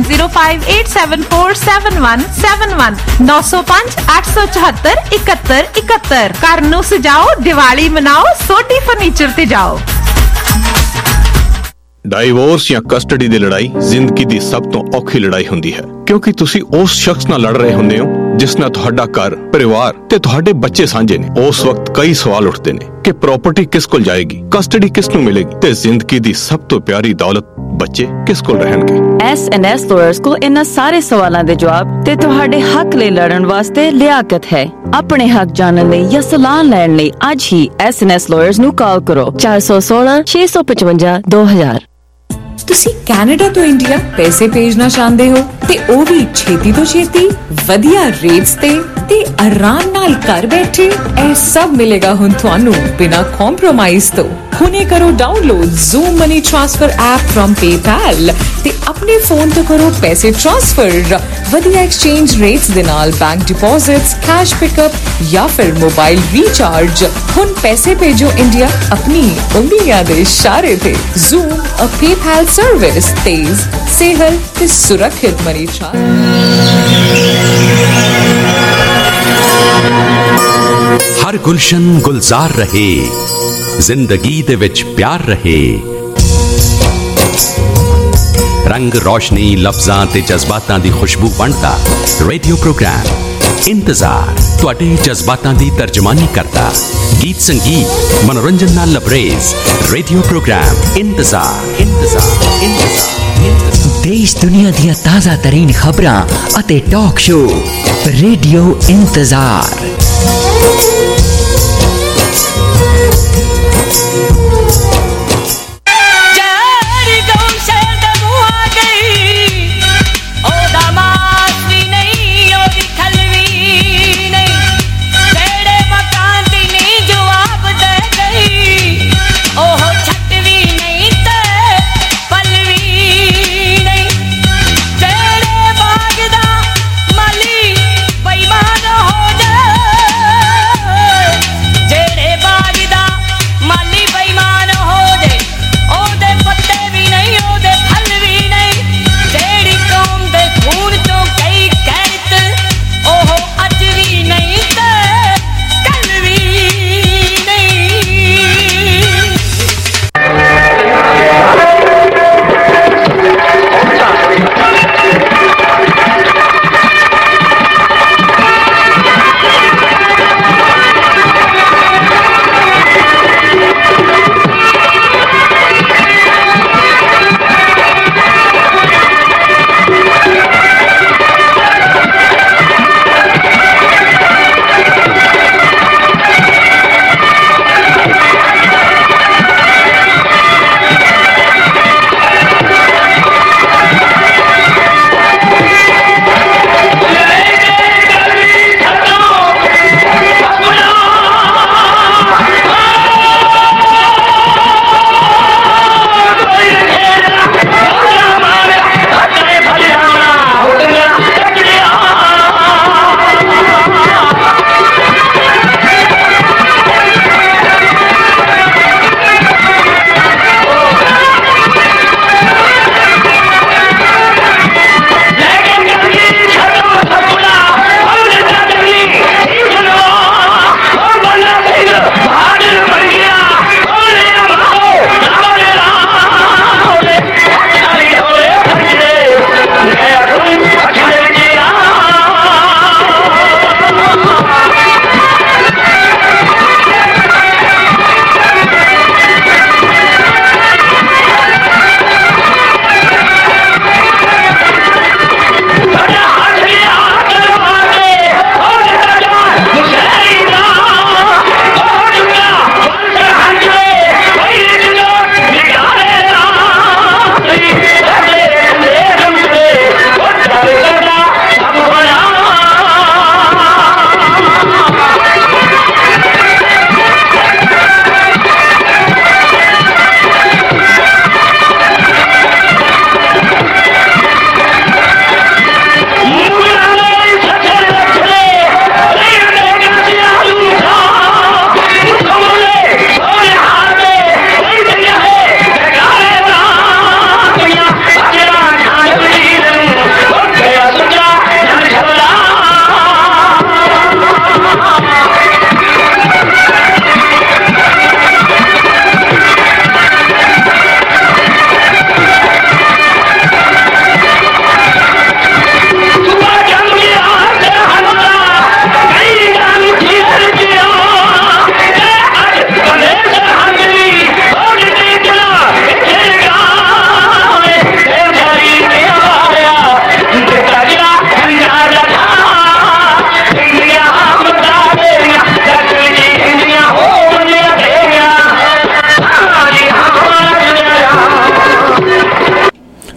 9058747171 9058747171। घर नूं सजाओ, दिवाली मनाओ, सोडी फर्नीचर ते जाओ। ਡਾਈਵੋਰਸ ਜਾਂ ਕਸਟਡੀ ਦੀ ਲੜਾਈ ਜ਼ਿੰਦਗੀ ਦੀ ਸਭ ਤੋਂ ਔਖੀ ਲੜਾਈ ਹੁੰਦੀ ਹੈ, ਕਿਉਂਕਿ ਤੁਸੀਂ ਉਸ ਸ਼ਖਸ ਨਾਲ ਲੜ ਰਹੇ ਹੁੰਦੇ ਹੋ ਜਿਸ ਨਾਲ ਤੁਹਾਡਾ ਘਰ, ਪਰਿਵਾਰ ਤੇ ਤੁਹਾਡੇ ਬੱਚੇ ਸਾਂਝੇ ਨੇ। ਉਸ ਵਕਤ ਕਈ ਸਵਾਲ ਉੱਠਦੇ ਨੇ ਕਿ ਪ੍ਰਾਪਰਟੀ ਕਿਸ ਕੋਲ ਜਾਏਗੀ, ਕਸਟਡੀ ਕਿਸ ਨੂੰ ਮਿਲੇਗੀ ਤੇ ਜ਼ਿੰਦਗੀ ਦੀ ਸਭ ਤੋਂ ਪਿਆਰੀ ਦੌਲਤ ਬੱਚੇ ਕਿਸ ਕੋਲ ਰਹਿਣਗੇ। S&S ਲਾਇਰਸ ਕੋਲ ਇਹਨਾਂ ਸਾਰੇ ਸਵਾਲਾਂ ਦੇ ਜਵਾਬ ਤੇ ਤੁਹਾਡੇ ਹੱਕ ਲਈ ਲੜਨ ਵਾਸਤੇ ਲਿਆਕਤ ਹੈ। ਆਪਣੇ ਹੱਕ ਜਾਣਨ ਲਈ ਜਾਂ ਸਲਾਹ ਲੈਣ ਲਈ ਅੱਜ ਹੀ S&S ਲਾਇਰਸ ਨੂੰ ਕਾਲ ਕਰੋ 416 655 2000। ਤੁਸੀਂ ਕੈਨੇਡਾ ਤੋਂ ਇੰਡੀਆ ਪੈਸੇ ਭੇਜਣਾ ਚਾਹੁੰਦੇ ਹੋ ਤੇ ਉਹ ਵੀ ਛੇਤੀ ਤੋਂ ਛੇਤੀ, ਵਧੀਆ ਰੇਟਸ ਤੇ ਆਰਾਮ ਨਾਲ ਘਰ ਬੈਠੇ। ਇਹ ਸਭ ਮਿਲੇਗਾ ਹੁਣ ਤੁਹਾਨੂੰ ਬਿਨਾਂ ਕੰਪਰੋਮਾਈਜ਼ ਤੋਂ। ਹੁਣੇ ਕਰੋ download Zoom money transfer app from PayPal ਤੇ ਆਪਣੇ ਫੋਨ ਤੋਂ ਕਰੋ ਪੈਸੇ ਟ੍ਰਾਂਸਫਰ। ਵਧੀਆ ਐਕਸਚੇਂਜ ਰੇਟਸ ਦੇ ਨਾਲ ਬੈਂਕ ਡਿਪੋਜ਼ਿਟਸ, ਕੈਸ਼ ਪਿਕਅਪ ਜਾਂ ਫਿਰ ਮੋਬਾਈਲ ਰੀਚਾਰਜ। ਹੁਣ ਪੈਸੇ ਭੇਜੋ ਇੰਡੀਆ ਆਪਣੀ ਉਂਗਲੀਆਂ ਦੇ ਇਸ਼ਾਰੇ ਤੇ। ਜ਼ੂਮ ਅ PayPal सर्विस, तेज, सेहल ते सुरक्षित मनी ट्रांसफर। हर गुलशन गुलजार रहे, जिंदगी दे विच प्यार रहे। रंग रोशनी लफ्जां ते जज्बातां दी खुशबू बनता रेडियो प्रोग्राम इंतजार तुहाडे जज्बातां दी तर्जमानी करता। गीत संगीत मनोरंजन नाल लबरेज रेडियो प्रोग्राम इंतजार। देश दुनिया दियां ताज़ा तरीन खबरां अते टॉक शो रेडियो इंतजार।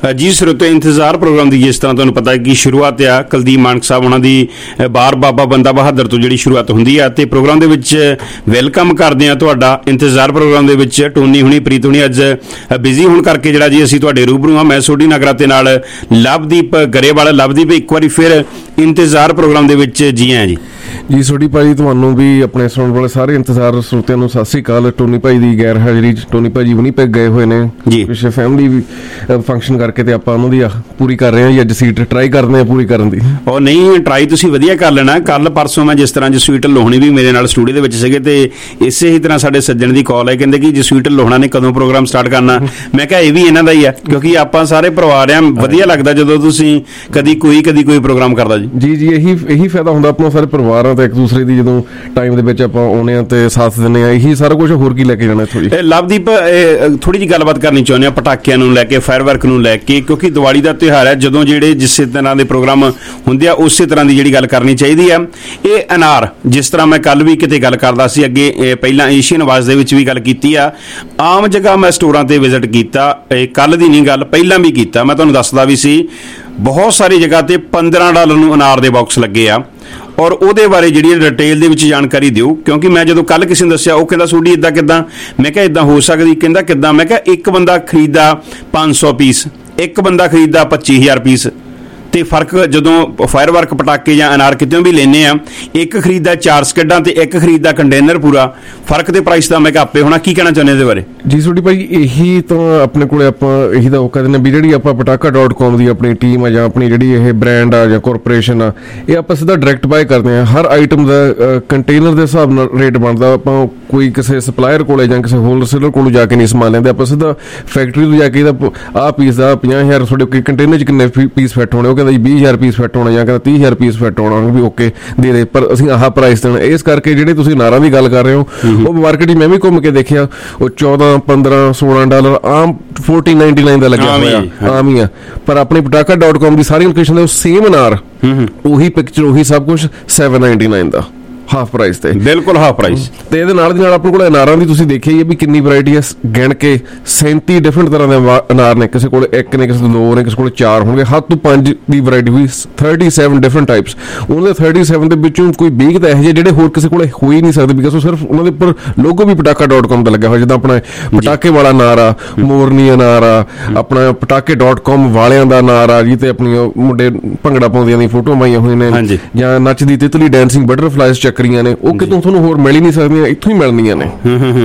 ਜੀ ਸਰੋਤੇ ਇੰਤਜ਼ਾਰ ਪ੍ਰੋਗਰਾਮ ਦੀ ਜਿਸ ਤਰ੍ਹਾਂ ਤੁਹਾਨੂੰ ਪਤਾ ਹੈ ਕਿ ਸ਼ੁਰੂਆਤ ਆ ਕੁਲਦੀਪ ਮਾਨਕ ਸਾਹਿਬ ਉਹਨਾਂ ਦੀ ਬਾਰ ਬਾਬਾ ਬੰਦਾ ਬਹਾਦਰ ਤੋਂ ਜਿਹੜੀ ਸ਼ੁਰੂਆਤ ਹੁੰਦੀ ਆ, ਤੇ ਪ੍ਰੋਗਰਾਮ ਦੇ ਵਿੱਚ ਵੈਲਕਮ ਕਰਦੇ ਆ ਤੁਹਾਡਾ ਇੰਤਜ਼ਾਰ ਪ੍ਰੋਗਰਾਮ ਦੇ ਵਿੱਚ। ਟੋਨੀ ਹੁਣੀ, ਪ੍ਰੀਤ ਹੁਣੀ ਅੱਜ ਬਿਜ਼ੀ ਹੋਣ ਕਰਕੇ ਜਿਹੜਾ ਜੀ ਅਸੀਂ ਤੁਹਾਡੇ ਰੂਬਰੂ ਆ। ਮੈਂ ਸੋਢੀ ਨਗਰਾ ਤੇ ਨਾਲ ਲਵਦੀਪ ਗਰੇਵਾਲ। ਲਵਦੀਪ, ਇੱਕ ਵਾਰੀ ਫਿਰ ਇੰਤਜ਼ਾਰ ਪ੍ਰੋਗਰਾਮ ਦੇ ਵਿੱਚ ਜੀ ਆਇਆਂ ਜੀ। ਸੋਢੀ ਭਾਜੀ, ਤੁਹਾਨੂੰ ਵੀ ਆਪਣੇ ਸੁਣਨ ਵਾਲੇ ਸਾਰੇ ਇੰਤਜ਼ਾਰ ਸਰੋਤਿਆਂ ਨੂੰ ਸਤਿ ਸ੍ਰੀ ਅਕਾਲ। ਟੋਨੀ ਭਾਈ ਦੀ ਗੈਰ ਹਾਜ਼ਰੀ 'ਚ ਟੋਨੀ ਭਾਜੀ ਵਿਨੀਪੈਗ ਗਏ ਹੋਏ ਨੇ ਜੀ, ਪਿੱਛੇ ਫੈਮਿਲੀ ਫੰਕਸ਼ਨ ਕਰਕੇ, ਤੇ ਆਪਾਂ ਉਹਨਾਂ ਦੀ ਪੂਰੀ ਕਰ ਰਹੇ ਹਾਂ ਜੀ। ਅੱਜ ਸੀਟ ਟਰਾਈ ਕਰਦੇ ਹਾਂ ਪੂਰੀ ਕਰਨ ਦੀ। ਉਹ ਨਹੀਂ, ਟਰਾਈ ਤੁਸੀਂ ਵਧੀਆ ਕਰ ਲੈਣਾ। ਕੱਲ ਪਰਸੋਂ ਮੈਂ ਜਿਸ ਤਰ੍ਹਾਂ ਜਸਵੀਰ ਲੋਹਣੀ ਵੀ ਮੇਰੇ ਨਾਲ ਸਟੂਡੀਓ ਦੇ ਵਿੱਚ ਸੀਗੇ, ਤੇ ਇਸੇ ਹੀ ਤਰ੍ਹਾਂ ਸਾਡੇ ਸੱਜਣ ਦੀ ਕਾਲ ਹੈ, ਕਹਿੰਦੇ ਕਿ ਜਸਵੀਰ ਲੋਹਣਾ ਨੇ ਕਦੋਂ ਪ੍ਰੋਗਰਾਮ ਸਟਾਰਟ ਕਰਨਾ। ਮੈਂ ਕਿਹਾ ਇਹ ਵੀ ਇਹਨਾਂ ਦਾ ਹੀ ਹੈ, ਕਿਉਂਕਿ ਆਪਾਂ ਸਾਰੇ ਪਰਿਵਾਰ ਆ। ਵਧੀਆ ਲੱਗਦਾ ਜਦੋਂ ਤੁਸੀਂ ਕਦੀ ਕੋਈ ਪ੍ਰੋਗਰਾਮ ਕਰਦਾ ਜੀ। ਜੀ ਇਹੀ ਫਾਇਦਾ ਹੁੰਦਾ ਆਪਣਾ ਸਾਰੇ ਪਰਿਵਾਰਾਂ ਦਾ, ਇੱਕ ਦੂਸਰੇ ਦੀ ਜਦੋਂ ਟਾਈਮ ਦੇ ਵਿੱਚ ਆਪਾਂ ਆਉਂਦੇ ਆ ਤੇ ਸਾਥ ਦਿੰਦੇ ਆ। ਇਹੀ ਸਾਰਾ ਕੁਝ, ਹੋਰ ਕੀ ਲੈ ਕੇ ਜਾਣਾ। ਥੋੜੀ ਲਵਦੀਪ, ਥੋੜੀ ਜਿਹੀ ਗੱਲਬਾਤ ਕਰਨੀ ਚਾਹੁੰਦੇ ਆ ਪਟਾਕਿਆਂ ਨੂੰ ਲੈ ਕੇ, ਫਾਇਰਵਰਕ ਨੂੰ ਲੈ ਕੇ, ਕਿਉਂਕਿ ਦੀਵਾਲੀ ਦਾ ਤਿਉਹਾਰ ਹੈ। ਜਦੋਂ ਜਿਹੜੇ ਜਿਸੇ ਤਰ੍ਹਾਂ ਦੇ ਪ੍ਰੋਗਰਾਮ ਹੁੰਦੇ ਆ ਉਸੇ ਤਰ੍ਹਾਂ ਦੀ ਜਿਹੜੀ ਗੱਲ ਕਰਨੀ ਚਾਹੀਦੀ ਆ। ਇਹ ਅਨਾਰ, ਜਿਸ ਤਰ੍ਹਾਂ ਮੈਂ ਕੱਲ ਵੀ ਕਿਤੇ ਗੱਲ ਕਰਦਾ ਸੀ ਅੱਗੇ, ਪਹਿਲਾਂ ਏਸ਼ੀਅਨ ਆਵਾਜ਼ ਦੇ ਵਿੱਚ ਵੀ ਗੱਲ ਕੀਤੀ ਆ। ਆਮ ਜਗ੍ਹਾ ਮੈਂ ਸਟੋਰਾਂ ਤੇ ਵਿਜ਼ਿਟ ਕੀਤਾ, ਕੱਲ ਦੀ ਨਹੀਂ ਗੱਲ, ਪਹਿਲਾਂ ਵੀ ਕੀਤਾ। ਮੈਂ ਤੁਹਾਨੂੰ ਦੱਸਦਾ ਵੀ ਸੀ, ਬਹੁਤ ਸਾਰੀ ਜਗ੍ਹਾ ਤੇ $15 ਨੂੰ ਅਨਾਰ ਦੇ ਬਾਕਸ ਲੱਗੇ ਆ, ਔਰ ਉਹਦੇ ਬਾਰੇ ਜਿਹੜੀ ਡਿਟੇਲ ਦੇ ਵਿੱਚ ਜਾਣਕਾਰੀ ਦਿਓ। ਕਿਉਂਕਿ ਮੈਂ ਜਦੋਂ ਕੱਲ ਕਿਸੇ ਨੂੰ ਦੱਸਿਆ, ਉਹ ਕਹਿੰਦਾ ਸੋਢੀ ਇੱਦਾਂ ਕਿੱਦਾਂ? ਮੈਂ ਕਿਹਾ ਇੱਦਾਂ ਹੋ ਸਕਦੀ। ਕਹਿੰਦਾ ਕਿੱਦਾਂ? ਮੈਂ ਕਿਹਾ ਇੱਕ ਬੰਦਾ ਖਰੀਦਦਾ 500 ਪੀਸ, ਇੱਕ ਬੰਦਾ ਖਰੀਦਦਾ 25,000 ਪੀਸ, ਤੇ ਫਰਕ ਜਦੋਂ ਫਾਇਰਵਰਕ ਪਟਾਕੇ ਜਾਂ ਅਨਾਰ ਕਿਤੋਂ ਵੀ ਲੈਨੇ ਆ, ਇੱਕ ਖਰੀਦਦਾ 4 ਸਕੱਡਾਂ ਤੇ ਇੱਕ ਖਰੀਦਦਾ ਕੰਟੇਨਰ ਪੂਰਾ। ਫਰਕ ਤੇ ਪ੍ਰਾਈਸ ਦਾ ਮੈਂ ਕਿਹਾ ਆਪੇ ਹੋਣਾ। ਕੀ ਕਹਿਣਾ ਚਾਹੁੰਦੇ ਇਹਦੇ ਬਾਰੇ? ਜੀ ਸੋਢੀ ਭਾਈ, ਇਹੀ ਤਾਂ ਆਪਣੇ ਕੋਲੇ ਆਪਾਂ ਇਹੀ ਤਾਂ ਉਹ ਕਹਿੰਦੇ ਨੇ ਵੀ ਜਿਹੜੀ ਆਪਾਂ ਪਟਾਕਾ.com ਦੀ ਆਪਣੀ ਟੀਮ ਆ, ਜਾਂ ਆਪਣੀ ਜਿਹੜੀ ਇਹ ਬ੍ਰਾਂਡ ਆ ਜਾਂ ਕਾਰਪੋਰੇਸ਼ਨ ਆ, ਇਹ ਆਪਾਂ ਸਿੱਧਾ ਡਾਇਰੈਕਟ ਬਾਏ ਕਰਦੇ ਆ। ਹਰ ਆਈਟਮ ਦਾ ਕੰਟੇਨਰ ਦੇ ਹਿਸਾਬ ਨਾਲ ਰੇਟ ਬਣਦਾ। ਆਪਾਂ ਕੋਈ ਕਿਸੇ ਸਪਲਾਇਰ ਕੋਲੇ ਜਾਂ ਕਿਸੇ ਹੋਲਸੇਲਰ ਕੋਲੋਂ ਜਾ ਕੇ ਨਹੀਂ ਸਮਾਨ ਲੈਂਦੇ। ਆਪਾਂ ਸਿੱਧਾ ਫੈਕਟਰੀ ਤੋਂ ਜਾ ਕੇ ਇਹਦਾ ਆਹ ਪੀਸ ਦਾ 50,000 ਤੁਹਾਡੇ ਕੰਟੇਨਰ 'ਚ ਕਿੰਨੇ ਪੀਸ ਫਿੱਟ ਹੋਣੇ, ਉਹ ਕਹਿੰਦਾ ਜੀ 20,000 ਪੀਸ ਫਿੱਟ ਹੋਣਾ, ਜਾਂ ਕਹਿੰਦਾ 30,000 ਪੀਸ ਫਿੱਟ ਹੋਣਾ, ਵੀ ਓਕੇ ਦੇ ਦੇ, ਪਰ ਅਸੀਂ ਆਹ ਪ੍ਰਾਈਸ ਦੇਣਾ। ਇਸ ਕਰਕੇ ਜਿਹੜੇ ਤੁਸੀਂ ਅਨਾਰਾਂ ਦੀ ਗੱਲ ਕਰ ਰਹੇ ਹੋ, ਉਹ ਮਾਰਕੀਟ 'ਚ ਮੈਂ ਵੀ ਘੁੰਮ ਕੇ ਦੇਖਿਆ, ਉਹ $14, $15, $16 ਆਮ $14.99 ਦਾ ਲੱਗਿਆ ਹੋਇਆ, ਆਮ ਹੀ ਆ। ਪਰ ਆਪਣੀ ਪਟਾਕਾ.com ਦੀ ਸਾਰੀ ਲੋਕੇਸ਼ਨ ਦੇ ਉਹ ਸੇਮ ਅਨਾਰ, ਉਹੀ ਪਿਕਚਰ, ਉਹੀ ਸਭ ਕੁਝ $7.99 ਦਾ, ਹਾਫ ਪ੍ਰਾਈਸ ਤੇ, ਬਿਲਕੁਲ ਹਾਫ ਪ੍ਰਾਈਸ। ਤੇ ਇਹਦੇ ਨਾਲ ਦੀ ਨਾਲ ਆਪਣੇ ਕੋਲ ਅਨਾਰਾਂ ਦੀ ਤੁਸੀਂ ਦੇਖਿਆ ਹੀ ਹੈ ਵੀ ਕਿੰਨੀ ਵੈਰਾਈਟੀ ਹੈ। ਗਿਣ ਕੇ 37 ਡਿਫਰੈਂਟ ਤਰ੍ਹਾਂ ਦੇ ਅਨਾਰ ਨੇ। ਕਿਸੇ ਕੋਲ 1 ਨੇ, ਕਿਸੇ ਕੋਲ 2 ਨੇ, ਕਿਸੇ ਕੋਲ 4 ਹੋਣਗੇ, ਹੱਦ ਤੋਂ 5 ਦੀ ਵੈਰਾਈਟੀ ਹੋਈ। 37 ਡਿਫਰੈਂਟ ਟਾਈਪਸ। ਉਹਨਾਂ ਦੇ 37 ਦੇ ਵਿੱਚੋਂ ਕੋਈ 20 ਤਾਂ ਇਹੋ ਜਿਹੇ ਜਿਹੜੇ ਹੋਰ ਕਿਸੇ ਕੋਲ ਹੋ ਹੀ ਨਹੀਂ ਸਕਦੇ, ਬਿਕਾਜ਼ ਉਹ ਸਿਰਫ ਉਹਨਾਂ ਦੇ ਉੱਪਰ ਲੋਗੋ ਵੀ ਪਟਾਕਾ.com ਦਾ ਲੱਗਿਆ ਹੋਇਆ। ਜਿੱਦਾਂ ਆਪਣਾ ਪਟਾਕੇ ਵਾਲਾ ਅਨਾਰ ਆ, ਮੋਰਨੀ ਅਨਾਰ ਆ, ਆਪਣਾ ਪਟਾਕੇ.com ਵਾਲਿਆਂ ਦਾ ਅਨਾਰ ਆ ਜੀ, ਤੇ ਆਪਣੀਆਂ ਮੁੰਡੇ ਭੰਗੜਾ ਪਾਉਂਦੀਆਂ ਦੀਆਂ ਫੋਟੋਆਂ ਪਾਈਆਂ ਹੋਈਆਂ ਨੇ, ਜਾਂ ਨੱਚਦੀ ਤਿਤਲੀ, ਡੈਂਸਿੰਗ ਬਟਰਫਲਾਈਜ਼ ਚੱਕਰੀਆਂ ਨੇ, ਉਹ ਕਿਤੋਂ ਤੁਹਾਨੂੰ ਹੋਰ ਮਿਲ ਹੀ ਨਹੀਂ ਸਕਦੀਆਂ, ਇੱਥੋਂ ਹੀ ਮਿਲਣੀਆਂ ਨੇ।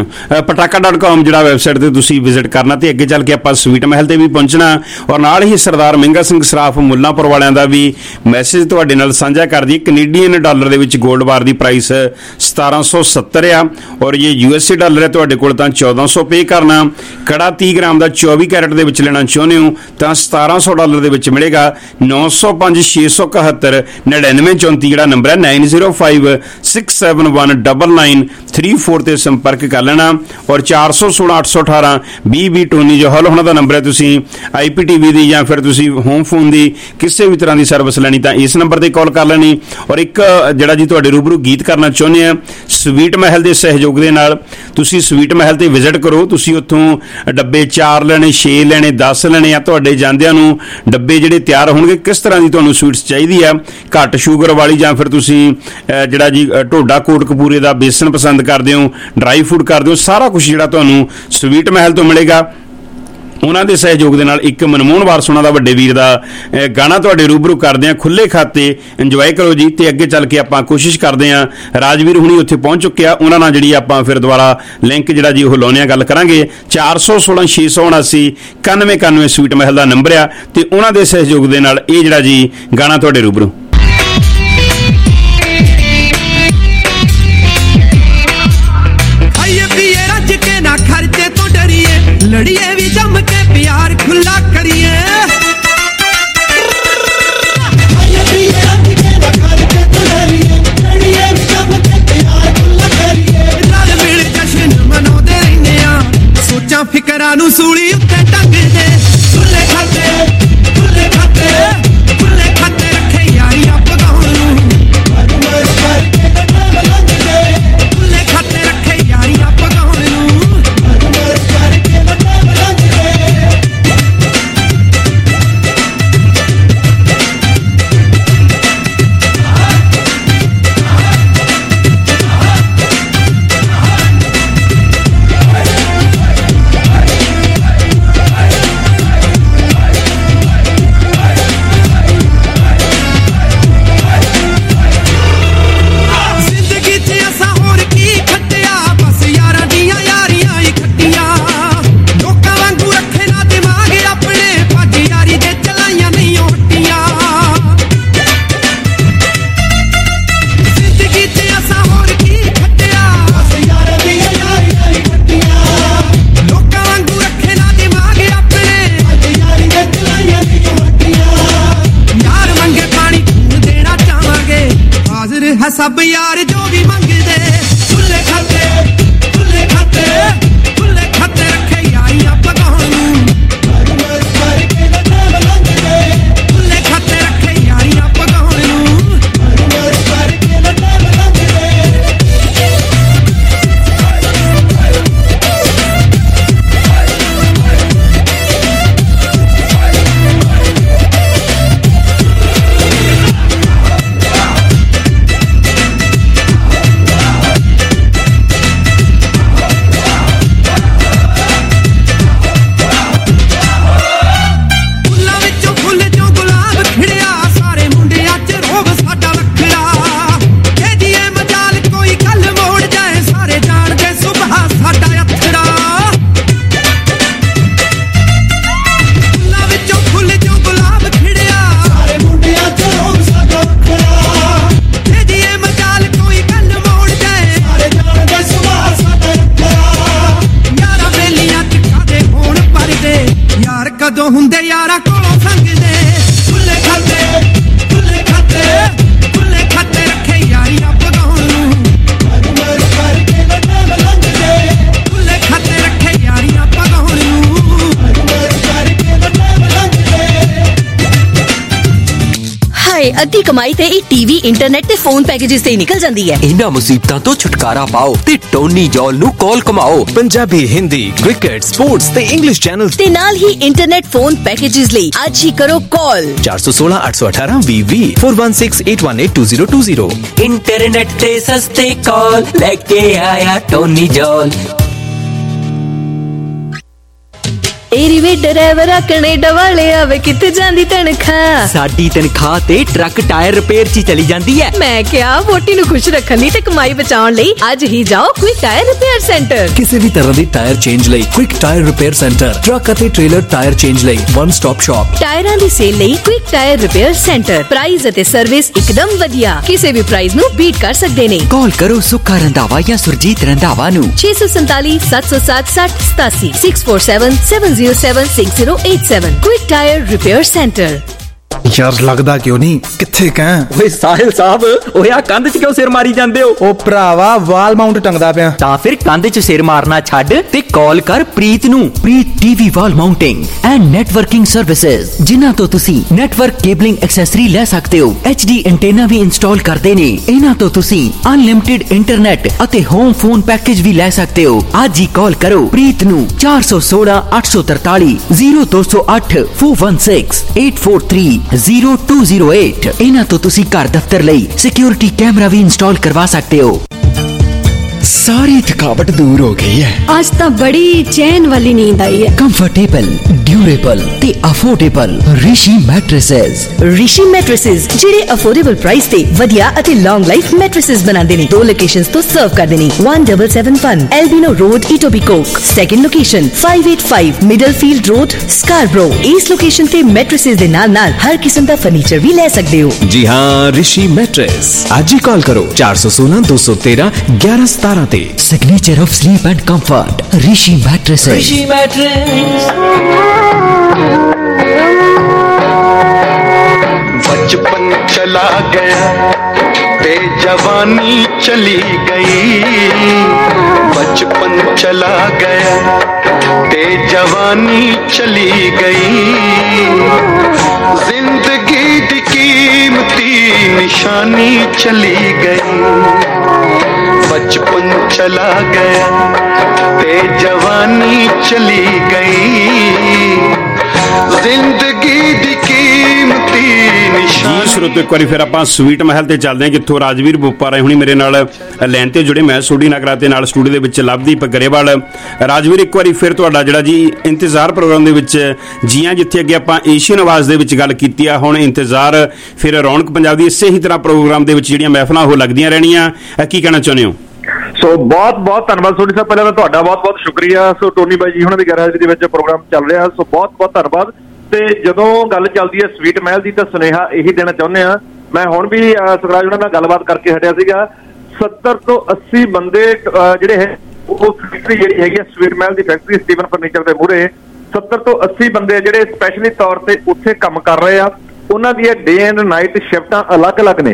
ਪਟਾਕਾ.com ਜਿਹੜਾ ਵੈਬਸਾਈਟ ਤੇ ਤੁਸੀਂ ਵਿਜ਼ਿਟ ਕਰਨਾ, ਤੇ ਅੱਗੇ ਚੱਲ ਕੇ ਆਪਾਂ ਸਵੀਟ ਮਹਿਲ ਤੇ ਵੀ ਪਹੁੰਚਣਾ, ਔਰ ਨਾਲ ਹੀ ਸਰਦਾਰ ਮਹਿੰਗਾ ਸਿੰਘ ਸਰਾਫ ਮੁੱਲਾਂਪੁਰ ਵਾਲਿਆਂ ਦਾ ਵੀ ਮੈਸੇਜ ਤੁਹਾਡੇ ਨਾਲ ਸਾਂਝਾ ਕਰ ਦਈਏ। ਕੈਨੇਡੀਅਨ ਡਾਲਰ ਦੇ ਵਿੱਚ 골ਡ ਬਾਰ ਦੀ ਪ੍ਰਾਈਸ 1770 ਆ, ਔਰ ਇਹ USA ਡਾਲਰ ਹੈ ਤੁਹਾਡੇ ਕੋਲ ਤਾਂ 1400 ਪੇ ਕਰਨਾ। ਕੜਾ 30 ਗ੍ਰਾਮ ਦਾ 24 ਕੈਰਟ ਦੇ ਵਿੱਚ ਲੈਣਾ ਚਾਹੁੰਦੇ ਹੋ ਤਾਂ $1700 ਦੇ ਵਿੱਚ ਮਿਲੇਗਾ। 905 671 9934 ਜਿਹੜਾ ਨੰਬਰ ਹੈ 9056719934 ਤੇ ਸੰਪਰਕ ਕਰ ਲੈਣਾ। ਔਰ 416 818 20 ਟੋਨੀ ਜੋਹਲ ਉਹਨਾਂ ਦਾ ਨੰਬਰ ਹੈ। ਤੁਸੀਂ IPTV ਦੀ ਜਾਂ ਫਿਰ ਤੁਸੀਂ ਹੋਮ ਫੋਨ ਦੀ ਕਿਸੇ ਵੀ ਤਰ੍ਹਾਂ ਦੀ ਸਰਵਿਸ ਲੈਣੀ ਤਾਂ ਇਸ ਨੰਬਰ ਤੇ ਕਾਲ ਕਰ ਲੈਣੀ। ਔਰ ਇੱਕ ਜਿਹੜਾ ਜੀ ਤੁਹਾਡੇ ਰੂਬਰੂ ਗੀਤ ਕਰਨਾ ਚਾਹੁੰਦੇ ਆ ਸਵੀਟ ਮਹਿਲ ਦੇ ਸਹਿਯੋਗ ਦੇ ਨਾਲ, ਤੁਸੀਂ ਸਵੀਟ ਮਹਿਲ ਤੇ ਵਿਜ਼ਿਟ ਕਰੋ। ਤੁਸੀਂ ਉੱਥੋਂ ਡੱਬੇ 4 ਲੈਣੇ, 6 ਲੈਣੇ, 10 ਲੈਣੇ ਆ। ਤੁਹਾਡੇ ਜਾਂਦਿਆਂ ਨੂੰ ਡੱਬੇ ਜਿਹੜੇ ਤਿਆਰ ਹੋਣਗੇ, ਕਿਸ ਤਰ੍ਹਾਂ ਦੀ ਤੁਹਾਨੂੰ ਸਵੀਟਸ ਚਾਹੀਦੀ ਆ, ਘੱਟ ਸ਼ੂਗਰ ਵਾਲੀ, ਜਾਂ ਫਿਰ ਤੁਸੀਂ ਜਿਹੜਾ ਜੀ ਢੋਡਾ ਕੋਟਕਪੂਰੇ ਦਾ ਬੇਸਨ ਪਸੰਦ ਕਰਦੇ ਹੋ, ਡਰਾਈ ਫੂਡ ਕਰਦੇ ਹੋ, ਸਾਰਾ ਕੁਝ ਜਿਹੜਾ ਤੁਹਾਨੂੰ ਸਵੀਟ ਮਹਿਲ ਤੋਂ ਮਿਲੇਗਾ। ਉਹਨਾਂ ਦੇ ਸਹਿਯੋਗ ਦੇ ਨਾਲ ਇੱਕ ਮਨਮੋਹਨ ਵਾਰਸ ਉਹਨਾਂ ਦਾ ਵੱਡੇ ਵੀਰ ਦਾ ਗਾਣਾ ਤੁਹਾਡੇ ਰੂਬਰੂ ਕਰਦੇ ਆ, ਖੁੱਲੇ ਖਾਤੇ। ਇੰਜੋਏ ਕਰੋ ਜੀ। ਤੇ ਅੱਗੇ ਚੱਲ ਕੇ ਆਪਾਂ ਕੋਸ਼ਿਸ਼ ਕਰਦੇ ਆ, ਰਾਜਵੀਰ ਹੁਣੀ ਉੱਥੇ ਪਹੁੰਚ ਚੁੱਕੇ ਆ, ਉਹਨਾਂ ਨਾਲ ਜਿਹੜੀ ਆਪਾਂ ਫਿਰ ਦੁਬਾਰਾ ਲਿੰਕ ਜਿਹੜਾ ਜੀ ਉਹ ਲਾਉਣੇ ਆ, ਗੱਲ ਕਰਾਂਗੇ। 416 679 9191 ਸਵੀਟ ਮਹਿਲ ਦਾ ਨੰਬਰ ਆ, ਤੇ ਉਹਨਾਂ ਦੇ ਸਹਿਯੋਗ ਦੇ ਨਾਲ ਇਹ ਜਿਹੜਾ ਜੀ ਗਾਣਾ ਤੁਹਾਡੇ ਰੂਬਰੂ। ਲੜੀਏ ਵੀ ਜੰਮ ਕੇ ਪਿਆਰ ਖੁੱਲਾ ਕਰੀਏ, ਰਲ ਮਿਲ ਜਸ਼ਨ ਮਨਾਉਂਦੇ ਰਹਿੰਦੇ ਆ, ਸੋਚਾਂ ਫਿਕਰਾਂ ਨੂੰ ਸੂਲੀ ਉੱਤੇ ਟੰਗਦੇ। ਖੁੱਲੇ ਖਾਤੇ, ਖੁੱਲੇ ਖਾਤੇ, ਖੁੱਲੇ ਖਾਤੇ ਰੱਖੇ ਯਾਰੀਆਂ ਹੈ ਸਭ ਯਾਰ ਜੋ ਵੀ ਮੰਗਦੇ ਖੁੱਲੇ ਖਾਤੇ ਖੁੱਲੇ ਖਾਤੇ ਖੁੱਲੇ ਖਾਤੇ ਰੱਖੇ ਯਾਰੀਆਂ ਪਕਾਉਣ ਨੂੰ ਮਰ ਮਰ ਕੇ ਨਾ ਟਾਈਮ ਲੰਘਦੇ ਖੁੱਲੇ ਖਾਤੇ ਰੱਖੇ ਯਾਰੀਆਂ ਪਕਾਉਣ ਨੂੰ ਮਰ ਮਰ ਕੇ ਨਾ ਟਾਈਮ ਲੰਘਦੇ ਹੁੰਦੇ ਯਾਰਾਂ ਕੋਲੋਂ ਸੰਗਦੇ ਖੁੱਲੇ ਖਾਤੇ ਖੁੱਲੇ ਖਾਤੇ ਰੱਖੇ ਯਾਰੀਆਂ ਪਕਾਉਣ ਨੂੰ ਮਰ ਮਰ ਕਰਕੇ ਨਾ ਟਾਈਮ ਲੰਘਦੇ ਖੁੱਲੇ ਖਾਤੇ ਰੱਖੇ ਯਾਰੀਆਂ ਪਕਾਉਣ ਨੂੰ ਮਰ ਮਰ ਕਰਕੇ ਨਾ ਟਾਈਮ ਲੰਘਦੇ ਹਾਏ ਅੱਧੀ ਕਮਾਈ ਤੇ ਇਹ ਟੀਵੀ ਇੰਟਰਨੈਟ ਤੇ ਫੋਨ ਪੈਕੇजेस ਤੇ ਹੀ ਨਿਕਲ ਜਾਂਦੀ ਹੈ। ਇਹਨਾਂ ਮੁਸੀਬਤਾਂ ਤੋਂ ਛੁਟਕਾਰਾ ਪਾਓ ਤੇ ਟੋਨੀ ਜੌਲ ਨੂੰ ਕਾਲ ਕਮਾਓ। ਪੰਜਾਬੀ, ਹਿੰਦੀ, ਕ੍ਰਿਕਟ, ਸਪੋਰਟਸ ਤੇ ਇੰਗਲਿਸ਼ ਚੈਨਲਸ ਤੇ ਨਾਲ ਹੀ ਇੰਟਰਨੈਟ ਫੋਨ ਪੈਕੇजेस ਲਈ ਅੱਜ ਹੀ ਕਰੋ ਕਾਲ 416 818 20 416 818 2020। ਇੰਟਰਨੈਟ ਤੇ ਸਸਤੇ ਕਾਲ ਲੈ ਕੇ ਆਇਆ ਟੋਨੀ ਜੌਲ। ਏਰੀਵੇ ਡਰਾਈਵਰਾ ਕੈਨੇਡਾ ਵਾਲੇ ਆਵੇ ਕਿੱਥੇ ਜਾਂਦੀ ਤਨਖਾਹ? ਸਾਡੀ ਤਨਖਾਹ ਤੇ ਟਰੱਕ ਟਾਇਰ ਰਿਪੇਅਰ 'ਚ ਚਲੀ ਜਾਂਦੀ ਹੈ। ਮੈਂ ਕਿਹਾ ਵੋਟੀ ਨੂੰ ਖੁਸ਼ ਰੱਖਣ ਲਈ ਤੇ ਕਮਾਈ ਬਚਾਉਣ ਲਈ ਅੱਜ ਹੀ ਜਾਓ ਕੁਇਕ ਟਾਇਰ ਰਿਪੇਅਰ ਸੈਂਟਰ। ਕਿਸੇ ਵੀ ਤਰ੍ਹਾਂ ਦੀ ਟਾਇਰ ਚੇਂਜ ਲਈ quick tyre repair centre, truck ਅਤੇ ਟ੍ਰੇਲਰ ਟਾਇਰ ਚੇਂਜ ਲਈ ਵਨ ਸਟਾਪ ਸ਼ਾਪ। ਟਾਇਰਾਂ ਦੀ ਸੇਲ ਲਈ quick tyre repair centre. Price ਅਤੇ ਸਰਵਿਸ ਇੱਕਦਮ ਵਧੀਆ, ਕਿਸੇ ਵੀ ਪ੍ਰਾਈਸ ਨੂੰ ਬੀਟ ਕਰ ਸਕਦੇ ਨੇ। ਕਾਲ ਕਰੋ ਸੁੱਖਾ ਰੰਧਾਵਾ ਜਾਂ ਸੁਰਜੀਤ ਰੰਧਾਵਾ ਨੂੰ 647 707 6087 647 707 6087 ਕੁਇਕ ਟਾਇਰ ਰਿਪੇਅਰ ਸੈਂਟਰ। ਯਾਰ ਲੱਗਦਾ ਕਿਉਂ ਨਹੀਂ ਕਿੱਥੇ ਕਹਿ? ਓਏ ਸਾਹਿਲ ਸਾਹਿਬ, ਓਏ ਆ ਕੰਧ 'ਚ ਕਿਉਂ ਸਿਰ ਮਾਰੀ ਜਾਂਦੇ ਹੋ? ਉਹ ਭਰਾਵਾ ਵਾਲ ਮਾਊਂਟ ਟੰਗਦਾ ਪਿਆ। ਤਾਂ ਫਿਰ ਕੰਧ 'ਚ ਸਿਰ ਮਾਰਨਾ ਛੱਡ ਤੇ ਕਾਲ ਕਰ ਪ੍ਰੀਤ ਨੂੰ। Preet TV wall mounting and networking services, ਜਿਨ੍ਹਾਂ ਤੋਂ ਤੁਸੀਂ ਨੈਟਵਰਕ ਕੇਬਲਿੰਗ ਐਕਸੈਸਰੀ ਲੈ ਸਕਦੇ ਹੋ। HD ਐਂਟੇਨਾ ਵੀ ਇੰਸਟਾਲ ਕਰਦੇ ਨੇ। ਇਹਨਾਂ ਤੋਂ ਤੁਸੀਂ ਅਨਲਿਮਿਟਿਡ ਇੰਟਰਨੈਟ ਅਤੇ ਹੋਮ ਫੋਨ ਪੈਕੇਜ ਵੀ ਲੈ ਸਕਦੇ ਹੋ। ਅੱਜ ਹੀ ਕਾਲ ਕਰੋ ਪ੍ਰੀਤ ਨੂੰ 416 843 0208 416 843 0208। ਇਹਨਾਂ ਤੋਂ ਤੁਸੀਂ ਘਰ ਦਫ਼ਤਰ ਲਈ ਸਿਕਿਉਰਿਟੀ ਕੈਮਰਾ ਵੀ ਇੰਸਟਾਲ ਕਰਵਾ ਸਕਦੇ ਹੋ। सारी थकावट दूर हो गई है। आज तो बड़ी चैन वाली नींद आई है। कंफर्टेबल, ड्यूरेबल ते affordable Rishi mattresses. Rishi mattresses ਜਿਹੜੇ ਅਫੋਰਡੇਬਲ ਪ੍ਰਾਈਸ ਤੇ ਵਧੀਆ ਅਤੇ ਲੌਂਗ ਲਾਈਫ ਮੈਟ੍ਰੈਸਸ ਬਣਾਉਂਦੇ ਨੇ। ਦੋ ਲੋਕੇਸ਼ਨਸ ਤੋਂ ਸਰਵ ਕਰਦੇ ਨੇ 1771 Albion Road Etobicoke, second location 585 Middlefield Road Scarborough. ਇਸ ਲੋਕੇਸ਼ਨ ਤੇ ਮੈਟ੍ਰੈਸਸ ਦੇ ਨਾਲ ਹਰ ਕਿਸਮ ਦਾ ਫਰਨੀਚਰ ਵੀ ਲੈ ਸਕਦੇ ਹੋ। जी हाँ, ऋषि मैट्रेस। आज ही कॉल करो 416 213 1117 ਤੇ। Signature of sleep and comfort Rishi mattresses. Rishi mattress. बचपन चला गया ते जवानी चली गई। बचपन चला गया ते जवानी चली गई। जिंदगी दी कीमती निशानी चली गई। बचपन चला गया ते जवानी चली गई। जिंदगी दी कीमती ਜੀ ਸਰੋਤੋ, ਇੱਕ ਵਾਰੀ ਫਿਰ ਆਪਾਂ ਸਵੀਟ ਮਹਿਲ ਤੇ ਚੱਲਦੇ ਹਾਂ, ਜਿੱਥੋਂ ਰਾਜਵੀਰ ਬੋਪਾ ਰਾਏ ਹੁਣੀ ਮੇਰੇ ਨਾਲ ਲਾਈਨ ਤੇ ਜੁੜੇ। ਮੈਂ ਸੋਢੀ ਨਗਰਾ ਤੇ ਨਾਲ ਸਟੂਡੀਓ ਦੇ ਵਿੱਚ ਲਵਦੀਪ ਗਰੇਵਾਲ। ਰਾਜਵੀਰ, ਇੱਕ ਵਾਰੀ ਫਿਰ ਤੁਹਾਡਾ ਜਿਹੜਾ ਜੀ ਇੰਤਜ਼ਾਰ ਪ੍ਰੋਗਰਾਮ ਦੇ ਵਿੱਚ ਜੀ ਹਾਂ, ਜਿੱਥੇ ਅੱਗੇ ਆਪਾਂ ਏਸ਼ੀਅਨ ਆਵਾਜ਼ ਦੇ ਵਿੱਚ ਗੱਲ ਕੀਤੀ ਆ, ਹੁਣ ਇੰਤਜ਼ਾਰ ਫਿਰ ਰੌਣਕ ਪੰਜਾਬ ਦੀ ਇਸੇ ਹੀ ਤਰ੍ਹਾਂ ਪ੍ਰੋਗਰਾਮ ਦੇ ਵਿੱਚ ਜਿਹੜੀਆਂ ਮਹਿਫਲਾਂ ਉਹ ਲੱਗਦੀਆਂ ਰਹਿਣੀਆਂ। ਕੀ ਕਹਿਣਾ ਚਾਹੁੰਦੇ ਹੋ? ਸੋ ਬਹੁਤ ਬਹੁਤ ਧੰਨਵਾਦ ਸੋਢੀ ਸਾਹਿਬ, ਪਹਿਲਾਂ ਤਾਂ ਤੁਹਾਡਾ ਬਹੁਤ ਬਹੁਤ ਸ਼ੁਕਰੀਆ। ਸੋ ਟੋਨੀ ਬਾਈ ਜੀ ਹੁਣਾਂ ਦੀ ਗੈਰਹਾਜ਼ਰੀ ਦੇ ਵਿੱਚ ਪ੍ਰੋਗਰਾਮ ਚੱਲ ਰਿਹਾ, ਸੋ ਬਹੁਤ ਬਹੁਤ ਧੰਨਵਾਦ। ਤੇ ਜਦੋਂ ਗੱਲ ਚੱਲਦੀ ਹੈ ਸਵੀਟ ਮਹਿਲ ਦੀ ਤਾਂ ਸੁਨੇਹਾ ਇਹੀ ਦੇਣਾ ਚਾਹੁੰਦੇ ਆ। ਮੈਂ ਹੁਣ ਵੀ ਸੁਖਰਾਜ ਉਹਨਾਂ ਨਾਲ ਗੱਲਬਾਤ ਕਰਕੇ ਹਟਿਆ ਸੀਗਾ। 70 ਤੋਂ 80 ਬੰਦੇ ਜਿਹੜੇ ਹੈ ਉਹ ਫੈਕਟਰੀ ਜਿਹੜੀ ਹੈਗੀ ਸਵੀਟ ਮਹਿਲ ਦੀ ਫੈਕਟਰੀ ਸਟੀਵਨ ਫਰਨੀਚਰ ਦੇ ਮੂਹਰੇ 70 ਤੋਂ 80 ਬੰਦੇ ਜਿਹੜੇ ਸਪੈਸ਼ਲੀ ਤੌਰ ਤੇ ਉੱਥੇ ਕੰਮ ਕਰ ਰਹੇ ਆ। ਉਹਨਾਂ ਦੀਆਂ ਡੇ ਐਂਡ ਨਾਈਟ ਸ਼ਿਫਟਾਂ ਅਲੱਗ-ਅਲੱਗ ਨੇ।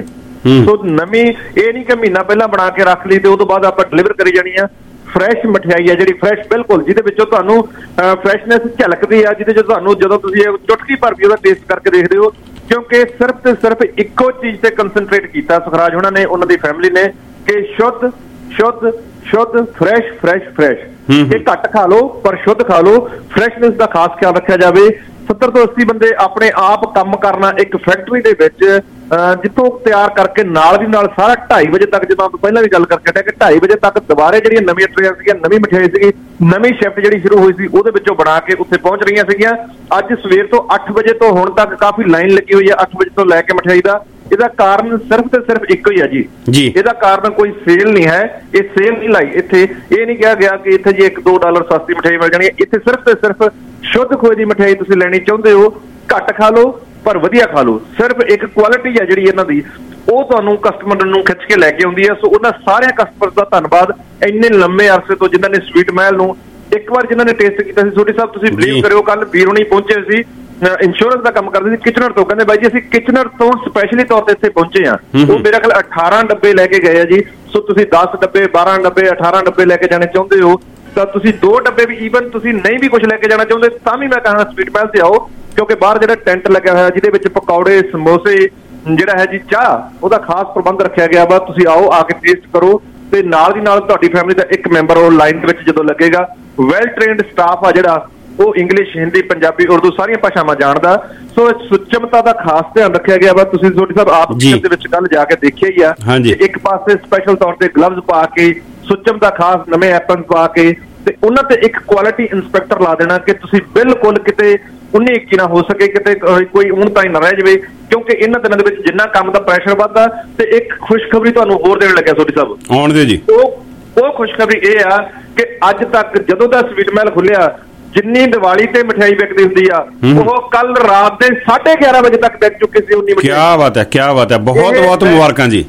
ਸੋ ਨਵੀਂ ਇਹ ਨਹੀਂ ਕਿ ਮਹੀਨਾ ਪਹਿਲਾਂ ਬਣਾ ਕੇ ਰੱਖ ਲਈ ਤੇ ਉਹ ਤੋਂ ਬਾਅਦ ਆਪਾਂ ਡਿਲੀਵਰ ਕਰੀ ਜਾਣੀ ਆ। ਫਰੈਸ਼ ਮਠਿਆਈ ਹੈ ਜਿਹੜੀ, ਫਰੈਸ਼ ਬਿਲਕੁਲ, ਜਿਹਦੇ ਵਿੱਚੋਂ ਤੁਹਾਨੂੰ ਫਰੈਸ਼ਨੈਸ ਝਲਕਦੀ ਆ, ਜਿਹਦੇ 'ਚ ਤੁਹਾਨੂੰ ਜਦੋਂ ਤੁਸੀਂ ਇਹ ਚੁਟਕੀ ਭਰ ਵੀ ਉਹਦਾ ਟੇਸਟ ਕਰਕੇ ਦੇਖਦੇ ਹੋ, ਕਿਉਂਕਿ ਸਿਰਫ ਤੇ ਸਿਰਫ ਇੱਕੋ ਚੀਜ਼ ਤੇ ਕੰਸਨਟਰੇਟ ਕੀਤਾ ਸੁਖਰਾਜ ਉਹਨਾਂ ਨੇ, ਉਹਨਾਂ ਦੀ ਫੈਮਿਲੀ ਨੇ, ਕਿ ਸ਼ੁੱਧ ਸ਼ੁੱਧ ਸ਼ੁੱਧ ਫਰੈਸ਼ ਫਰੈਸ਼ ਫਰੈਸ਼। ਇਹ ਘੱਟ ਖਾ ਲਓ ਪਰ ਸ਼ੁੱਧ ਖਾ ਲਓ, ਫਰੈਸ਼ਨੈਸ ਦਾ ਖਾਸ ਖਿਆਲ ਰੱਖਿਆ ਜਾਵੇ। 70 ਤੋਂ 80 ਬੰਦੇ ਆਪਣੇ ਆਪ ਕੰਮ ਕਰਨਾ ਇੱਕ ਫੈਕਟਰੀ ਦੇ ਵਿੱਚ, ਜਿੱਥੋਂ ਤਿਆਰ ਕਰਕੇ ਨਾਲ ਦੀ ਨਾਲ ਸਾਰਾ 2:30 ਵਜੇ ਤੱਕ, ਜਿੱਦਾਂ ਪਹਿਲਾਂ ਵੀ ਗੱਲ ਕਰਕੇ ਹਟਿਆ ਕਿ 2:30 ਵਜੇ ਤੱਕ ਦੁਬਾਰੇ ਜਿਹੜੀਆਂ ਨਵੀਆਂ ਟਰੇਆਂ ਸੀਗੀਆਂ, ਨਵੀਂ ਮਠਿਆਈ ਸੀਗੀ, ਨਵੀਂ ਸ਼ਿਫਟ ਜਿਹੜੀ ਸ਼ੁਰੂ ਹੋਈ ਸੀ ਉਹਦੇ ਵਿੱਚੋਂ ਬਣਾ ਕੇ ਉੱਥੇ ਪਹੁੰਚ ਰਹੀਆਂ ਸੀਗੀਆਂ। ਅੱਜ ਸਵੇਰ ਤੋਂ 8 ਵਜੇ ਤੋਂ ਹੁਣ ਤੱਕ ਕਾਫੀ ਲਾਈਨ ਲੱਗੀ ਹੋਈ ਹੈ 8 ਵਜੇ ਤੋਂ ਲੈ ਕੇ ਮਠਿਆਈ ਦਾ। ਇਹਦਾ ਕਾਰਨ ਸਿਰਫ ਤੇ ਸਿਰਫ ਇੱਕੋ ਹੀ ਹੈ ਜੀ। ਇਹਦਾ ਕਾਰਨ ਕੋਈ ਸੇਲ ਨਹੀਂ ਹੈ, ਇਹ ਸੇਲ ਨਹੀਂ ਲਾਈ ਇੱਥੇ। ਇਹ ਨਹੀਂ ਕਿਹਾ ਗਿਆ ਕਿ ਇੱਥੇ ਜੀ $1-2 ਸਸਤੀ ਮਠਿਆਈ ਮਿਲ ਜਾਣੀ ਹੈ। ਇੱਥੇ ਸਿਰਫ ਤੇ ਸਿਰਫ ਸ਼ੁੱਧ ਖੋਏ ਦੀ ਮਠਿਆਈ ਤੁਸੀਂ ਲੈਣੀ ਚਾਹੁੰਦੇ ਹੋ, ਘੱਟ ਖਾ ਲਓ ਪਰ ਵਧੀਆ ਖਾ ਲਓ। ਸਿਰਫ ਇੱਕ ਕੁਆਲਿਟੀ ਹੈ ਜਿਹੜੀ ਇਹਨਾਂ ਦੀ, ਉਹ ਤੁਹਾਨੂੰ ਕਸਟਮਰ ਨੂੰ ਖਿੱਚ ਕੇ ਲੈ ਕੇ ਆਉਂਦੀ ਹੈ। ਸੋ ਉਹਨਾਂ ਸਾਰਿਆਂ ਕਸਟਮਰ ਦਾ ਧੰਨਵਾਦ ਇੰਨੇ ਲੰਮੇ ਅਰਸੇ ਤੋਂ ਜਿਨ੍ਹਾਂ ਨੇ ਸਵੀਟ ਮਹਿਲ ਨੂੰ ਇੱਕ ਵਾਰ ਜਿਨ੍ਹਾਂ ਨੇ ਟੇਸਟ ਕੀਤਾ ਸੀ। ਛੋਟੀ ਸਾਹਿਬ ਤੁਸੀਂ ਬਲੀਵ ਕਰਿਓ, ਕੱਲ ਵੀਰ ਹੁਣੀ ਪਹੁੰਚੇ ਸੀ, ਇੰਸ਼ੋਰੈਂਸ ਦਾ ਕੰਮ ਕਰਦੇ ਸੀ ਕਿਚਨਰ ਤੋਂ, ਕਹਿੰਦੇ ਬਾਈ ਜੀ ਅਸੀਂ ਕਿਚਨਰ ਤੋਂ ਸਪੈਸ਼ਲੀ ਤੌਰ ਤੇ ਇੱਥੇ ਪਹੁੰਚੇ ਆ। ਉਹ ਮੇਰਾ ਖਿਆਲ 18 ਡੱਬੇ ਲੈ ਕੇ ਗਏ ਆ ਜੀ। ਸੋ ਤੁਸੀਂ 10 ਡੱਬੇ 12 ਡੱਬੇ 18 ਡੱਬੇ ਲੈ ਕੇ ਜਾਣੇ ਚਾਹੁੰਦੇ ਹੋ ਤਾਂ ਤੁਸੀਂ 2 ਡੱਬੇ ਵੀ, ਈਵਨ ਤੁਸੀਂ ਨਹੀਂ ਵੀ ਕੁਝ ਲੈ ਕੇ ਜਾਣਾ ਚਾਹੁੰਦੇ ਤਾਂ ਵੀ ਮੈਂ ਕਹਾਂਗਾ ਸਵੀਟ ਮਹਿਲ ਤੇ ਆਓ, ਕਿਉਂਕਿ ਬਾਹਰ ਜਿਹੜਾ ਟੈਂਟ ਲੱਗਿਆ ਹੋਇਆ ਜਿਹਦੇ ਵਿੱਚ ਪਕੌੜੇ ਸਮੋਸੇ ਜਿਹੜਾ ਹੈ ਜੀ ਚਾਹ, ਉਹਦਾ ਖਾਸ ਪ੍ਰਬੰਧ ਰੱਖਿਆ ਗਿਆ ਵਾ। ਤੁਸੀਂ ਆਓ, ਆ ਕੇ ਟੇਸਟ ਕਰੋ ਤੇ ਨਾਲ ਦੀ ਨਾਲ ਤੁਹਾਡੀ ਫੈਮਿਲੀ ਦਾ ਇੱਕ ਮੈਂਬਰ ਉਹ ਲਾਈਨ ਦੇ ਵਿੱਚ ਜਦੋਂ ਲੱਗੇਗਾ। ਵੈਲ ਟ੍ਰੇਨਡ ਸਟਾਫ ਆ ਜਿਹੜਾ, ਉਹ ਇੰਗਲਿਸ਼, ਹਿੰਦੀ, ਪੰਜਾਬੀ, ਉਰਦੂ ਸਾਰੀਆਂ ਭਾਸ਼ਾਵਾਂ ਜਾਣਦਾ। ਸੋ ਸੁਚਮਤਾ ਦਾ ਖਾਸ ਧਿਆਨ ਰੱਖਿਆ ਗਿਆ ਵਾ। ਤੁਸੀਂ ਛੋਟੀ ਸਾਹਿਬ ਆਪ ਦੇ ਵਿੱਚ ਕੱਲ ਜਾ ਕੇ ਦੇਖਿਆ ਹੀ ਆ, ਇੱਕ ਪਾਸੇ ਸਪੈਸ਼ਲ ਤੌਰ ਤੇ ਗਲਵਜ਼ ਪਾ ਕੇ, ਸੁਚਮ ਦਾ ਖਾਸ ਨਵੇਂ ਐਪਨ ਪਾ ਕੇ ਤੇ ਉਹਨਾਂ ਤੇ ਇੱਕ ਕੁਆਲਿਟੀ ਇੰਸਪੈਕਟਰ ਲਾ ਦੇਣਾ ਕਿ ਤੁਸੀਂ ਬਿਲਕੁਲ ਕਿਤੇ 19-21 ਨਾ ਹੋ ਸਕੇ, ਕਿਤੇ ਕੋਈ ਤਾਂ ਹੀ ਨਾ ਰਹਿ ਜਾਵੇ। ਕਿਉਂਕਿ ਇਹਨਾਂ ਦਿਨਾਂ ਦੇ ਵਿੱਚ ਜਿੰਨਾ ਕੰਮ ਦਾ ਪ੍ਰੈਸ਼ਰ ਵੱਧਦਾ, ਤੇ ਇੱਕ ਖੁਸ਼ਖਬਰੀ ਤੁਹਾਨੂੰ ਹੋਰ ਦੇਣ ਲੱਗਿਆ ਛੋਟੀ ਸਾਹਿਬ, ਆਉਣ ਦਿਓ ਜੀ। ਉਹ ਖੁਸ਼ਖਬਰੀ ਇਹ ਆ ਕਿ ਅੱਜ ਤੱਕ ਜਦੋਂ ਦਾ ਸਵੀਟ ਮਹਿਲ ਖੁੱਲਿਆ, ਜਿੰਨੀ ਦੀਵਾਲੀ ਤੇ ਮਠਿਆਈ ਵਿਕਦੀ ਹੁੰਦੀ ਆ, ਉਹ ਕੱਲ ਰਾਤ ਦੇ 11:30 ਵਜੇ ਤੱਕ ਵਿਕ ਚੁੱਕੀ ਸੀ। ਉਨੀ ਕੀ ਬਾਤ ਹੈ, ਕੀ ਬਾਤ ਹੈ, ਬਹੁਤ ਬਹੁਤ ਮੁਬਾਰਕਾਂ ਜੀ।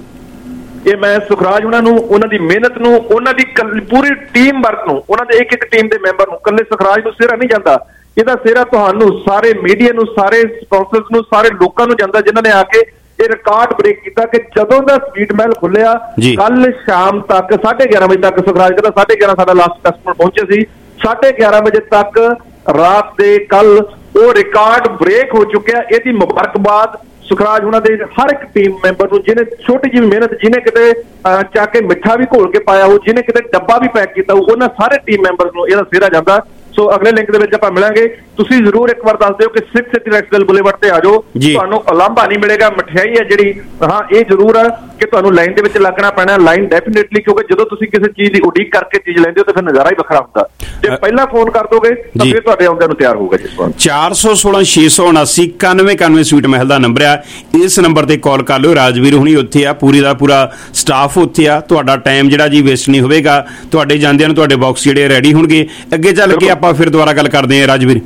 ਇਹ ਮੈਂ ਸੁਖਰਾਜ ਉਹਨਾਂ ਨੂੰ, ਉਹਨਾਂ ਦੀ ਮਿਹਨਤ ਨੂੰ, ਉਹਨਾਂ ਦੀ ਪੂਰੀ ਟੀਮ ਵਰਕ ਨੂੰ, ਉਹਨਾਂ ਦੇ ਇੱਕ ਟੀਮ ਦੇ ਮੈਂਬਰ ਨੂੰ, ਇਕੱਲੇ ਸੁਖਰਾਜ ਨੂੰ ਸਿਹਰਾ ਨਹੀਂ ਜਾਂਦਾ, ਇਹਦਾ ਸਿਹਰਾ ਤੁਹਾਨੂੰ ਸਾਰੇ ਮੀਡੀਆ ਨੂੰ, ਸਾਰੇ ਸਪਾਂਸਰਸ ਨੂੰ, ਸਾਰੇ ਲੋਕਾਂ ਨੂੰ ਜਾਂਦਾ ਜਿਨ੍ਹਾਂ ਨੇ ਆ ਕੇ ਇਹ ਰਿਕਾਰਡ ਬ੍ਰੇਕ ਕੀਤਾ ਕਿ ਜਦੋਂ ਦਾ ਸਵੀਟ ਮਹਿਲ ਖੁੱਲਿਆ ਕੱਲ ਸ਼ਾਮ ਤੱਕ 11:30 ਵਜੇ ਤੱਕ, ਸੁਖਰਾਜ ਕਹਿੰਦਾ 11:30 ਸਾਡਾ ਲਾਸਟ ਕਸਟਮਰ ਪਹੁੰਚੇ ਸੀ, 11:30 ਵਜੇ ਤੱਕ ਰਾਤ ਦੇ ਕੱਲ ਉਹ ਰਿਕਾਰਡ ਬ੍ਰੇਕ ਹੋ ਚੁੱਕਿਆ। ਇਹਦੀ ਮੁਬਾਰਕਬਾਦ ਸੁਖਰਾਜ ਉਹਨਾਂ ਦੇ ਹਰ ਇੱਕ ਟੀਮ ਮੈਂਬਰ ਨੂੰ, ਜਿਹਨੇ ਛੋਟੀ ਜਿਹੀ ਮਿਹਨਤ, ਜਿਹਨੇ ਕਿਤੇ ਚਾਹ ਕੇ ਮਿੱਠਾ ਵੀ ਘੋਲ ਕੇ ਪਾਇਆ ਹੋ, ਜਿਹਨੇ ਕਿਤੇ ਡੱਬਾ ਵੀ ਪੈਕ ਕੀਤਾ ਹੋ, ਉਹਨਾਂ ਸਾਰੇ ਟੀਮ ਮੈਂਬਰਸ ਨੂੰ ਇਹਦਾ ਸਿਹਰਾ ਜਾਂਦਾ। ਸੋ ਅਗਲੇ ਲਿੰਕ ਦੇ ਵਿੱਚ ਆਪਾਂ ਮਿਲਾਂਗੇ। ਤੁਸੀਂ ਜ਼ਰੂਰ ਇੱਕ ਵਾਰ ਦੱਸ ਦਿਓ ਕਿ 6 ਸਿਟੀ ਰੈਕਸਡੇਲ ਬੁਲੇਵਾਰਡ ਤੇ ਆ ਜਾਓ, ਤੁਹਾਨੂੰ ਉਲਾਂਭਾ ਨਹੀਂ ਮਿਲੇਗਾ। ਮਠਿਆਈ ਹੈ ਜਿਹੜੀ, ਹਾਂ ਇਹ ਜ਼ਰੂਰ ਆ ਕਿ ਤੁਹਾਨੂੰ ਲਾਈਨ ਦੇ ਵਿੱਚ ਲੱਗਣਾ ਪੈਣਾ, ਲਾਈਨ ਡੈਫੀਨੇਟਲੀ, ਕਿਉਂਕਿ ਜਦੋਂ ਤੁਸੀਂ ਕਿਸੇ ਚੀਜ਼ ਦੀ ਉਡੀਕ ਕਰਕੇ ਚੀਜ਼ ਲੈਂਦੇ ਹੋ ਤਾਂ ਫਿਰ ਨਜ਼ਾਰਾ ਹੀ ਵੱਖਰਾ ਹੁੰਦਾ। ਜੇ ਪਹਿਲਾਂ ਫੋਨ ਕਰ ਦੋਗੇ ਤਾਂ ਫਿਰ ਤੁਹਾਡੇ ਆਉਂਦਿਆਂ ਨੂੰ ਤਿਆਰ ਹੋਊਗਾ। ਜਿਸ ਵਾਰ 416 679 9191 ਸਵੀਟ ਮਹਿਲ ਦਾ ਨੰਬਰ ਆ, ਇਸ ਨੰਬਰ ਤੇ ਕਾਲ ਕਰ ਲਿਓ। ਰਾਜਵੀਰ ਹੁਣੀ ਉੱਥੇ ਆ, ਪੂਰੀ ਦਾ ਪੂਰਾ ਸਟਾਫ ਉੱਥੇ ਆ। ਤੁਹਾਡਾ ਟਾਈਮ ਜਿਹੜਾ ਜੀ ਵੇਸਟ ਨਹੀਂ ਹੋਵੇਗਾ, ਤੁਹਾਡੇ ਜਾਂਦਿਆਂ ਨੂੰ ਤੁਹਾਡੇ ਬਾਕਸ ਜਿਹੜੇ ਰੈਡੀ ਹੋਣਗੇ। ਅੱਗੇ ਚੱਲ ਕੇ ਆਪਾਂ ਫਿਰ ਦੁਬਾਰਾ ਗੱਲ ਕਰਦੇ ਹਾਂ ਰਾਜਵੀਰ।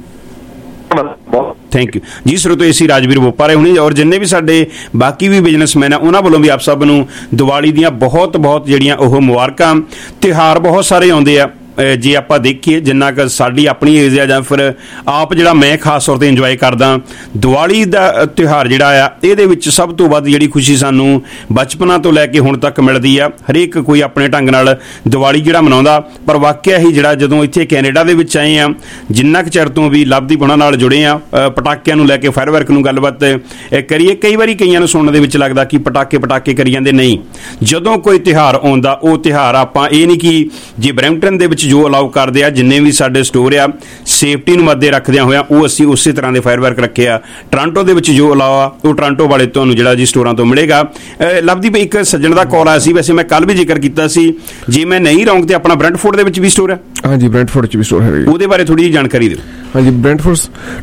ਥੈਂਕ ਯੂ ਜੀ। ਸਰੋਤੋ ਇਸੀ ਰਾਜਵੀਰ ਬੋਪਾਰੇ ਹੁਣੀ ਔਰ ਜਿੰਨੇ ਵੀ ਸਾਡੇ ਬਾਕੀ ਵੀ ਬਿਜ਼ਨਸਮੈਨ ਆ, ਉਹਨਾਂ ਵੱਲੋਂ ਵੀ ਆਪ ਸਭ ਨੂੰ ਦੀਵਾਲੀ ਦੀਆਂ ਬਹੁਤ ਬਹੁਤ ਜਿਹੜੀਆਂ ਉਹ ਮੁਬਾਰਕਾਂ। ਤਿਉਹਾਰ ਬਹੁਤ ਸਾਰੇ ਆਉਂਦੇ ਆ, ਜੇ ਆਪਾਂ ਦੇਖੀਏ ਜਿੰਨਾ ਕੁ ਸਾਡੀ ਆਪਣੀ ਏਜ ਆ ਜਾਂ ਫਿਰ ਆਪ ਜਿਹੜਾ ਮੈਂ ਖਾਸ ਤੌਰ ਤੇ ਇੰਜੋਏ ਕਰਦਾ, ਦੀਵਾਲੀ ਦਾ ਤਿਉਹਾਰ ਜਿਹੜਾ ਆ ਇਹਦੇ ਵਿੱਚ ਸਭ ਤੋਂ ਵੱਧ ਜਿਹੜੀ ਖੁਸ਼ੀ ਸਾਨੂੰ ਬਚਪਨਾ ਤੋਂ ਲੈ ਕੇ ਹੁਣ ਤੱਕ ਮਿਲਦੀ ਆ। ਹਰੇਕ ਕੋਈ ਆਪਣੇ ਢੰਗ ਨਾਲ ਦੀਵਾਲੀ ਜਿਹੜਾ ਮਨਾਉਂਦਾ, ਪਰ ਵਾਕਿਆ ਹੀ ਜਿਹੜਾ ਜਦੋਂ ਇੱਥੇ ਕੈਨੇਡਾ ਦੇ ਵਿੱਚ ਆਏ ਆ, ਜਿੰਨਾ ਕੁ ਚਿਰ ਤੋਂ ਵੀ ਲਵਦੀਪ ਉਹਨਾਂ ਨਾਲ ਜੁੜੇ ਆ, ਪਟਾਕਿਆਂ ਨੂੰ ਲੈ ਕੇ ਫਾਇਰਵਰਕ ਨੂੰ ਗੱਲਬਾਤ ਕਰੀਏ, ਕਈ ਵਾਰੀ ਕਈਆਂ ਨੂੰ ਸੁਣਨ ਦੇ ਵਿੱਚ ਲੱਗਦਾ ਕਿ ਪਟਾਕੇ ਕਰੀ ਜਾਂਦੇ। ਨਹੀਂ, ਜਦੋਂ ਕੋਈ ਤਿਉਹਾਰ ਆਉਂਦਾ, ਉਹ ਤਿਉਹਾਰ ਆਪਾਂ ਇਹ ਨਹੀਂ ਕਿ ਜੇ ਬਰੈਂਪਟਨ ਦੇ ਵਿੱਚ ਜੋ ਅਲਾਉ ਕਰਦੇ ਆ, ਜਿੰਨੇ ਵੀ ਸਾਡੇ ਸਟੋਰ ਆ, ਸੇਫਟੀ ਨੂੰ ਮੱਦੇ ਰੱਖਦਿਆਂ ਹੋਇਆ ਉਹ ਅਸੀਂ ਉਸੇ ਤਰ੍ਹਾਂ ਦੇ ਫਾਇਰਵਰਕ ਰੱਖੇ ਆ। ਟੋਰਾਂਟੋ ਦੇ ਵਿੱਚ ਜੋ ਅਲਾਉ ਆ ਉਹ ਟੋਰਾਂਟੋ ਵਾਲੇ ਤੁਹਾਨੂੰ ਜਿਹੜਾ ਜੀ ਸਟੋਰਾਂ ਤੋਂ ਮਿਲੇਗਾ। ਲਵਦੀਪ ਇੱਕ ਸੱਜਣ ਦਾ ਕਾਲ ਆਇਆ ਸੀ, ਵੈਸੇ ਮੈਂ ਕੱਲ ਵੀ ਜ਼ਿਕਰ ਕੀਤਾ ਸੀ, ਜੇ ਮੈਂ ਨਹੀਂ ਰੌਂਗ ਤੇ ਆਪਣਾ ਬ੍ਰੈਂਟਫੋਰਡ ਦੇ ਵਿੱਚ ਵੀ ਸਟੋਰ ਹੈ। ਹਾਂਜੀ, ਬ੍ਰੈਂਟਫੋਰਡ 'ਚ ਵੀ ਸਟੋਰ ਹੈ, ਉਹਦੇ ਬਾਰੇ ਥੋੜੀ ਜਿਹੀ ਜਾਣਕਾਰੀ ਦਿਓ। ਹਾਂਜੀ, ਬ੍ਰੈਂਟਫੋਰਡ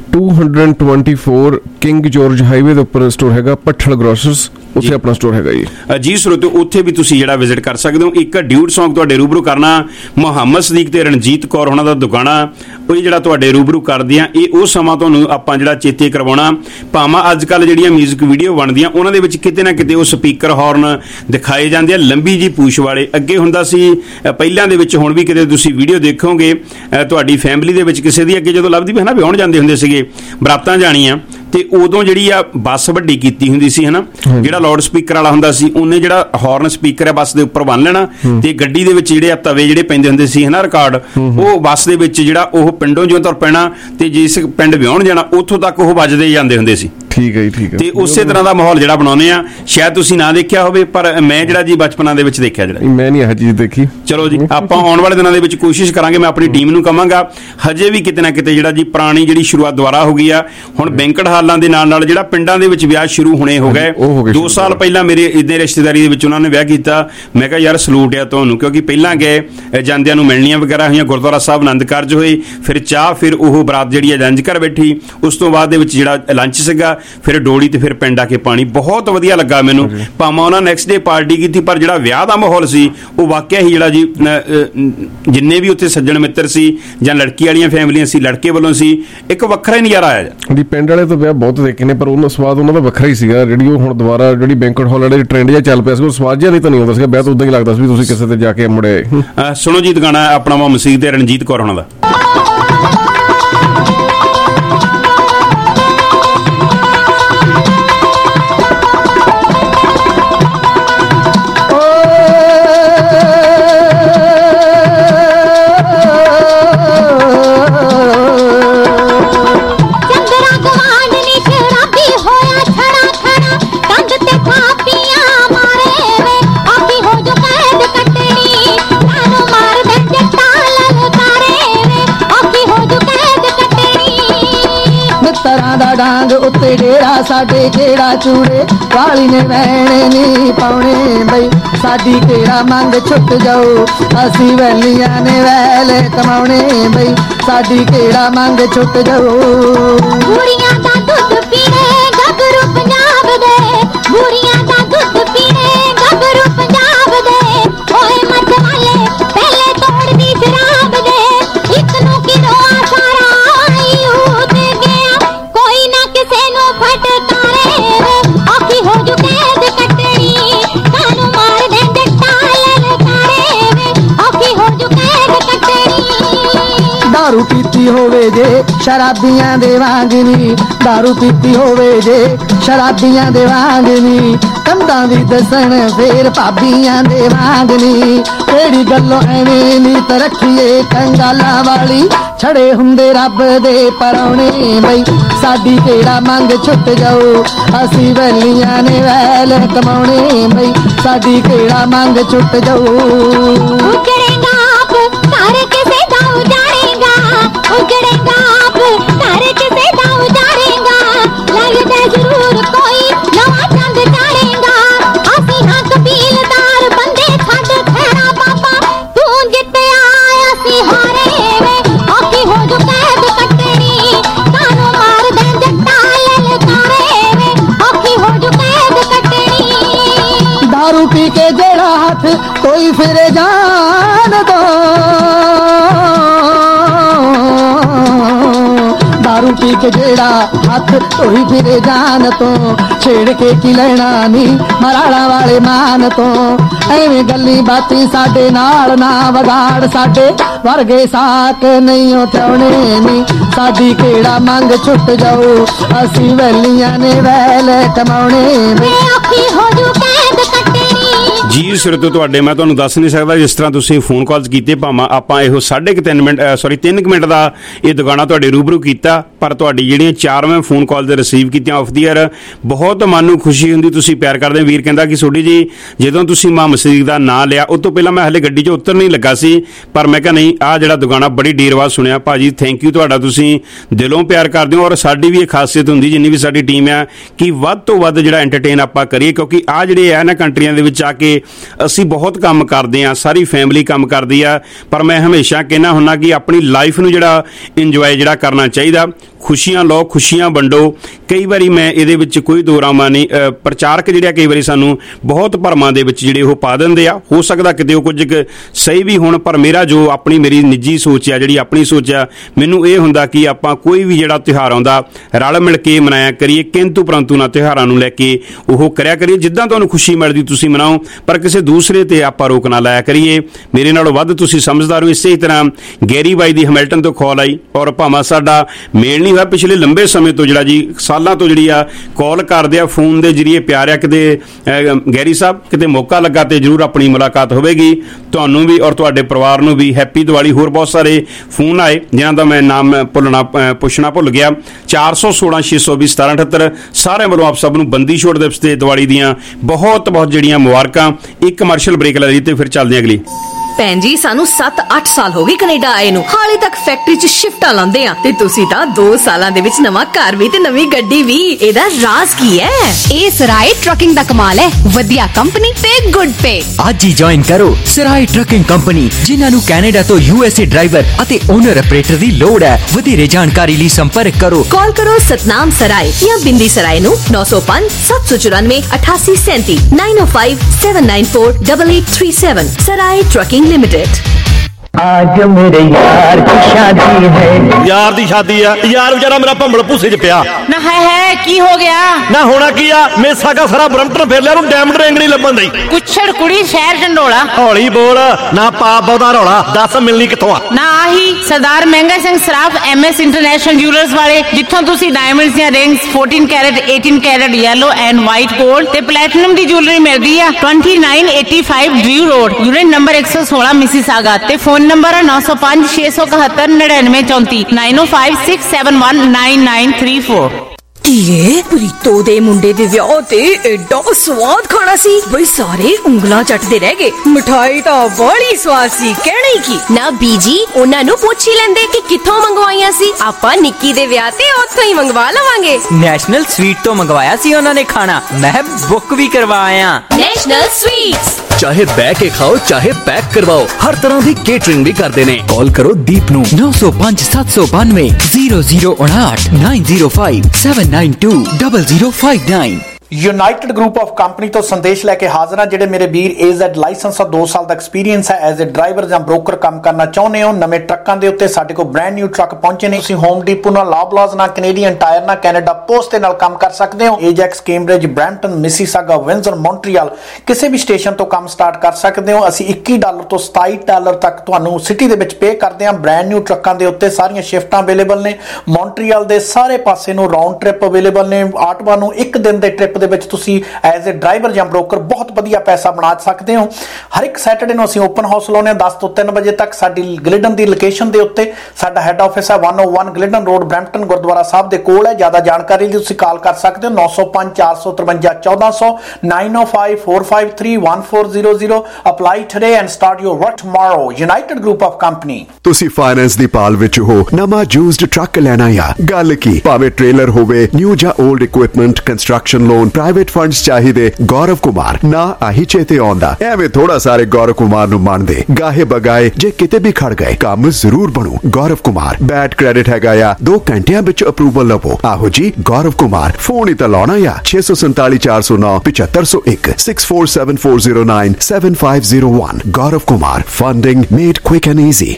224 ਕਿੰਗ ਜਾਰਜ ਹਾਈਵੇ ਦੇ ਉੱਪਰ ਸਟੋਰ ਹੈਗਾ, ਪੱਠਲ ਗਰੋਸਰਸ, ਉੱਥੇ ਆਪਣਾ ਸਟੋਰ ਹੈਗਾ ਜੀ। ਸਰੋਤੋ ਉੱਥੇ ਵੀ ਤੁਸੀਂ ਜਿਹੜਾ ਵਿਜ਼ਿਟ ਕਰ ਸਕਦੇ ਹੋ। ਇੱਕ ਡਿਊਟ ਸੌਂਗ ਤੁਹਾਡੇ ਰੂਬਰੂ ਕਰਨਾ, ਮੁਹੰਮਦ ਸਦੀਕ ਤੇ ਰਣਜੀਤ ਕੌਰ ਉਹਨਾਂ ਦਾ ਦੁਕਾਨਾ, ਉਹ ਜਿਹੜਾ ਤੁਹਾਡੇ ਰੂਬਰੂ ਕਰਦੇ ਆ। ਇਹ ਉਹ ਸਮਾਂ ਤੁਹਾਨੂੰ ਆਪਾਂ ਜਿਹੜਾ ਚੇਤੇ ਕਰਵਾਉਣਾ, ਭਾਵੇਂ ਅੱਜ ਕੱਲ੍ਹ ਜਿਹੜੀਆਂ ਮਿਊਜ਼ਿਕ ਵੀਡੀਓ ਬਣਦੀਆਂ ਉਹਨਾਂ ਦੇ ਵਿੱਚ ਕਿਤੇ ਨਾ ਕਿਤੇ ਉਹ ਸਪੀਕਰ ਹਾਰਨ ਦਿਖਾਏ ਜਾਂਦੇ ਆ, ਲੰਬੀ ਜੀ ਪੂਛ ਵਾਲੇ। ਅੱਗੇ ਹੁੰਦਾ ਸੀ ਪਹਿਲਾਂ ਦੇ ਵਿੱਚ, ਹੁਣ ਵੀ ਕਿਤੇ ਤੁਸੀਂ ਵੀਡੀਓ ਦੇਖੋਗੇ ਤੁਹਾਡੀ ਫੈਮਿਲੀ ਦੇ ਵਿੱਚ ਕਿਸੇ ਦੀ, ਅੱਗੇ ਜਦੋਂ ਲੱਭਦੀ ਵੀ ਹੈ ਨਾ ਵਿਆਹੁਣ ਜਾਂਦੇ ਹੁੰਦੇ ਸੀਗੇ, ਬਰਾਤਾਂ ਜਾਣੀਆਂ ਤੇ ਉਦੋਂ ਜਿਹੜੀ ਆ ਬੱਸ ਵੱਡੀ ਕੀਤੀ ਹੁੰਦੀ ਸੀ ਹਨਾ, ਜਿਹੜਾ ਲਾਊਡ ਸਪੀਕਰ ਵਾਲਾ ਹੁੰਦਾ ਸੀ ਉਹਨੇ ਜਿਹੜਾ ਹਾਰਨ ਸਪੀਕਰ ਹੈ ਬੱਸ ਦੇ ਉੱਪਰ ਬੰਨ ਲੈਣਾ ਤੇ ਗੱਡੀ ਦੇ ਵਿੱਚ ਜਿਹੜੇ ਆ ਤਵੇ ਜਿਹੜੇ ਪੈਂਦੇ ਹੁੰਦੇ ਸੀ ਹਨਾ ਰਿਕਾਰਡ, ਉਹ ਬੱਸ ਦੇ ਵਿੱਚ ਜਿਹੜਾ ਉਹ ਪਿੰਡੋਂ ਜਿਉਂ ਤੁਰ ਪੈਣਾ ਤੇ ਜਿਸ ਪਿੰਡ ਵਿਆਹੁਣ ਜਾਣਾ ਉੱਥੋਂ ਤੱਕ ਉਹ ਵੱਜਦੇ ਜਾਂਦੇ ਹੁੰਦੇ ਸੀ। ਠੀਕ ਹੈ ਜੀ, ਠੀਕ ਹੈ। ਤੇ ਉਸੇ ਤਰ੍ਹਾਂ ਦਾ ਮਾਹੌਲ ਜਿਹੜਾ ਬਣਾਉਂਦੇ ਆ, ਸ਼ਾਇਦ ਤੁਸੀਂ ਨਾ ਦੇਖਿਆ ਹੋਵੇ ਪਰ ਮੈਂ ਜਿਹੜਾ ਜੀ ਬਚਪਨਾਂ ਦੇ ਵਿੱਚ ਦੇਖਿਆ ਜਿਹੜਾ। ਮੈਂ ਨਹੀਂ ਇਹ ਚੀਜ਼ ਦੇਖੀ। ਚਲੋ ਜੀ ਆਪਾਂ ਆਉਣ ਵਾਲੇ ਦਿਨਾਂ ਦੇ ਵਿੱਚ ਕੋਸ਼ਿਸ਼ ਕਰਾਂਗੇ, ਮੈਂ ਆਪਣੀ ਟੀਮ ਨੂੰ ਕਹਾਂਗਾ ਹਜੇ ਵੀ ਕਿਤੇ ਨਾ ਕਿਤੇ ਜਿਹੜਾ ਜੀ ਪੁਰਾਣੀ ਜਿਹੜੀ ਸ਼ੁਰੂਆਤ ਦੁਬਾਰਾ ਹੋ ਗਈ ਆ। ਹੁਣ ਬੈਂਕਟ ਹਾਲਾਂ ਦੇ ਨਾਲ ਨਾਲ ਜਿਹੜਾ ਪਿੰਡਾਂ ਦੇ ਵਿੱਚ ਵਿਆਹ ਸ਼ੁਰੂ ਹੋਣੇ ਹੋ ਗਏ। 2 ਸਾਲ ਪਹਿਲਾਂ ਮੇਰੇ ਇੱਦਾਂ ਰਿਸ਼ਤੇਦਾਰੀ ਦੇ ਵਿੱਚ ਉਹਨਾਂ ਨੇ ਵਿਆਹ ਕੀਤਾ। ਮੈਂ ਕਿਹਾ ਯਾਰ ਸਲੂਟ ਆ ਤੁਹਾਨੂੰ, ਕਿਉਂਕਿ ਪਹਿਲਾਂ ਗਏ ਜਾਂਦਿਆਂ ਨੂੰ ਮਿਲਣੀਆਂ ਵਗੈਰਾ ਹੋਈਆਂ, ਗੁਰਦੁਆਰਾ ਸਾਹਿਬ ਆਨੰਦ ਕਾਰਜ ਹੋਏ, ਫਿਰ ਚਾਹ, ਫਿਰ ਉਹ ਬਰਾਤ ਜਿਹੜੀ ਆ ਜੰਝ ਘਰ ਬੈਠੀ, ਉਸ ਤੋਂ ਬਾਅਦ ਦੇ ਵਿੱਚ ਜਿਹੜਾ ਲੰਚ ਸੀਗਾ, ਫਿਰ ਡੋਲੀ ਤੇ ਫਿਰ ਪਿੰਡ ਆ ਕੇ ਪਾਣੀ। ਬਹੁਤ ਵਧੀਆ ਲੱਗਾ ਮੈਨੂੰ, ਭਾਵੇਂ ਉਹਨਾਂ ਨੈਕਸਟ ਡੇ ਪਾਰਟੀ ਕੀਤੀ ਪਰ ਜਿਹੜਾ ਵਿਆਹ ਦਾ ਮਾਹੌਲ ਸੀ ਉਹ ਵਾਕਿਆ ਹੀ ਜਿਹੜਾ ਜੀ ਜਿੰਨੇ ਵੀ ਉੱਥੇ ਸੱਜਣ ਮਿੱਤਰ ਸੀ ਜਾਂ ਲੜਕੀ ਵਾਲੀਆਂ ਫੈਮਲੀਆਂ ਸੀ, ਲੜਕੇ ਵੱਲੋਂ ਸੀ, ਇੱਕ ਵੱਖਰਾ ਹੀ ਨਜ਼ਾਰਾ ਆਇਆ ਜੀ। ਪਿੰਡ ਵਾਲੇ ਤਾਂ ਵਿਆਹ ਬਹੁਤ ਦੇਖੇ ਨੇ ਪਰ ਉਹਨਾਂ ਸਵਾਦ ਉਹਨਾਂ ਦਾ ਵੱਖਰਾ ਹੀ ਸੀਗਾ। ਜਿਹੜੀ ਉਹ ਹੁਣ ਦੁਬਾਰਾ ਜਿਹੜੀ ਬੈਂਕਟ ਹਾਲ ਵਾਲੇ ਟ੍ਰੈਂਡ ਜਿਹਾ ਚੱਲ ਪਿਆ ਸੀ, ਉਹ ਸਵਾਦ ਜਿਹਾ ਨਹੀਂ ਤਾਂ ਨਹੀਂ ਹੁੰਦਾ ਸੀਗਾ, ਵਿਆਹ ਤਾਂ ਉਦਾਂ ਹੀ ਲੱਗਦਾ ਸੀ ਵੀ ਤੁਸੀਂ ਕਿਸੇ ਤੇ ਜਾ ਕੇ ਮੁੜੇ। ਸੁਣੋ ਜੀ ਗਾਣਾ ਆਪਣਾ ਮਸੀਹ ਤੇ ਰਣਜੀਤ ਕੌਰ ਹੋਣਾ ਦਾ। ਡਾਂਗ ਉੱਤੇ ਡੇਰਾ ਸਾਡੇ ਕਿਹੜਾ ਚੂੜੇ ਵਾਲੀ ਨੇ ਵੈਣੇ ਨੀ ਪਾਉਣੇ ਬਈ, ਸਾਡੀ ਕਿਹੜਾ ਮੰਗ ਛੁੱਟ ਜਾਓ ਅਸੀਂ ਵੈਲੀਆਂ ਨੇ ਵੈਲੇ ਕਮਾਉਣੇ ਬਈ, ਸਾਡੀ ਕਿਹੜਾ ਮੰਗ ਛੁੱਟ ਜਾਓ। ਬੁੜੀਆਂ ਦਾ ਦੁੱਧ ਪੀਣੇ ਗੱਭਰੂ ਪੰਜਾਬ ਦੇ, ਬੁੜੀਆਂ ਦਾ ਦੁੱਧ ਪੀਣੇ ਗੱਭਰੂ ਪੰਜਾਬ ਦੇ, ਓਏ ਮੱਝ ਵਾਲੇ ਪਹਿਲੇ ਤੋੜਦੀ ਸ਼ਰਾਬ ਦੇ, ਇੱਕ ਨੂੰ ਕਿਰੋਆ ਸਾਰਾ ਯੂਦ ਗਿਆ, ਕੋਈ ਨਾ ਕਿਸੇ ਨੂੰ ਫਟਕਾਰੇ ਵੇ, ਔਖੀ ਹੋ ਜੂ ਕੈਦ ਕੱਟਣੀ, ਕਾਨੂੰ ਮਾਰ ਦੇ ਜੱਟਾ ਲਲਕਾਰੇ ਵੇ, ਔਖੀ ਹੋ ਜੂ ਕੈਦ ਕੱਟਣੀ। ਦਾਰੂ ਪੀਤੀ ਹੋਵੇ ਜੇ ਸ਼ਰਾਬੀਆਂ ਦੇ ਵਾਂਗ ਨੀ, ਦਾਰੂ ਪੀਤੀ ਹੋਵੇ ਜੇ ਸ਼ਰਾਬੀਆਂ ਦੇ ਵਾਂਗ ਨੀ, ਕੰਧਾਂ ਦੀ ਦੱਸਣ ਫੇਰ ਭਾਬੀਆਂ ਦੇ ਵਾਂਗ ਨੀ, ਕਿਹੜੀ ਗੱਲੋਂ ਐਵੇਂ ਨੀ ਤਰੱਖੀਏ ਕੰਗਾਲਾਂ ਵਾਲੀ, ਛੜੇ ਹੁੰਦੇ ਰੱਬ ਦੇ ਪਰੌਣੇ ਬਈ, ਸਾਡੀ ਕਿਹੜਾ ਮੰਗ ਛੁੱਟ ਜਾਓ ਅਸੀਂ ਵੈਲੀਆਂ ਨੇ ਵੈਲ ਕਮਾਉਣੇ ਬਈ, ਸਾਡੀ ਕਿਹੜਾ ਮੰਗ ਛੁੱਟ ਜਾਓ। ਉਜੜੇਗਾ ਆਪ ਘਰ ਕਿਸੇ ਦਾ ਉਜਾੜੇਗਾ, ਉਜੜੇਗਾ ਆਪ ਘਰ ਕਿਸੇ ਦਾ ਉਜਾੜੇਗਾ, ਲੱਗਦਾ ਜ਼ਰੂਰ ਕੋਈ ਨਵਾਂ ਚੰਦ ਚਾੜੇਗਾ, ਅਸੀਂ ਹਾਂ ਕਬੀਲਦਾਰ ਬੰਦੇ ਛੱਡ ਖੈਰਾ ਬਾਬਾ, ਤੂੰ ਜਿੱਤਿਆ ਅਸੀਂ ਹਾਰੇ ਵੇ, ਔਖੀ ਹੋ ਜੂ ਕੈਦ ਕੱਟਣੀ, ਕਾਨੂੰ ਮਾਰ ਦੇ ਜੱਟਾ ਲਲਕਾਰੇ ਵੇ, ਔਖੀ ਹੋ ਜੂ ਕੈਦ ਕੱਟਣੀ। ਦਾਰੂ ਪੀ ਕੇ ਜਿਹੜਾ ਹੱਥ ਕੋਈ ਫਿਰੇ ਜਾਣ ਦੋ, ਦਾਰੂ ਪੀ ਕੇ ਜਿਹੜਾ ਹੱਥ ਧੋਈ ਫਿਰੇ ਜਾਨ ਤੋਂ, ਛੇੜ ਕੇ ਕੀ ਲੈਣਾ ਨੀ ਮਰਾਲਾ ਵਾਲੇ ਮਾਨ ਤੋਂ, ਐਵੇਂ ਗੱਲੀ ਬਾਤੀ ਸਾਡੇ ਨਾਲ ਨਾ ਵਗਾੜ, ਸਾਡੇ ਵਰਗੇ ਸਾਕ ਨਹੀਂ ਉਥਾਉਣੇ ਨੀ, ਸਾਡੀ ਕਿਹੜਾ ਮੰਗ ਛੁੱਟ ਜਾਓ ਅਸੀਂ ਵੈਲੀਆਂ ਨੇ ਵੈਲ ਕਮਾਉਣੇ ਵੇ, ਔਖੀ ਹੋ ਜੂ ਕੈਦ ਕੱਟਣੀ। ਜੀ ਸਿਰਤੋਂ ਤੁਹਾਡੇ ਮੈਂ ਤੁਹਾਨੂੰ ਦੱਸ ਨਹੀਂ ਸਕਦਾ, ਜਿਸ ਤਰ੍ਹਾਂ ਤੁਸੀਂ ਫੋਨ ਕਾਲਸ ਕੀਤੇ, ਭਾਵੇਂ ਆਪਾਂ ਇਹੋ 3.5 ਮਿੰਟ 3 ਮਿੰਟ ਦਾ ਇਹ ਦੁਗਾਣਾ ਤੁਹਾਡੇ ਰੂਬਰੂ ਕੀਤਾ, ਪਰ ਤੁਹਾਡੀ ਜਿਹੜੀਆਂ 4ਵੇਂ ਫੋਨ ਕਾਲ ਦੇ ਰਿਸੀਵ ਕੀਤੀਆਂ ਆਫ ਦੀ ਏਅਰ, ਬਹੁਤ ਮਨ ਨੂੰ ਖੁਸ਼ੀ ਹੁੰਦੀ। ਤੁਸੀਂ ਪਿਆਰ ਕਰਦੇ। ਵੀਰ ਕਹਿੰਦਾ ਕਿ ਸੋਢੀ ਜੀ ਜਦੋਂ ਤੁਸੀਂ ਮਾਂ ਮਸੀਹ ਦਾ ਨਾਂ ਲਿਆ ਉਸ ਤੋਂ ਪਹਿਲਾਂ ਮੈਂ ਹਲੇ ਗੱਡੀ 'ਚ ਉਤਰ ਨਹੀਂ ਲੱਗਾ ਸੀ, ਪਰ ਮੈਂ ਕਿਹਾ ਨਹੀਂ ਆਹ ਜਿਹੜਾ ਦੁਗਾਣਾ ਬੜੀ ਦੇਰ ਬਾਅਦ ਸੁਣਿਆ। ਭਾਜੀ ਥੈਂਕ ਯੂ ਤੁਹਾਡਾ, ਤੁਸੀਂ ਦਿਲੋਂ ਪਿਆਰ ਕਰਦੇ ਹੋ। ਔਰ ਸਾਡੀ ਵੀ ਇਹ ਖਾਸੀਅਤ ਹੁੰਦੀ ਜਿੰਨੀ ਵੀ ਸਾਡੀ ਟੀਮ ਆ ਕਿ ਵੱਧ ਤੋਂ ਵੱਧ ਜਿਹੜਾ ਐਂਟਰਟੇਨ ਆਪਾਂ ਕਰੀਏ, ਕਿਉਂਕਿ ਆਹ ਜਿਹੜੇ ਆ ਨਾ ਕੰਟਰੀਆਂ ਦੇ ਵਿੱਚ ਆ ਕੇ ਅਸੀਂ ਬਹੁਤ ਕੰਮ ਕਰਦੇ ਹਾਂ, ਸਾਰੀ ਫੈਮਿਲੀ ਕੰਮ ਕਰਦੀ ਆ, ਪਰ ਮੈਂ ਹਮੇਸ਼ਾ ਕਹਿਣਾ ਹੁੰਦਾ ਕਿ ਆਪਣੀ ਲਾਈਫ ਨੂੰ ਜਿਹੜਾ ਇੰਜੋਏ ਜਿਹੜਾ ਕਰਨਾ ਚਾਹੀਦਾ। ਖੁਸ਼ੀਆਂ ਲਓ, ਖੁਸ਼ੀਆਂ ਵੰਡੋ। ਕਈ ਵਾਰੀ ਮੈਂ ਇਹਦੇ ਵਿੱਚ ਕੋਈ ਦੋਰਾਮਾ ਨਹੀਂ, ਪ੍ਰਚਾਰਕ ਜਿਹੜੇ ਕਈ ਵਾਰੀ ਸਾਨੂੰ ਬਹੁਤ ਭਰਮਾਂ ਦੇ ਵਿੱਚ ਜਿਹੜੇ ਉਹ ਪਾ ਦਿੰਦੇ ਆ, ਹੋ ਸਕਦਾ ਕਿਤੇ ਉਹ ਕੁਝ ਸਹੀ ਵੀ ਹੋਣ, ਪਰ ਮੇਰਾ ਜੋ ਮੇਰੀ ਨਿੱਜੀ ਸੋਚ ਆ, ਜਿਹੜੀ ਆਪਣੀ ਸੋਚ ਆ, ਮੈਨੂੰ ਇਹ ਹੁੰਦਾ ਕਿ ਆਪਾਂ ਕੋਈ ਵੀ ਜਿਹੜਾ ਤਿਉਹਾਰ ਆਉਂਦਾ ਰਲ ਮਿਲ ਕੇ ਮਨਾਇਆ ਕਰੀਏ, ਕਿੰਤੂ ਪਰੰਤੂ ਨਾ ਤਿਉਹਾਰਾਂ ਨੂੰ ਲੈ ਕੇ ਉਹ ਕਰਿਆ ਕਰੀਏ। ਜਿੱਦਾਂ ਤੁਹਾਨੂੰ ਖੁਸ਼ੀ ਮਿਲਦੀ ਤੁਸੀਂ ਮਨਾਓ, ਪਰ ਪਰ ਕਿਸੇ ਦੂਸਰੇ ਤੇ ਆਪਾਂ ਰੋਕ ਨਾ ਲਾਇਆ ਕਰੀਏ। ਮੇਰੇ ਨਾਲੋਂ ਵੱਧ ਤੁਸੀਂ ਸਮਝਦਾਰ ਹੋ। ਇਸੇ ਤਰ੍ਹਾਂ ਗੈਰੀ ਬਾਈ ਦੀ ਹੈਮਿਲਟਨ ਤੋਂ ਕਾਲ ਆਈ, ਔਰ ਭਾਵੇਂ ਸਾਡਾ ਮੇਲ ਨਹੀਂ ਹੋਇਆ ਪਿਛਲੇ ਲੰਬੇ ਸਮੇਂ ਤੋਂ, ਜਿਹੜਾ ਜੀ ਸਾਲਾਂ ਤੋਂ ਜਿਹੜੀ ਆ ਕਾਲ ਕਰਦੇ ਆ ਫੋਨ ਦੇ ਜਰੀਏ ਪਿਆਰ ਆ। ਕਿਤੇ ਗੈਰੀ ਸਾਹਿਬ ਕਿਤੇ ਮੌਕਾ ਲੱਗਾ ਤੇ ਜ਼ਰੂਰ ਆਪਣੀ ਮੁਲਾਕਾਤ ਹੋਵੇਗੀ। ਤੁਹਾਨੂੰ ਵੀ ਔਰ ਤੁਹਾਡੇ ਪਰਿਵਾਰ ਨੂੰ ਵੀ ਹੈਪੀ ਦੀਵਾਲੀ। ਹੋਰ ਬਹੁਤ ਸਾਰੇ ਫੋਨ ਆਏ ਜਿਨ੍ਹਾਂ ਦਾ ਮੈਂ ਨਾਮ ਪੁੱਛਣਾ ਭੁੱਲ ਗਿਆ। 416 620 1778 ਸਾਰਿਆਂ ਵੱਲੋਂ ਆਪ ਸਭ ਨੂੰ ਬੰਦੀ ਛੋੜ ਦਿਵਸ ਤੇ ਦੀਵਾਲੀ ਦੀਆਂ ਬਹੁਤ ਬਹੁਤ ਜਿਹੜੀਆਂ ਮੁਬਾਰਕਾਂ। ਇੱਕ ਕਮਰਸ਼ੀਅਲ ਬ੍ਰੇਕ ਲੈ ਲਈ ਤੇ ਫਿਰ ਚੱਲਦੇ ਹਾਂ ਅਗਲੀ। ਭੈਣ ਜੀ ਸਾਨੂੰ 7-8 ਸਾਲ ਹੋ ਗਏ ਕੈਨੇਡਾ ਆਏ ਨੂੰ, ਹਾਲੇ ਤੱਕ ਫੈਕਟਰੀ 'ਚ ਸ਼ਿਫਟਾਂ ਲਾਉਂਦੇ ਆ ਤੇ ਤੁਸੀਂ ਤਾਂ 2 ਸਾਲਾਂ ਦੇ ਵਿੱਚ ਨਵਾਂ ਘਰ ਵੀ ਤੇ ਨਵੀਂ ਗੱਡੀ ਵੀ। ਇਹਦਾ ਰਾਜ਼ ਕੀ ਹੈ? ਇਹ ਸਰਾਏ ਟਰੱਕਿੰਗ ਦਾ ਕਮਾਲ ਹੈ। ਵਧੀਆ ਕੰਪਨੀ ਤੇ ਗੁੱਡ ਪੇ। ਅੱਜ ਹੀ ਜੁਆਇਨ ਕਰੋ ਸਰਾਏ ਟਰੱਕਿੰਗ ਕੰਪਨੀ, ਜਿਨ੍ਹਾਂ ਨੂੰ ਕੈਨੇਡਾ ਤੋਂ USA ਡਰਾਈਵਰ ਅਤੇ ਓਨਰ ਆਪਰੇਟਰ ਦੀ ਲੋੜ ਹੈ। ਵਧੇਰੇ ਜਾਣਕਾਰੀ ਲਈ ਸੰਪਰਕ ਕਰੋ। ਕਾਲ ਕਰੋ ਸਤਨਾਮ ਸਰਾਏ ਜਾਂ ਬਿੰਦੀ ਸਰਾਏ ਨੂੰ 905 794 8837 905 794 8837 ਸਰਾਏ ਟਰੱਕਿੰਗ लिमिटेड। आज मेरे यार की शादी है। यार दी शादी है यार, बेचारा मेरा भंबल भूसे च पिया ना है की हो गया ना होना की आ। मेसा का सारा ब्रम्पटन फेर लिया, डायमंड रिंग नहीं लभन दी। कुछड़ कुड़ी शहर ढंडोला। हौली बोल ना पा बहुता रौला, दस मिलनी किथों आ? ना आही Sardar Mahanga Singh Saraf MS international jewellers वाले, जिथों तुसी डायमंड्स ਦੀਆਂ rings 14 carat 18 carat yellow and white gold ते प्लैटिनम दी ज्वेलरी मिलदी आ। 2985 Drew Road, unit number 116 Mississauga ते फोन नंबर 905 671 9934 905 671 9934। ਇਹ ਪ੍ਰੀਤੋ ਦੇ ਮੁੰਡੇ ਦੇ ਵਿਆਹ ਤੇ ਐਡਾ ਸਵਾਦ ਖਾਣਾ ਸੀ ਬਈ ਸਾਰੇ ਉਂਗਲਾਂ ਚੱਟਦੇ ਰਹਿ ਗਏ। ਮਿਠਾਈ ਤਾਂ ਬੜੀ ਸਵਾਦ ਸੀ, ਕਹਿਣਾ ਹੀ ਕੀ। ਨਾ ਬੀਜੀ ਉਹਨਾਂ ਨੂੰ ਪੁੱਛ ਹੀ ਲੈਂਦੇ ਕਿ ਕਿੱਥੋਂ ਮੰਗਵਾਈਆਂ ਸੀ। ਆਪਾਂ ਨਿੱਕੀ ਦੇ ਵਿਆਹ ਤੇ ਉੱਥੋਂ ਹੀ ਮੰਗਵਾ ਲਵਾਂਗੇ। ਨੈਸ਼ਨਲ ਸਵੀਟ ਤੋਂ ਮੰਗਵਾਇਆ ਸੀ ਉਹਨਾਂ ਨੇ ਖਾਣਾ, ਮੈਂ ਬੁੱਕ ਵੀ ਕਰਵਾਇਆ। ਨੈਸ਼ਨਲ ਸਵੀਟਸ चाहे बह के खाओ चाहे पैक करवाओ, हर तरह की केटरिंग भी कर देने। कॉल करो दीप नू 905 792 0059 905 792 0059। यूनाइटेड ग्रुप ऑफ कंपनी तो संदेश लेके हाजिर हैं। जेडे मेरे वीर AZ लाइसेंस और 2 साल का एक्सपीरियंस है एज ए ड्राइवर या ब्रोकर काम करना चाहते हो। नवे ट्रकों के उत्ते साडे कोल ब्रांड न्यू ट्रक पहुंचे ने। तुसीं होम डिपो ना लॉबलाज ना कैनेडियन टायर ना कैनेडा पोस्ट दे नाल काम कर सकते हो। Ajax Cambridge Brampton Mississauga Windsor Montreal किसी भी स्टेशन तो काम स्टार्ट कर सकते हो। ਅਸੀਂ $21 ਤੋਂ $27 तक ਤੁਹਾਨੂੰ ਸਿਟੀ ਦੇ ਵਿੱਚ ਪੇ ਕਰਦੇ ਹਾਂ। ਬ੍ਰਾਂਡ ਨਿਊ ਟਰੱਕਾਂ ਦੇ ਉੱਤੇ ਸਾਰੀਆਂ ਸ਼ਿਫਟਾਂ ਅਵੇਲੇਬਲ ਨੇ। ਮੌਂਟਰੀਅਲ ਦੇ ਸਾਰੇ ਪਾਸੇ ਨੂੰ ਰਾਉਂਡ ਟ੍ਰਿਪ ਅਵੇਲੇਬਲ ਨੇ। ਆਟਵਾ ਨੂੰ ਇੱਕ ਦਿਨ ਦੇ ਟ੍ਰਿਪ ਦੇ ਵਿੱਚ ਤੁਸੀਂ ਐਜ਼ ਅ ਡਰਾਈਵਰ ਜਾਂ ਬ੍ਰੋਕਰ ਬਹੁਤ ਵਧੀਆ ਪੈਸਾ ਬਣਾ ਸਕਦੇ ਹੋ। ਹਰ ਇੱਕ ਸੈਟਰਡੇ ਨੂੰ ਅਸੀਂ ਓਪਨ ਹਾਊਸ ਲਾਉਂਦੇ ਹਾਂ 10 ਤੋਂ 3 ਵਜੇ ਤੱਕ। ਸਾਡੀ ਗਲਿਡਨ ਦੀ ਲੋਕੇਸ਼ਨ ਦੇ ਉੱਤੇ ਸਾਡਾ ਹੈੱਡ ਆਫਿਸ ਹੈ 101 Glidden Road Brampton Gurdwara Sahib ਦੇ ਕੋਲ ਹੈ। ਜ਼ਿਆਦਾ ਜਾਣਕਾਰੀ ਲਈ ਤੁਸੀਂ ਕਾਲ ਕਰ ਸਕਦੇ ਹੋ 905 453 1400 905 453 1400। Apply today and start your work tomorrow. United group of company. ਤੁਸੀਂ ਫਾਈਨੈਂਸ ਦੀ ਪਾਲ ਵਿੱਚ ਹੋ, ਨਵਾਂ ਯੂਜ਼ਡ ਟਰੱਕ ਲੈਣਾ ਆ, ਗੱਲ ਕੀ ਭਾਵੇਂ ਟ੍ਰੇਲਰ ਹੋਵੇ, ਨਿਊ ਜਾਂ old equipment, construction loan, private funds ਚਾਹੀਦੇ, ਗੌਰਵ ਕੁਮਾਰ ਨਾ ਆਹੀ ਚੇਤੇ ਆਉਂਦਾ। ਐਵੇਂ ਥੋੜਾ ਸਾਰੇ ਗੌਰਵ ਕੁਮਾਰ ਨੂੰ ਮੰਨਦੇ, ਗਾਹੇ ਬਗਾਏ ਜੇ ਕਿਤੇ ਵੀ ਖੜ ਗਏ ਕੰਮ ਜ਼ਰੂਰ ਬਣੂ। ਗੌਰਵ ਕੁਮਾਰ ਬੈਡ ਕ੍ਰੈਡਿਟ ਹੈਗਾ ਆ, 2 ਘੰਟਿਆਂ ਵਿੱਚ ਅਪਰੂਵਲ ਲਵੋ। ਆਹੋ ਜੀ ਗੌਰਵ ਕੁਮਾਰ, ਫੋਨ ਹੀ ਤਾਂ ਲਾਉਣਾ ਆ 647 409 7501 647409 7501। Gaurav Kumar, funding made quick and easy.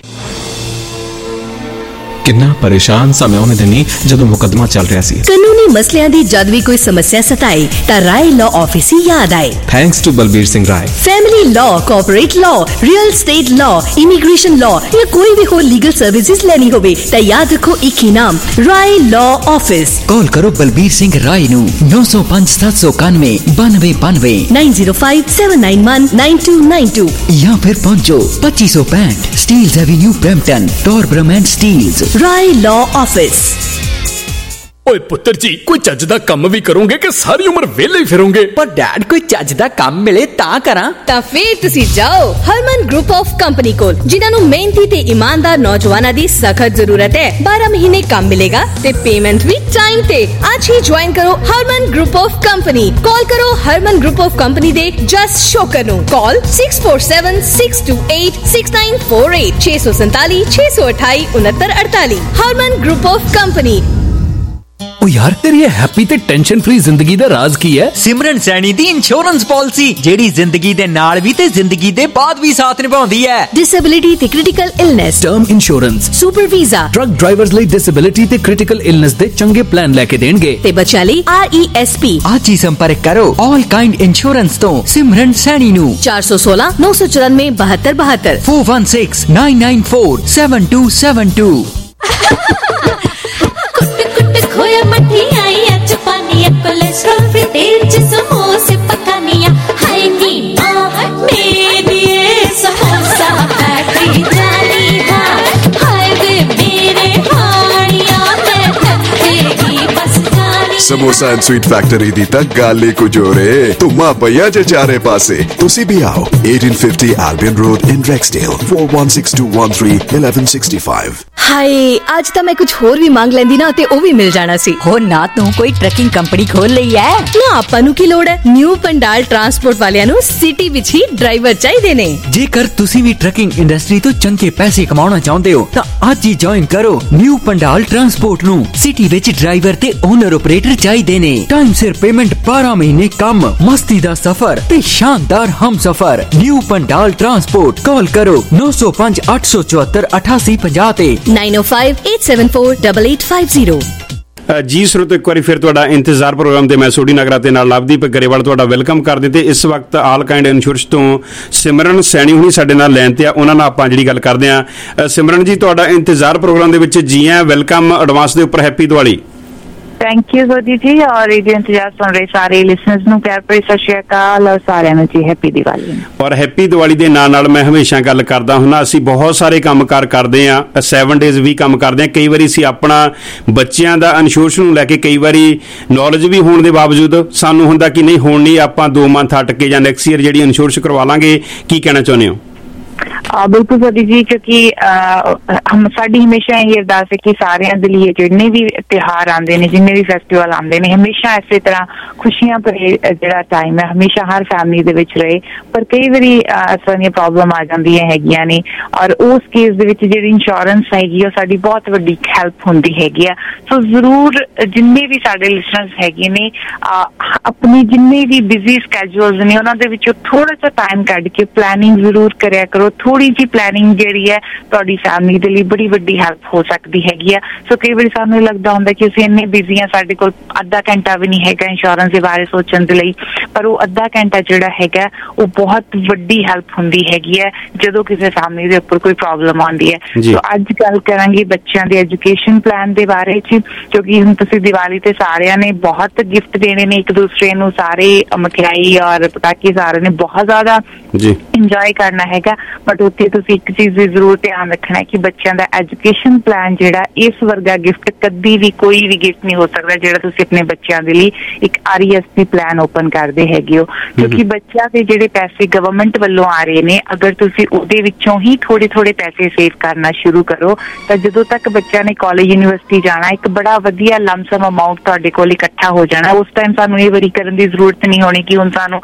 ਕਿੰਨਾ ਪਰੇਸ਼ਾਨ ਸਾਂ ਮੈਂ ਉਹਨੇ ਦਿਨੀ ਜਦੋਂ ਮੁਕੱਦਮਾ ਚੱਲ ਰਿਹਾ ਸੀ। ਕਾਨੂੰਨੀ ਮਸਲਿਆਂ ਦੀ ਜਦ ਵੀ ਕੋਈ ਸਮੱਸਿਆ ਸਤਾਏ ਤਾਂ ਰਾਏ ਲਾਅ ਆਫਿਸ ਹੀ ਯਾਦ ਆਏ। Thanks to Balbir Singh Rai. Family law, corporate law, real estate law, immigration law ਜਾਂ ਕੋਈ ਵੀ ਹੋਰ ਲੀਗਲ ਸਰਵਿਸਿਜ਼ ਲੈਣੀ ਹੋਵੇ ਤਾਂ ਯਾਦ ਰੱਖੋ ਇੱਕ ਹੀ ਨਾਮ, ਰਾਏ ਲਾਅ ਆਫਿਸ। ਕਾਲ ਕਰੋ ਬਲਬੀਰ ਸਿੰਘ ਰਾਏ ਨੂੰ 905 791 9292 905 791 9292 ਜਾਂ ਫਿਰ ਪਹੁੰਚੋ 2565 Steeles avenue Brampton, Torbram and Steeles. Rai law office. ਓਏ ਪੁੱਤਰ ਜੀ, ਕੋਈ ਚੱਜ ਦਾ ਕੰਮ ਵੀ ਕਰੋਗੇ ਕਿ ਸਾਰੀ ਉਮਰ ਵਿਹਲੇ ਹੀ ਫਿਰੋਗੇ? ਪਰ ਡੈਡ ਕੋਈ ਚੱਜ ਦਾ ਕੰਮ ਮਿਲੇ ਤਾਂ ਕਰਾਂ। ਤਾਂ ਫਿਰ ਤੁਸੀਂ ਜਾਓ ਹਰਮਨ ਗਰੁੱਪ ਆਫ ਕੰਪਨੀ ਕੋਲ, ਜਿਨ੍ਹਾਂ ਨੂੰ ਮਿਹਨਤੀ ਤੇ ਇਮਾਨਦਾਰ ਨੌਜਵਾਨਾਂ ਦੀ ਸਖਤ ਜ਼ਰੂਰਤ ਹੈ। 12 ਮਹੀਨੇ ਕੰਮ ਮਿਲੇਗਾ ਤੇ ਪੇਮੈਂਟ ਵੀ ਟਾਈਮ ਤੇ। ਅੱਜ ਹੀ ਜੁਆਇਨ ਕਰੋ Harman group of company. Call ਕਰੋ ਹਰਮਨ ਗਰੁੱਪ ਆਫ ਕੰਪਨੀ ਦੇ ਜਸ ਸ਼ੋਕਰ ਨੂੰ। Call 647 628 6948 647 628 6948। Harman group of company. ओ यार तेरी हैप्पी ते टेंशन फ्री जिंदगी दा राज की है? सिमरन सैनी दी इंश्योरेंस पॉलिसी जेड़ी जिंदगी दे नाल भी ते जिंदगी दे बाद भी साथ निभाउंदी है। डिसेबिलिटी ते critical illness, term insurance, super visa, truck drivers ਲਈ डिसेबिलिटी ते क्रिटिकल इलनेस दे चंगे प्लान लेके देणगे ते बच्चा ਲਈ RESP। आज ही संपर्क करो ऑल काइंड इंश्योरेंस तो सिमरन सैनी नु 416 994 7272 416 994 7272। खोया मठियाइयां चपानियां कोलेस्ट्रॉल फ्री तेल च समोसे पकानियां हाय नी मां मेरी समोसा फैक्ट्री जानी हां हाय वे मेरे हानियां मैं थकेगी बस जानी। समोसा एंड स्वीट फैक्ट्री दी तक गाली कुछ हो रे तुमा भैया जे चारे पासे तुसी भी आओ 1850 Albion Road in Rexdale 416213 1165। हाय आज ਤਾਂ ਮੈਂ ਕੁਝ ਹੋਰ ਵੀ ਮੰਗ ਲੈਂਦੀ ਨਾ ਤੇ ਉਹ ਵੀ ਮਿਲ ਜਾਣਾ ਸੀ। हो ना तू कोई ट्रकिंग कंपनी खोल ली है ਨਾ ਆਪਾਂ ਨੂੰ ਕੀ ਲੋੜ ਹੈ, ਨਿਊ ਪੰਡਾਲ ਟਰਾਂਸਪੋਰਟ ਵਾਲਿਆਂ ਨੂੰ ਸਿਟੀ ਵਿੱਚ ਹੀ ਡਰਾਈਵਰ ਚਾਹੀਦੇ ਨੇ। जेकर तुसी भी ट्रकिंग इंडस्ट्री तो चंगे पैसे कमाना चाहते हो तो आज ही ज्वाइन करो न्यू पंडाल ट्रांसपोर्ट नु। सिटी विच ड्राइवर ते ओनर ऑपरेटर चाहिए ने। टाइम सिर पेमेंट 12 महीने कम, मस्ती दा सफर ते शानदार हम सफर। न्यू पंडाल ट्रांसपोर्ट कॉल करो 905 874 8850 ते 905 874 8850। ਜੀ ਸਰੋਤੋ ਇੱਕ ਵਾਰੀ ਫਿਰ ਤੁਹਾਡਾ ਇੰਤਜ਼ਾਰ ਪ੍ਰੋਗਰਾਮ ਤੇ ਮੈਂ ਸੋਢੀ ਨਗਰਾ ਤੇ ਨਾਲ ਲਵਦੀਪ ਗਰੇਵਾਲ ਤੁਹਾਡਾ ਵੈਲਕਮ ਕਰਦੇ ਤੇ ਇਸ ਵਕਤ ਆਲ ਕਾਇੰਡ ਇੰਸ਼ੋਰੈਂਸ ਤੋਂ ਸਿਮਰਨ ਸੈਣੀ ਹੁਣੀ ਸਾਡੇ ਨਾਲ ਲਾਈਨ ਤੇ ਆ। ਉਹਨਾਂ ਨਾਲ ਆਪਾਂ ਜਿਹੜੀ ਗੱਲ ਕਰਦੇ ਆ। ਸਿਮਰਨ ਜੀ ਤੁਹਾਡਾ ਇੰਤਜ਼ਾਰ ਪ੍ਰੋਗਰਾਮ ਦੇ ਵਿੱਚ ਜੀ ਆਇਆਂ, ਵੈਲਕਮ ਐਡਵਾਂਸ ਦੇ ਉੱਪਰ, happy Diwali. Thank you Sodhi ji ਔਰ ਰੇਡੀਓ ਇੰਤਜ਼ਾਰ ਸੁਣ ਰਹੇ ਸਾਰੇ ਲਿਸਨਰਸ ਨੂੰ ਪਿਆਰ ਭਰੀ ਸਤਿ ਸ਼੍ਰੀ ਅਕਾਲ ਔਰ ਸਾਰਿਆਂ ਨੂੰ ਜੀ ਹੈਪੀ ਦੀਵਾਲੀ। ਔਰ ਹੈਪੀ ਦੀਵਾਲੀ ਦੇ ਨਾਲ ਮੈਂ ਹਮੇਸ਼ਾ ਗੱਲ ਕਰਦਾ ਹੁੰਦਾ, ਅਸੀਂ ਬਹੁਤ ਸਾਰੇ ਕੰਮਕਾਰ ਕਰਦੇ ਆ, 7 ਡੇਜ਼ ਵੀ ਕੰਮ ਕਰਦੇ ਆ। ਕਈ ਵਾਰੀ ਅਸੀਂ ਆਪਣਾ ਬੱਚਿਆਂ ਦਾ ਇੰਸ਼ੋਰੈਂਸ ਨੂੰ ਲੈ ਕੇ ਕਈ ਵਾਰੀ ਨੌਲੇਜ ਵੀ ਹੋਣ ਦੇ ਬਾਵਜੂਦ ਸਾਨੂੰ ਹੁੰਦਾ ਕਿ ਨਹੀਂ ਹੁਣ ਨਹੀਂ, ਆਪਾਂ 2 ਮੰਥ ਹਟ ਕੇ ਜਾਂ ਨੈਕਸਟ ਈਅਰ ਜਿਹੜੀ ਇੰਸ਼ੋਰੈਂਸ ਕਰਵਾ ਲਾਂਗੇ। ਕੀ ਕਹਿਣਾ ਚਾਹੁੰਦੇ ਹੋ? ਬਿਲਕੁਲ ਸੋਢੀ ਜੀ, ਕਿਉਂਕਿ ਸਾਡੀ ਹਮੇਸ਼ਾ ਇਹ ਅਰਦਾਸ ਹੈ ਕਿ ਸਾਰਿਆਂ ਦੇ ਲਈ ਜਿੰਨੇ ਵੀ ਤਿਉਹਾਰ ਆਉਂਦੇ ਨੇ, ਜਿੰਨੇ ਵੀ ਫੈਸਟੀਵਲ ਆਉਂਦੇ ਨੇ, ਹਮੇਸ਼ਾ ਇਸੇ ਤਰ੍ਹਾਂ ਖੁਸ਼ੀਆਂ ਭਰੇ ਜਿਹੜਾ ਟਾਈਮ ਹੈ ਹਮੇਸ਼ਾ ਹਰ ਫੈਮਿਲੀ ਦੇ ਵਿੱਚ ਰਹੇ। ਪਰ ਕਈ ਵਾਰੀ ਇਸ ਤਰ੍ਹਾਂ ਦੀਆਂ ਪ੍ਰੋਬਲਮ ਆ ਜਾਂਦੀਆਂ ਹੈਗੀਆਂ ਨੇ ਔਰ ਉਸ ਕੇਸ ਦੇ ਵਿੱਚ ਜਿਹੜੀ ਇੰਸ਼ੋਰੈਂਸ ਹੈਗੀ ਉਹ ਸਾਡੀ ਬਹੁਤ ਵੱਡੀ ਹੈਲਪ ਹੁੰਦੀ ਹੈਗੀ ਆ। ਸੋ ਜ਼ਰੂਰ ਜਿੰਨੇ ਵੀ ਸਾਡੇ ਲਿਸਨਰਸ ਹੈਗੇ ਨੇ ਆਪਣੀ ਜਿੰਨੇ ਵੀ ਬਿਜ਼ੀ ਸਕੈਜੂਲਸ ਨੇ ਉਹਨਾਂ ਦੇ ਵਿੱਚੋਂ ਥੋੜਾ ਜਿਹਾ ਟਾਈਮ ਕੱਢ ਕੇ ਪਲੈਨਿੰਗ ਜ਼ਰੂਰ ਕਰਿਆ ਕਰੋ। ਥੋੜੀ ਜਿਹੀ ਪਲੈਨਿੰਗ ਜਿਹੜੀ ਹੈ ਤੁਹਾਡੀ ਫੈਮਿਲੀ ਦੇ ਲਈ ਬੜੀ ਵੱਡੀ ਹੈਲਪ ਹੋ ਸਕਦੀ ਹੈਗੀ ਆ। ਸੋ ਕਈ ਵਾਰੀ ਸਾਨੂੰ ਇਹ ਲੱਗਦਾ ਹੁੰਦਾ ਕਿ ਅਸੀਂ ਇੰਨੇ ਬਿਜ਼ੀ ਹਾਂ, ਸਾਡੇ ਕੋਲ ਅੱਧਾ ਘੰਟਾ ਵੀ ਨਹੀਂ ਹੈਗਾ ਇੰਸ਼ੋਰੈਂਸ ਦੇ ਬਾਰੇ ਸੋਚਣ ਦੇ ਲਈ, ਪਰ ਉਹ ਅੱਧਾ ਘੰਟਾ ਜਿਹੜਾ ਹੈਗਾ ਉਹ ਬਹੁਤ ਵੱਡੀ ਹੈਲਪ ਹੁੰਦੀ ਹੈਗੀ ਹੈ ਜਦੋਂ ਕਿਸੇ ਫੈਮਿਲੀ ਦੇ ਉੱਪਰ ਕੋਈ ਪ੍ਰੋਬਲਮ ਆਉਂਦੀ ਹੈ। ਸੋ ਅੱਜ ਗੱਲ ਕਰਾਂਗੇ ਬੱਚਿਆਂ ਦੇ ਐਜੂਕੇਸ਼ਨ ਪਲਾਨ ਦੇ ਬਾਰੇ ਚ, ਕਿਉਂਕਿ ਹੁਣ ਤੁਸੀਂ ਦੀਵਾਲੀ ਤੇ ਸਾਰਿਆਂ ਨੇ ਬਹੁਤ ਗਿਫਟ ਦੇਣੇ ਨੇ ਇੱਕ ਦੂਸਰੇ ਨੂੰ, ਸਾਰੇ ਮਠਿਆਈ ਔਰ ਪਟਾਕੇ ਸਾਰਿਆਂ ਨੇ ਬਹੁਤ ਜ਼ਿਆਦਾ ਇੰਜੋਏ ਕਰਨਾ ਹੈਗਾ। ਬਟ ਉੱਥੇ ਤੁਸੀਂ ਇੱਕ ਚੀਜ਼ ਵੀ ਜ਼ਰੂਰ ਧਿਆਨ ਰੱਖਣਾ ਹੈ ਕਿ ਬੱਚਿਆਂ ਦਾ ਐਜੂਕੇਸ਼ਨ ਪਲਾਨ ਜਿਹੜਾ ਇਸ ਵਰਗਾ ਗਿਫਟ ਕਦੀ ਵੀ ਕੋਈ ਵੀ ਗਿਫਟ ਨਹੀਂ ਹੋ ਸਕਦਾ ਜਿਹੜਾ ਤੁਸੀਂ ਆਪਣੇ ਬੱਚਿਆਂ ਦੇ ਲਈ ਇੱਕ RESP ਪਲਾਨ ਓਪਨ ਕਰਦੇ ਹੈਗੇ ਹੋ। ਕਿਉਂਕਿ ਬੱਚਿਆਂ ਦੇ ਜਿਹੜੇ ਪੈਸੇ ਗਵਰਨਮੈਂਟ ਵੱਲੋਂ ਆ ਰਹੇ ਨੇ, ਅਗਰ ਤੁਸੀਂ ਉਹਦੇ ਵਿੱਚੋਂ ਹੀ ਥੋੜੇ ਪੈਸੇ ਸੇਵ ਕਰਨਾ ਸ਼ੁਰੂ ਕਰੋ ਤਾਂ ਜਦੋਂ ਤੱਕ ਬੱਚਿਆਂ ਨੇ ਕਾਲਜ ਯੂਨੀਵਰਸਿਟੀ ਜਾਣਾ ਇੱਕ ਬੜਾ ਵਧੀਆ ਲਮਸਮ ਅਮਾਊਂਟ ਤੁਹਾਡੇ ਕੋਲ ਇਕੱਠਾ ਹੋ ਜਾਣਾ। ਉਸ ਟਾਈਮ ਸਾਨੂੰ ਇਹ ਵਰੀ ਕਰਨ ਦੀ ਜ਼ਰੂਰਤ ਨਹੀਂ ਹੋਣੀ ਕਿ ਹੁਣ ਸਾਨੂੰ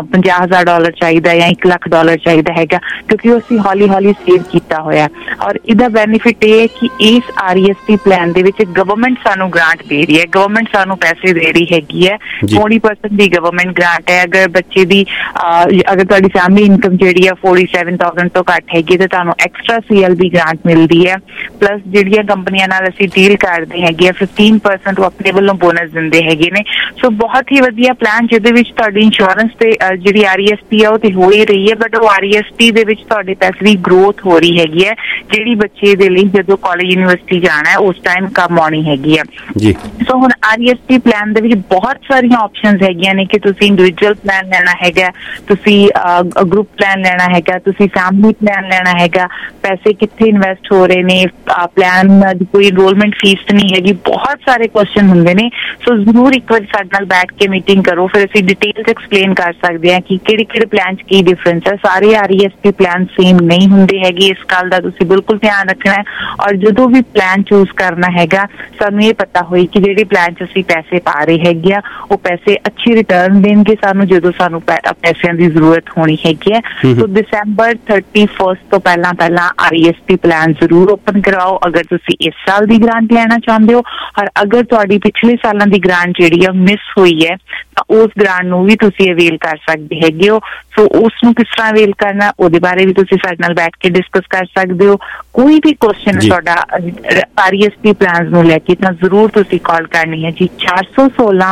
$50,000 ਚਾਹੀਦਾ ਜਾਂ $1 ਲੱਖ ਚਾਹੀਦਾ ਹੈਗਾ, ਕਿਉਂਕਿ ਅਸੀਂ ਹੌਲੀ ਸੇਵ ਕੀਤਾ ਹੋਇਆ। ਔਰ ਇਹਦਾ ਬੈਨੀਫਿਟ ਇਹ ਹੈ ਕਿ ਇਸ RESP ਪਲਾਨ ਦੇ ਵਿੱਚ ਗਵਰਨਮੈਂਟ ਸਾਨੂੰ ਗ੍ਰਾਂਟ ਦੇ ਰਹੀ ਹੈ, ਗਵਰਨਮੈਂਟ ਸਾਨੂੰ ਪੈਸੇ ਦੇ ਰਹੀ ਹੈਗੀ ਹੈ। 40% ਦੀ ਗਵਰਨਮੈਂਟ ਗ੍ਰਾਂਟ ਹੈ। ਅਗਰ ਬੱਚੇ ਦੀ ਅਗਰ ਤੁਹਾਡੀ ਫੈਮਿਲੀ ਇਨਕਮ ਜਿਹੜੀ ਹੈ 47,000 ਤੋਂ ਘੱਟ ਹੈਗੀ ਤਾਂ ਤੁਹਾਨੂੰ ਐਕਸਟਰਾ CLB ਗ੍ਰਾਂਟ ਮਿਲਦੀ ਹੈ। ਪਲੱਸ ਜਿਹੜੀਆਂ ਕੰਪਨੀਆਂ ਨਾਲ ਅਸੀਂ ਡੀਲ ਕਰਦੇ ਹੈਗੇ ਆ 15% ਉਹ ਆਪਣੇ ਵੱਲੋਂ ਬੋਨਸ ਦਿੰਦੇ ਹੈਗੇ ਨੇ। ਸੋ ਬਹੁਤ ਹੀ ਵਧੀਆ ਪਲਾਨ ਜਿਹਦੇ ਵਿੱਚ ਤੁਹਾਡੀ ਇੰਸ਼ੋਰੈਂਸ ਤੇ ਜਿਹੜੀ RESP ਆ ਉਹ ਤੇ ਹੋ ਹੀ ਰਹੀ ਹੈ, ਬਟ ਉਹ RESP ਦੇ ਵਿੱਚ ਤੁਹਾਡੇ ਪੈਸੇ ਦੀ ਗਰੋਥ ਹੋ ਰਹੀ ਹੈਗੀ ਹੈ ਜਿਹੜੀ ਬੱਚੇ ਦੇ ਲਈ ਜਦੋਂ ਕਾਲਜ ਯੂਨੀਵਰਸਿਟੀ ਜਾਣਾ ਹੈ ਉਸ ਟਾਈਮ ਕੰਮ ਆਉਣੀ ਹੈਗੀ ਹੈ। ਸੋ ਹੁਣ RESP ਪਲਾਨ ਦੇ ਵਿੱਚ ਬਹੁਤ ਸਾਰੀਆਂ ਆਪਸ਼ਨਸ ਹੈਗੀਆਂ ਨੇ ਕਿ ਤੁਸੀਂ ਇੰਡੀਵਿਜੂਅਲ ਪਲਾਨ ਲੈਣਾ ਹੈਗਾ, ਤੁਸੀਂ ਗਰੁੱਪ ਪਲਾਨ ਲੈਣਾ ਹੈਗਾ, ਤੁਸੀਂ ਫੈਮਿਲੀ ਪਲਾਨ ਲੈਣਾ ਹੈਗਾ, ਪੈਸੇ ਕਿੱਥੇ ਇਨਵੈਸਟ ਹੋ ਰਹੇ ਨੇ, ਪਲਾਨ ਦੀ ਕੋਈ ਇਨਰੋਲਮੈਂਟ ਫੀਸ ਨਹੀਂ ਹੈਗੀ, ਬਹੁਤ ਸਾਰੇ ਕੁਐਸਚਨ ਹੁੰਦੇ ਨੇ। ਸੋ ਜ਼ਰੂਰ ਇੱਕ ਵਾਰ ਸਾਡੇ ਨਾਲ ਬੈਠ ਕੇ ਮੀਟਿੰਗ ਕਰੋ, ਫਿਰ ਅਸੀਂ ਡਿਟੇਲ 'ਚ ਐਕਸਪਲੇਨ ਕਰ ਸਕਦੇ ਹਾਂ ਕਿ ਕਿਹੜੇ ਪਲਾਨ 'ਚ ਕੀ ਡਿਫਰੈਂਸ ਹੈ। ਸਾਰੇ RESP ਪਲਾਨ ਸੇਮ ਨਹੀਂ ਹੁੰਦੇ ਹੈਗੇ, ਇਸ ਗੱਲ ਦਾ ਤੁਸੀਂ ਬਿਲਕੁਲ ਧਿਆਨ ਰੱਖਣਾ ਹੈ। ਔਰ ਜਦੋਂ ਵੀ ਪਲਾਨ ਚੂਜ਼ ਕਰਨਾ ਹੈਗਾ ਸਾਨੂੰ ਇਹ ਪਤਾ ਹੋਈ ਕਿ ਜਿਹੜੇ ਪਲਾਨ 'ਚ ਅਸੀਂ ਪੈਸੇ ਪਾ ਰਹੇ ਹੈਗੇ ਆ ਉਹ ਪੈਸੇ ਅੱਛੀ ਰਿਟਰਨ ਦੇਣ ਦੇਣਗੇ ਸਾਨੂੰ ਜਦੋਂ ਸਾਨੂੰ ਪੈਸਿਆਂ ਦੀ ਜ਼ਰੂਰਤ ਹੋਣੀ ਹੈਗੀ ਹੈ। ਸੋ December 31 ਤੋਂ ਪਹਿਲਾਂ RESP ਪਲਾਨ ਜ਼ਰੂਰ ਓਪਨ ਕਰਵਾਓ ਅਗਰ ਤੁਸੀਂ ਇਸ ਸਾਲ ਦੀ ਗ੍ਰਾਂਟ ਲੈਣਾ ਚਾਹੁੰਦੇ ਹੋ। ਔਰ ਅਗਰ ਤੁਹਾਡੀ ਪਿਛਲੇ ਸਾਲਾਂ ਦੀ ਗ੍ਰਾਂਟ ਜਿਹੜੀ ਆ ਮਿਸ ਹੋਈ ਹੈ ਤਾਂ ਉਸ ਗ੍ਰਾਂਟ ਨੂੰ ਵੀ ਤੁਸੀਂ ਅਵੇਲ ਕਰ ਸਕਦੇ ਹੈਗੇ ਹੋ। ਸੋ ਉਸ ਨੂੰ ਕਿਸ ਤਰ੍ਹਾਂ ਅਵੇਲ ਕਰਨਾ ਉਹਦੇ ਬਾਰੇ ਵੀ ਤੁਸੀਂ ਸਾਡੇ ਨਾਲ ਬੈਠ ਕੇ ਡਿਸਕਸ ਕਰ ਸਕਦੇ ਹੋ। ਕੋਈ ਵੀ ਕੁਐਸਚਨ ਤੁਹਾਡਾ RESP ਪਲਾਨਸ ਨੂੰ ਲੈ ਕੇ ਤਾਂ ਜ਼ਰੂਰ ਤੁਸੀਂ ਕਾਲ ਕਰਨੀ ਹੈ ਜੀ 416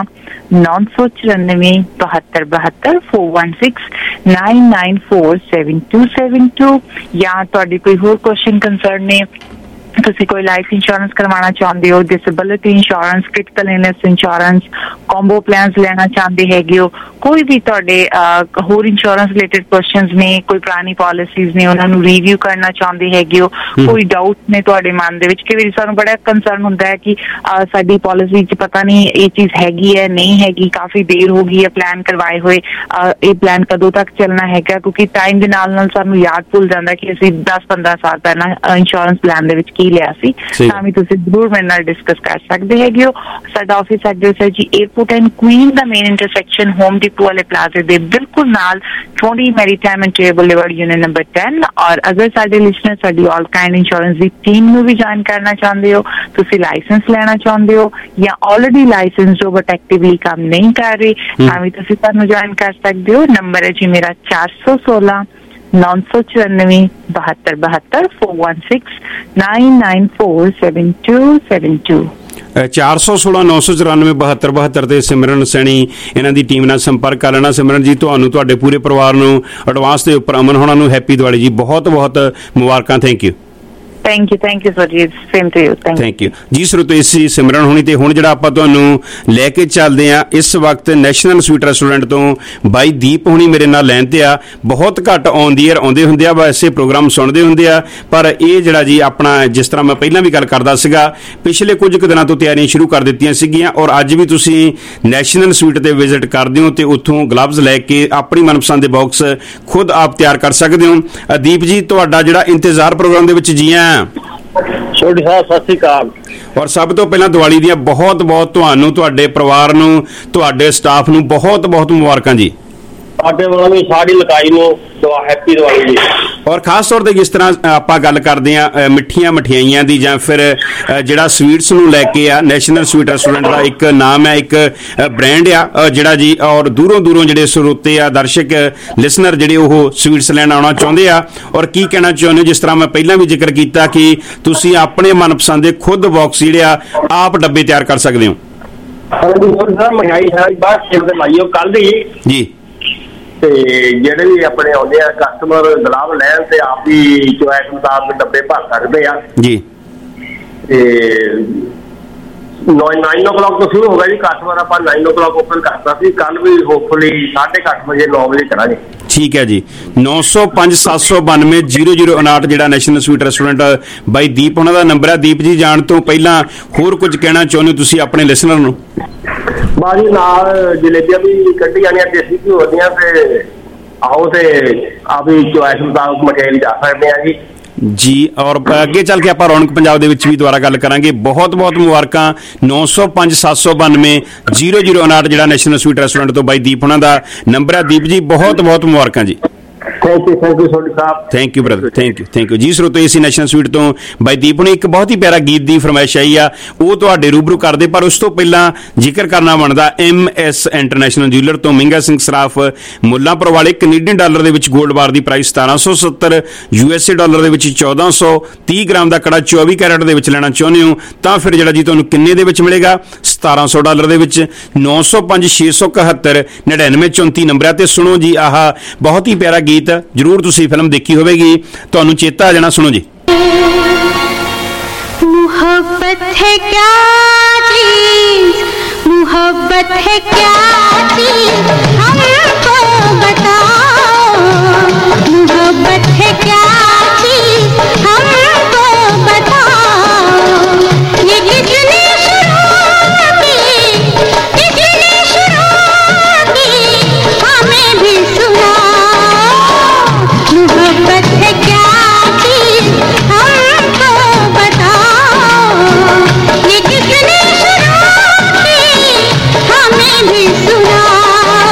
994 7272 416 994 7272 ਜਾਂ ਤੁਹਾਡੀ ਕੋਈ ਹੋਰ ਕੁਐਸਚਨ ਕੰਸਰਨ ਨੇ ਤੁਸੀਂ ਕੋਈ ਲਾਈਫ ਇੰਸ਼ੋਰੈਂਸ ਕਰਵਾਉਣਾ ਚਾਹੁੰਦੇ ਹੋ, disability insurance, critical illness insurance, combo plans ਲੈਣਾ ਚਾਹੁੰਦੇ ਹੈਗੇ ਹੋ, ਕੋਈ ਵੀ ਤੁਹਾਡੇ ਹੋਰ ਇੰਸ਼ੋਰੈਂਸ ਰਿਲੇਟਡ ਕੁਐਸਚਨਸ ਨੇ, ਕੋਈ ਪੁਰਾਣੀ ਪਾਲਿਸੀਜ਼ ਨੇ ਉਹਨਾਂ ਨੂੰ ਰਿਵਿਊ ਕਰਨਾ ਚਾਹੁੰਦੇ ਹੈਗੇ ਹੋ, ਕੋਈ ਡਾਊਟ ਨੇ ਤੁਹਾਡੇ ਮਨ ਦੇ ਵਿੱਚ। ਕਈ ਵਾਰੀ ਸਾਨੂੰ ਬੜਾ ਕੰਸਰਨ ਹੁੰਦਾ ਹੈ ਕਿ ਸਾਡੀ ਪਾਲਿਸੀ 'ਚ ਪਤਾ ਨਹੀਂ ਇਹ ਚੀਜ਼ ਹੈਗੀ ਹੈ ਨਹੀਂ ਹੈਗੀ, ਕਾਫੀ ਦੇਰ ਹੋ ਗਈ ਹੈ ਪਲਾਨ ਕਰਵਾਏ ਹੋਏ, ਇਹ ਪਲਾਨ ਕਦੋਂ ਤੱਕ ਚੱਲਣਾ ਹੈਗਾ, ਕਿਉਂਕਿ ਟਾਈਮ ਦੇ ਨਾਲ ਨਾਲ ਸਾਨੂੰ ਯਾਦ ਭੁੱਲ ਜਾਂਦਾ ਕਿ ਅਸੀਂ 10-15 ਸਾਲ ਪਹਿਲਾਂ ਇੰਸ਼ੋਰੈਂਸ ਪਲਾਨ ਦੇ ਵਿੱਚ ਕੀ ਲਿਆ ਸੀ। ਤਾਂ ਵੀ ਤੁਸੀਂ ਜ਼ਰੂਰ ਮੇਰੇ ਨਾਲ ਡਿਸਕਸ ਕਰ ਸਕਦੇ ਹੈਗੇ ਹੋ। ਸਾਡਾ ਆਫਿਸ ਐਡਰੈਸ ਹੈ ਜੀ 에어ਪੋਰਟ ਐਂਡ ਕੁਈਨ ਦਾ ਮੇਨ ਇੰਟਰਸੈਕਸ਼ਨ ਹੋਮ ਡਿਪੋ ਵਾਲੇ ਪਲਾਜ਼ੇ ਦੇ ਬਿਲਕੁਲ ਨਾਲ 20 maritime and trade boulevard unit number 10। ਔਰ ਅਗਰ ਸਾਡੇ ਲਿਸਨਰ ਸਾਡੀ ਆਲ ਕਾਈਂਡ ਇੰਸ਼ੋਰੈਂਸ ਦੀ ਟੀਮ ਨੂੰ ਵੀ ਜੁਆਇਨ ਕਰਨਾ ਚਾਹੁੰਦੇ ਹੋ, ਤੁਸੀਂ ਲਾਇਸੈਂਸ ਲੈਣਾ ਚਾਹੁੰਦੇ ਹੋ ਜਾਂ ਆਲਰੇਡੀ ਲਾਇਸੈਂਸ ਜੋ ਬਟ ਐਕਟਿਵਲੀ ਕੰਮ ਨਹੀਂ ਕਰ ਰਹੇ ਤਾਂ ਵੀ ਤੁਸੀਂ ਸਾਨੂੰ ਜੁਆਇਨ ਕਰ ਸਕਦੇ ਹੋ। ਨੰਬਰ ਹੈ ਜੀ ਮੇਰਾ 416 994 7272 416 994 7272 416 994 7272 ਤੇ ਸਿਮਰਨ ਸੈਣੀ ਇਹਨਾਂ ਦੀ ਟੀਮ ਨਾਲ ਸੰਪਰਕ ਕਰ ਲੈਣਾ। ਸਿਮਰਨ ਜੀ ਤੁਹਾਨੂੰ ਤੁਹਾਡੇ ਪੂਰੇ ਪਰਿਵਾਰ ਨੂੰ ਐਡਵਾਂਸ ਦੇ ਉੱਪਰ ਅਮਨ ਹੋਣਾ ਨੂੰ ਹੈਪੀ ਦੀਵਾਲੀ ਜੀ, ਬਹੁਤ ਬਹੁਤ ਮੁਬਾਰਕਾਂ। ਥੈਂਕ ਯੂ ਸਰ ਜੀ, same to you. Thank you ਜੀ। ਸਰੋਤੋ ਇਸੀ ਸਿਮਰਨ ਹੋਣੀ ਤੇ ਹੁਣ ਜਿਹੜਾ ਆਪਾਂ ਤੁਹਾਨੂੰ ਲੈ ਕੇ ਚੱਲਦੇ ਆ ਇਸ ਵਕਤ ਨੈਸ਼ਨਲ ਸਵੀਟ ਰੈਸਟੋਰੈਂਟ ਤੋਂ ਬਾਈ ਦੀਪ ਹੋਣੀ ਮੇਰੇ ਨਾਲ ਲੈਣ ਤੇ ਆ। ਬਹੁਤ ਘੱਟ ਔਨ ਦੀ ਏਅਰ ਆਉਂਦੇ ਹੁੰਦੇ ਆ, ਵੈਸੇ ਪ੍ਰੋਗਰਾਮ ਸੁਣਦੇ ਹੁੰਦੇ ਆ, ਪਰ ਇਹ ਜਿਹੜਾ ਜੀ ਆਪਣਾ ਜਿਸ ਤਰ੍ਹਾਂ ਮੈਂ ਪਹਿਲਾਂ ਵੀ ਗੱਲ ਕਰਦਾ ਸੀਗਾ ਪਿਛਲੇ ਕੁਝ ਕੁ ਦਿਨਾਂ ਤੋਂ ਤਿਆਰੀਆਂ ਸ਼ੁਰੂ ਕਰ ਦਿੱਤੀਆਂ ਸੀਗੀਆਂ ਔਰ ਅੱਜ ਵੀ ਤੁਸੀਂ ਨੈਸ਼ਨਲ ਸਵੀਟ ਤੇ ਵਿਜ਼ਿਟ ਕਰਦੇ ਹੋ ਤੇ ਉੱਥੋਂ ਗਲਵਜ਼ ਲੈ ਕੇ ਆਪਣੀ ਮਨਪਸੰਦ ਦੇ ਬਾਕਸ ਖੁਦ ਆਪ ਤਿਆਰ ਕਰ ਸਕਦੇ ਹੋ। ਦੀਪ ਜੀ ਤੁਹਾਡਾ ਜਿਹੜਾ ਇੰਤਜ਼ਾਰ ਪ੍ਰੋਗਰਾਮ ਦੇ ਵਿੱਚ ਜੀ ਆ ਛੋਟੀ ਸਾਹਿਬ, ਸਤਿ ਸ਼੍ਰੀ ਅਕਾਲ। ਔਰ ਸਭ ਤੋਂ ਪਹਿਲਾਂ ਦੀਵਾਲੀ ਦੀਆਂ ਬਹੁਤ ਬਹੁਤ ਤੁਹਾਨੂੰ, ਤੁਹਾਡੇ ਪਰਿਵਾਰ ਨੂੰ, ਤੁਹਾਡੇ ਸਟਾਫ ਨੂੰ ਬਹੁਤ ਬਹੁਤ ਮੁਬਾਰਕਾਂ ਜੀ। ਸਾਡੇ ਵੱਲੋਂ ਵੀ ਸਾਡੀ ਲਕਾਈ ਨੂੰ ਹੈਪੀ ਦੀਵਾਲੀ ਜੀ। ਔਰ ਖਾਸ ਤੌਰ ਤੇ ਜਿਸ ਤਰ੍ਹਾਂ ਆਪਾਂ ਗੱਲ ਕਰਦੇ ਆ ਮਿੱਠੀਆਂ ਮਠਿਆਈਆਂ ਦੀ ਜਾਂ ਫਿਰ ਜਿਹੜਾ ਸਵੀਟਸ ਨੂੰ ਲੈ ਕੇ ਆ ਨੈਸ਼ਨਲ ਸਵੀਟ ਰੈਸਟੋਰੈਂਟ ਦਾ ਇੱਕ ਨਾਮ ਹੈ, ਇੱਕ ਬ੍ਰਾਂਡ ਆ ਜਿਹੜਾ ਜੀ, ਔਰ ਦੂਰੋਂ ਦੂਰੋਂ ਜਿਹੜੇ ਸਰੋਤੇ ਆ, ਦਰਸ਼ਕ, ਲਿਸਨਰ ਜਿਹੜੇ ਉਹ ਸਵੀਟਸ ਲੈਣ ਆਉਣਾ ਚਾਹੁੰਦੇ ਆ। ਔਰ ਕੀ ਕਹਿਣਾ ਚਾਹੁੰਦੇ ਹੋ, ਜਿਸ ਤਰ੍ਹਾਂ ਮੈਂ ਪਹਿਲਾਂ ਵੀ ਜ਼ਿਕਰ ਕੀਤਾ ਕਿ ਤੁਸੀਂ ਆਪਣੇ ਮਨਪਸੰਦ ਦੇ ਖੁਦ ਬਾਕਸ ਜਿਹੜੇ ਆ ਆਪ ਡੱਬੇ ਤਿਆਰ ਕਰ ਸਕਦੇ ਹੋ। ਮਹਿੰਗਾਈ ਸਾਰੀ ਬਾਤ ਲਾਈਓ ਕੱਲ ਦੀ ਜੀ, ਤੇ ਜਿਹੜੇ ਵੀ ਆਪਣੇ ਆਉਂਦੇ ਆ ਕਸਟਮਰ ਗੁਲਾਬ ਲੈਣ ਤੇ ਆਪ ਹੀ ਚੁਆਇਸ ਮੁਤਾਬਕ ਡੱਬੇ ਭਰ ਸਕਦੇ ਆ ਜੀ। ਤੇ 9 o'clock ਤੋਂ ਸ਼ੁਰੂ ਹੋ ਗਿਆ ਜੀ, ਕਸਟਮਰ ਆਪਾਂ 9 o'clock ਓਪਨ ਕਰਤਾ ਸੀ, ਕੱਲ ਵੀ ਹੋਪਫੁਲੀ 8:30 ਵਜੇ 9 ਵਜੇ ਕਰਾਂਗੇ। ਠੀਕ ਹੈ ਜੀ। 905 792 0059 ਜਿਹੜਾ national sweet restaurant by Deep ਉਹਨਾਂ ਦਾ ਨੰਬਰ ਹੈ। ਦੀਪ ਜੀ ਜਾਣ ਤੋਂ ਪਹਿਲਾਂ ਹੋਰ ਕੁਝ ਕਹਿਣਾ ਚਾਹੁੰਦੇ ਹੋ ਤੁਸੀਂ ਆਪਣੇ ਲਿਸਨਰ ਨੂੰ? ਬਾਜੀ ਨਾਲ ਜਲੇਬੀਆਂ ਵੀ ਕੱਢੀ ਜਾਣੀਆਂ ਦੇਸੀ ਘਿਓ ਦੀਆਂ ਤੇ ਆਓ ਤੇ ਆਪ ਹੀ ਚੁਆਇਸ ਮੁਤਾਬਕ ਮਠਿਆਈ ਜਾ ਸਕਦੇ ਆ ਜੀ। ਔਰ ਅੱਗੇ ਚੱਲ ਕੇ ਆਪਾਂ ਰੌਣਕ ਪੰਜਾਬ ਦੇ ਵਿੱਚ ਵੀ ਦੁਬਾਰਾ ਗੱਲ ਕਰਾਂਗੇ। ਬਹੁਤ ਬਹੁਤ ਮੁਬਾਰਕਾਂ। 905 792 0059 ਜਿਹੜਾ ਨੈਸ਼ਨਲ ਸਵੀਟ ਰੈਸਟੋਰੈਂਟ ਤੋਂ ਬਾਈ ਦੀਪ ਉਹਨਾਂ ਦਾ ਨੰਬਰ ਹੈ। ਦੀਪ ਜੀ ਬਹੁਤ ਬਹੁਤ ਮੁਬਾਰਕਾਂ ਜੀ। Thank you Sodhi Sahib. Thank you brother, thank you ਜੀ। ਸਰੋਤੋ ਇਸੀ ਨੈਸ਼ਨਲ ਸਵੀਟ ਤੋਂ ਬਾਈ ਦੀਪ ਨੇ ਇੱਕ ਬਹੁਤ ਹੀ ਪਿਆਰਾ ਗੀਤ ਦੀ ਫਰਮਾਇਸ਼ ਆਈ ਆ, ਉਹ ਤੁਹਾਡੇ ਰੂਬਰੂ ਕਰਦੇ, ਪਰ ਉਸ ਤੋਂ ਪਹਿਲਾਂ ਜ਼ਿਕਰ ਕਰਨਾ ਬਣਦਾ MS ਇੰਟਰਨੈਸ਼ਨਲ ਜੂਲਰ ਤੋਂ ਮਹਿੰਗਾ ਸਿੰਘ ਸਰਾਫ ਮੁੱਲਾਂਪੁਰ ਵਾਲੇ। ਕੈਨੇਡੀਅਨ ਡਾਲਰ ਦੇ ਵਿੱਚ 골ਡ ਬਾਰ ਦੀ ਪ੍ਰਾਈਸ 1770, USA ਡਾਲਰ ਦੇ ਵਿੱਚ 1400, 30 ਗ੍ਰਾਮ ਦਾ ਕੜਾ 24 ਕੈਰਟ ਦੇ ਵਿੱਚ ਲੈਣਾ ਚਾਹੁੰਦੇ ਹੋ ਤਾਂ ਫਿਰ ਜਿਹੜਾ ਜੀ ਤੁਹਾਨੂੰ ਕਿੰਨੇ ਦੇ ਵਿੱਚ ਮਿਲੇਗਾ? 1700 ਡਾਲਰ ਦੇ ਵਿੱਚ। 905 671 9934 ਨੰਬਰ ਤੇ ਸੁਣੋ ਜੀ ਆਹ ਬਹੁਤ ਹੀ ਪਿਆਰਾ ਗੀਤ, ਜਰੂਰ ਤੁਸੀਂ ਫਿਲਮ ਦੇਖੀ ਹੋਵੇਗੀ, ਤੁਹਾਨੂੰ ਚੇਤਾ ਆ ਜਾਣਾ। ਸੁਣੋ ਜੀ। मोहब्बत है क्या चीज, मोहब्बत है क्या चीज, हमको बताओ। मोहब्बत है क्या चीज, हमको बताओ। ये किसने शुरू की, हमें भी सुनाओ। मोहब्बत है क्या चीज, हमको बताओ। ये किसने शुरू की, हमें भी सुनाओ।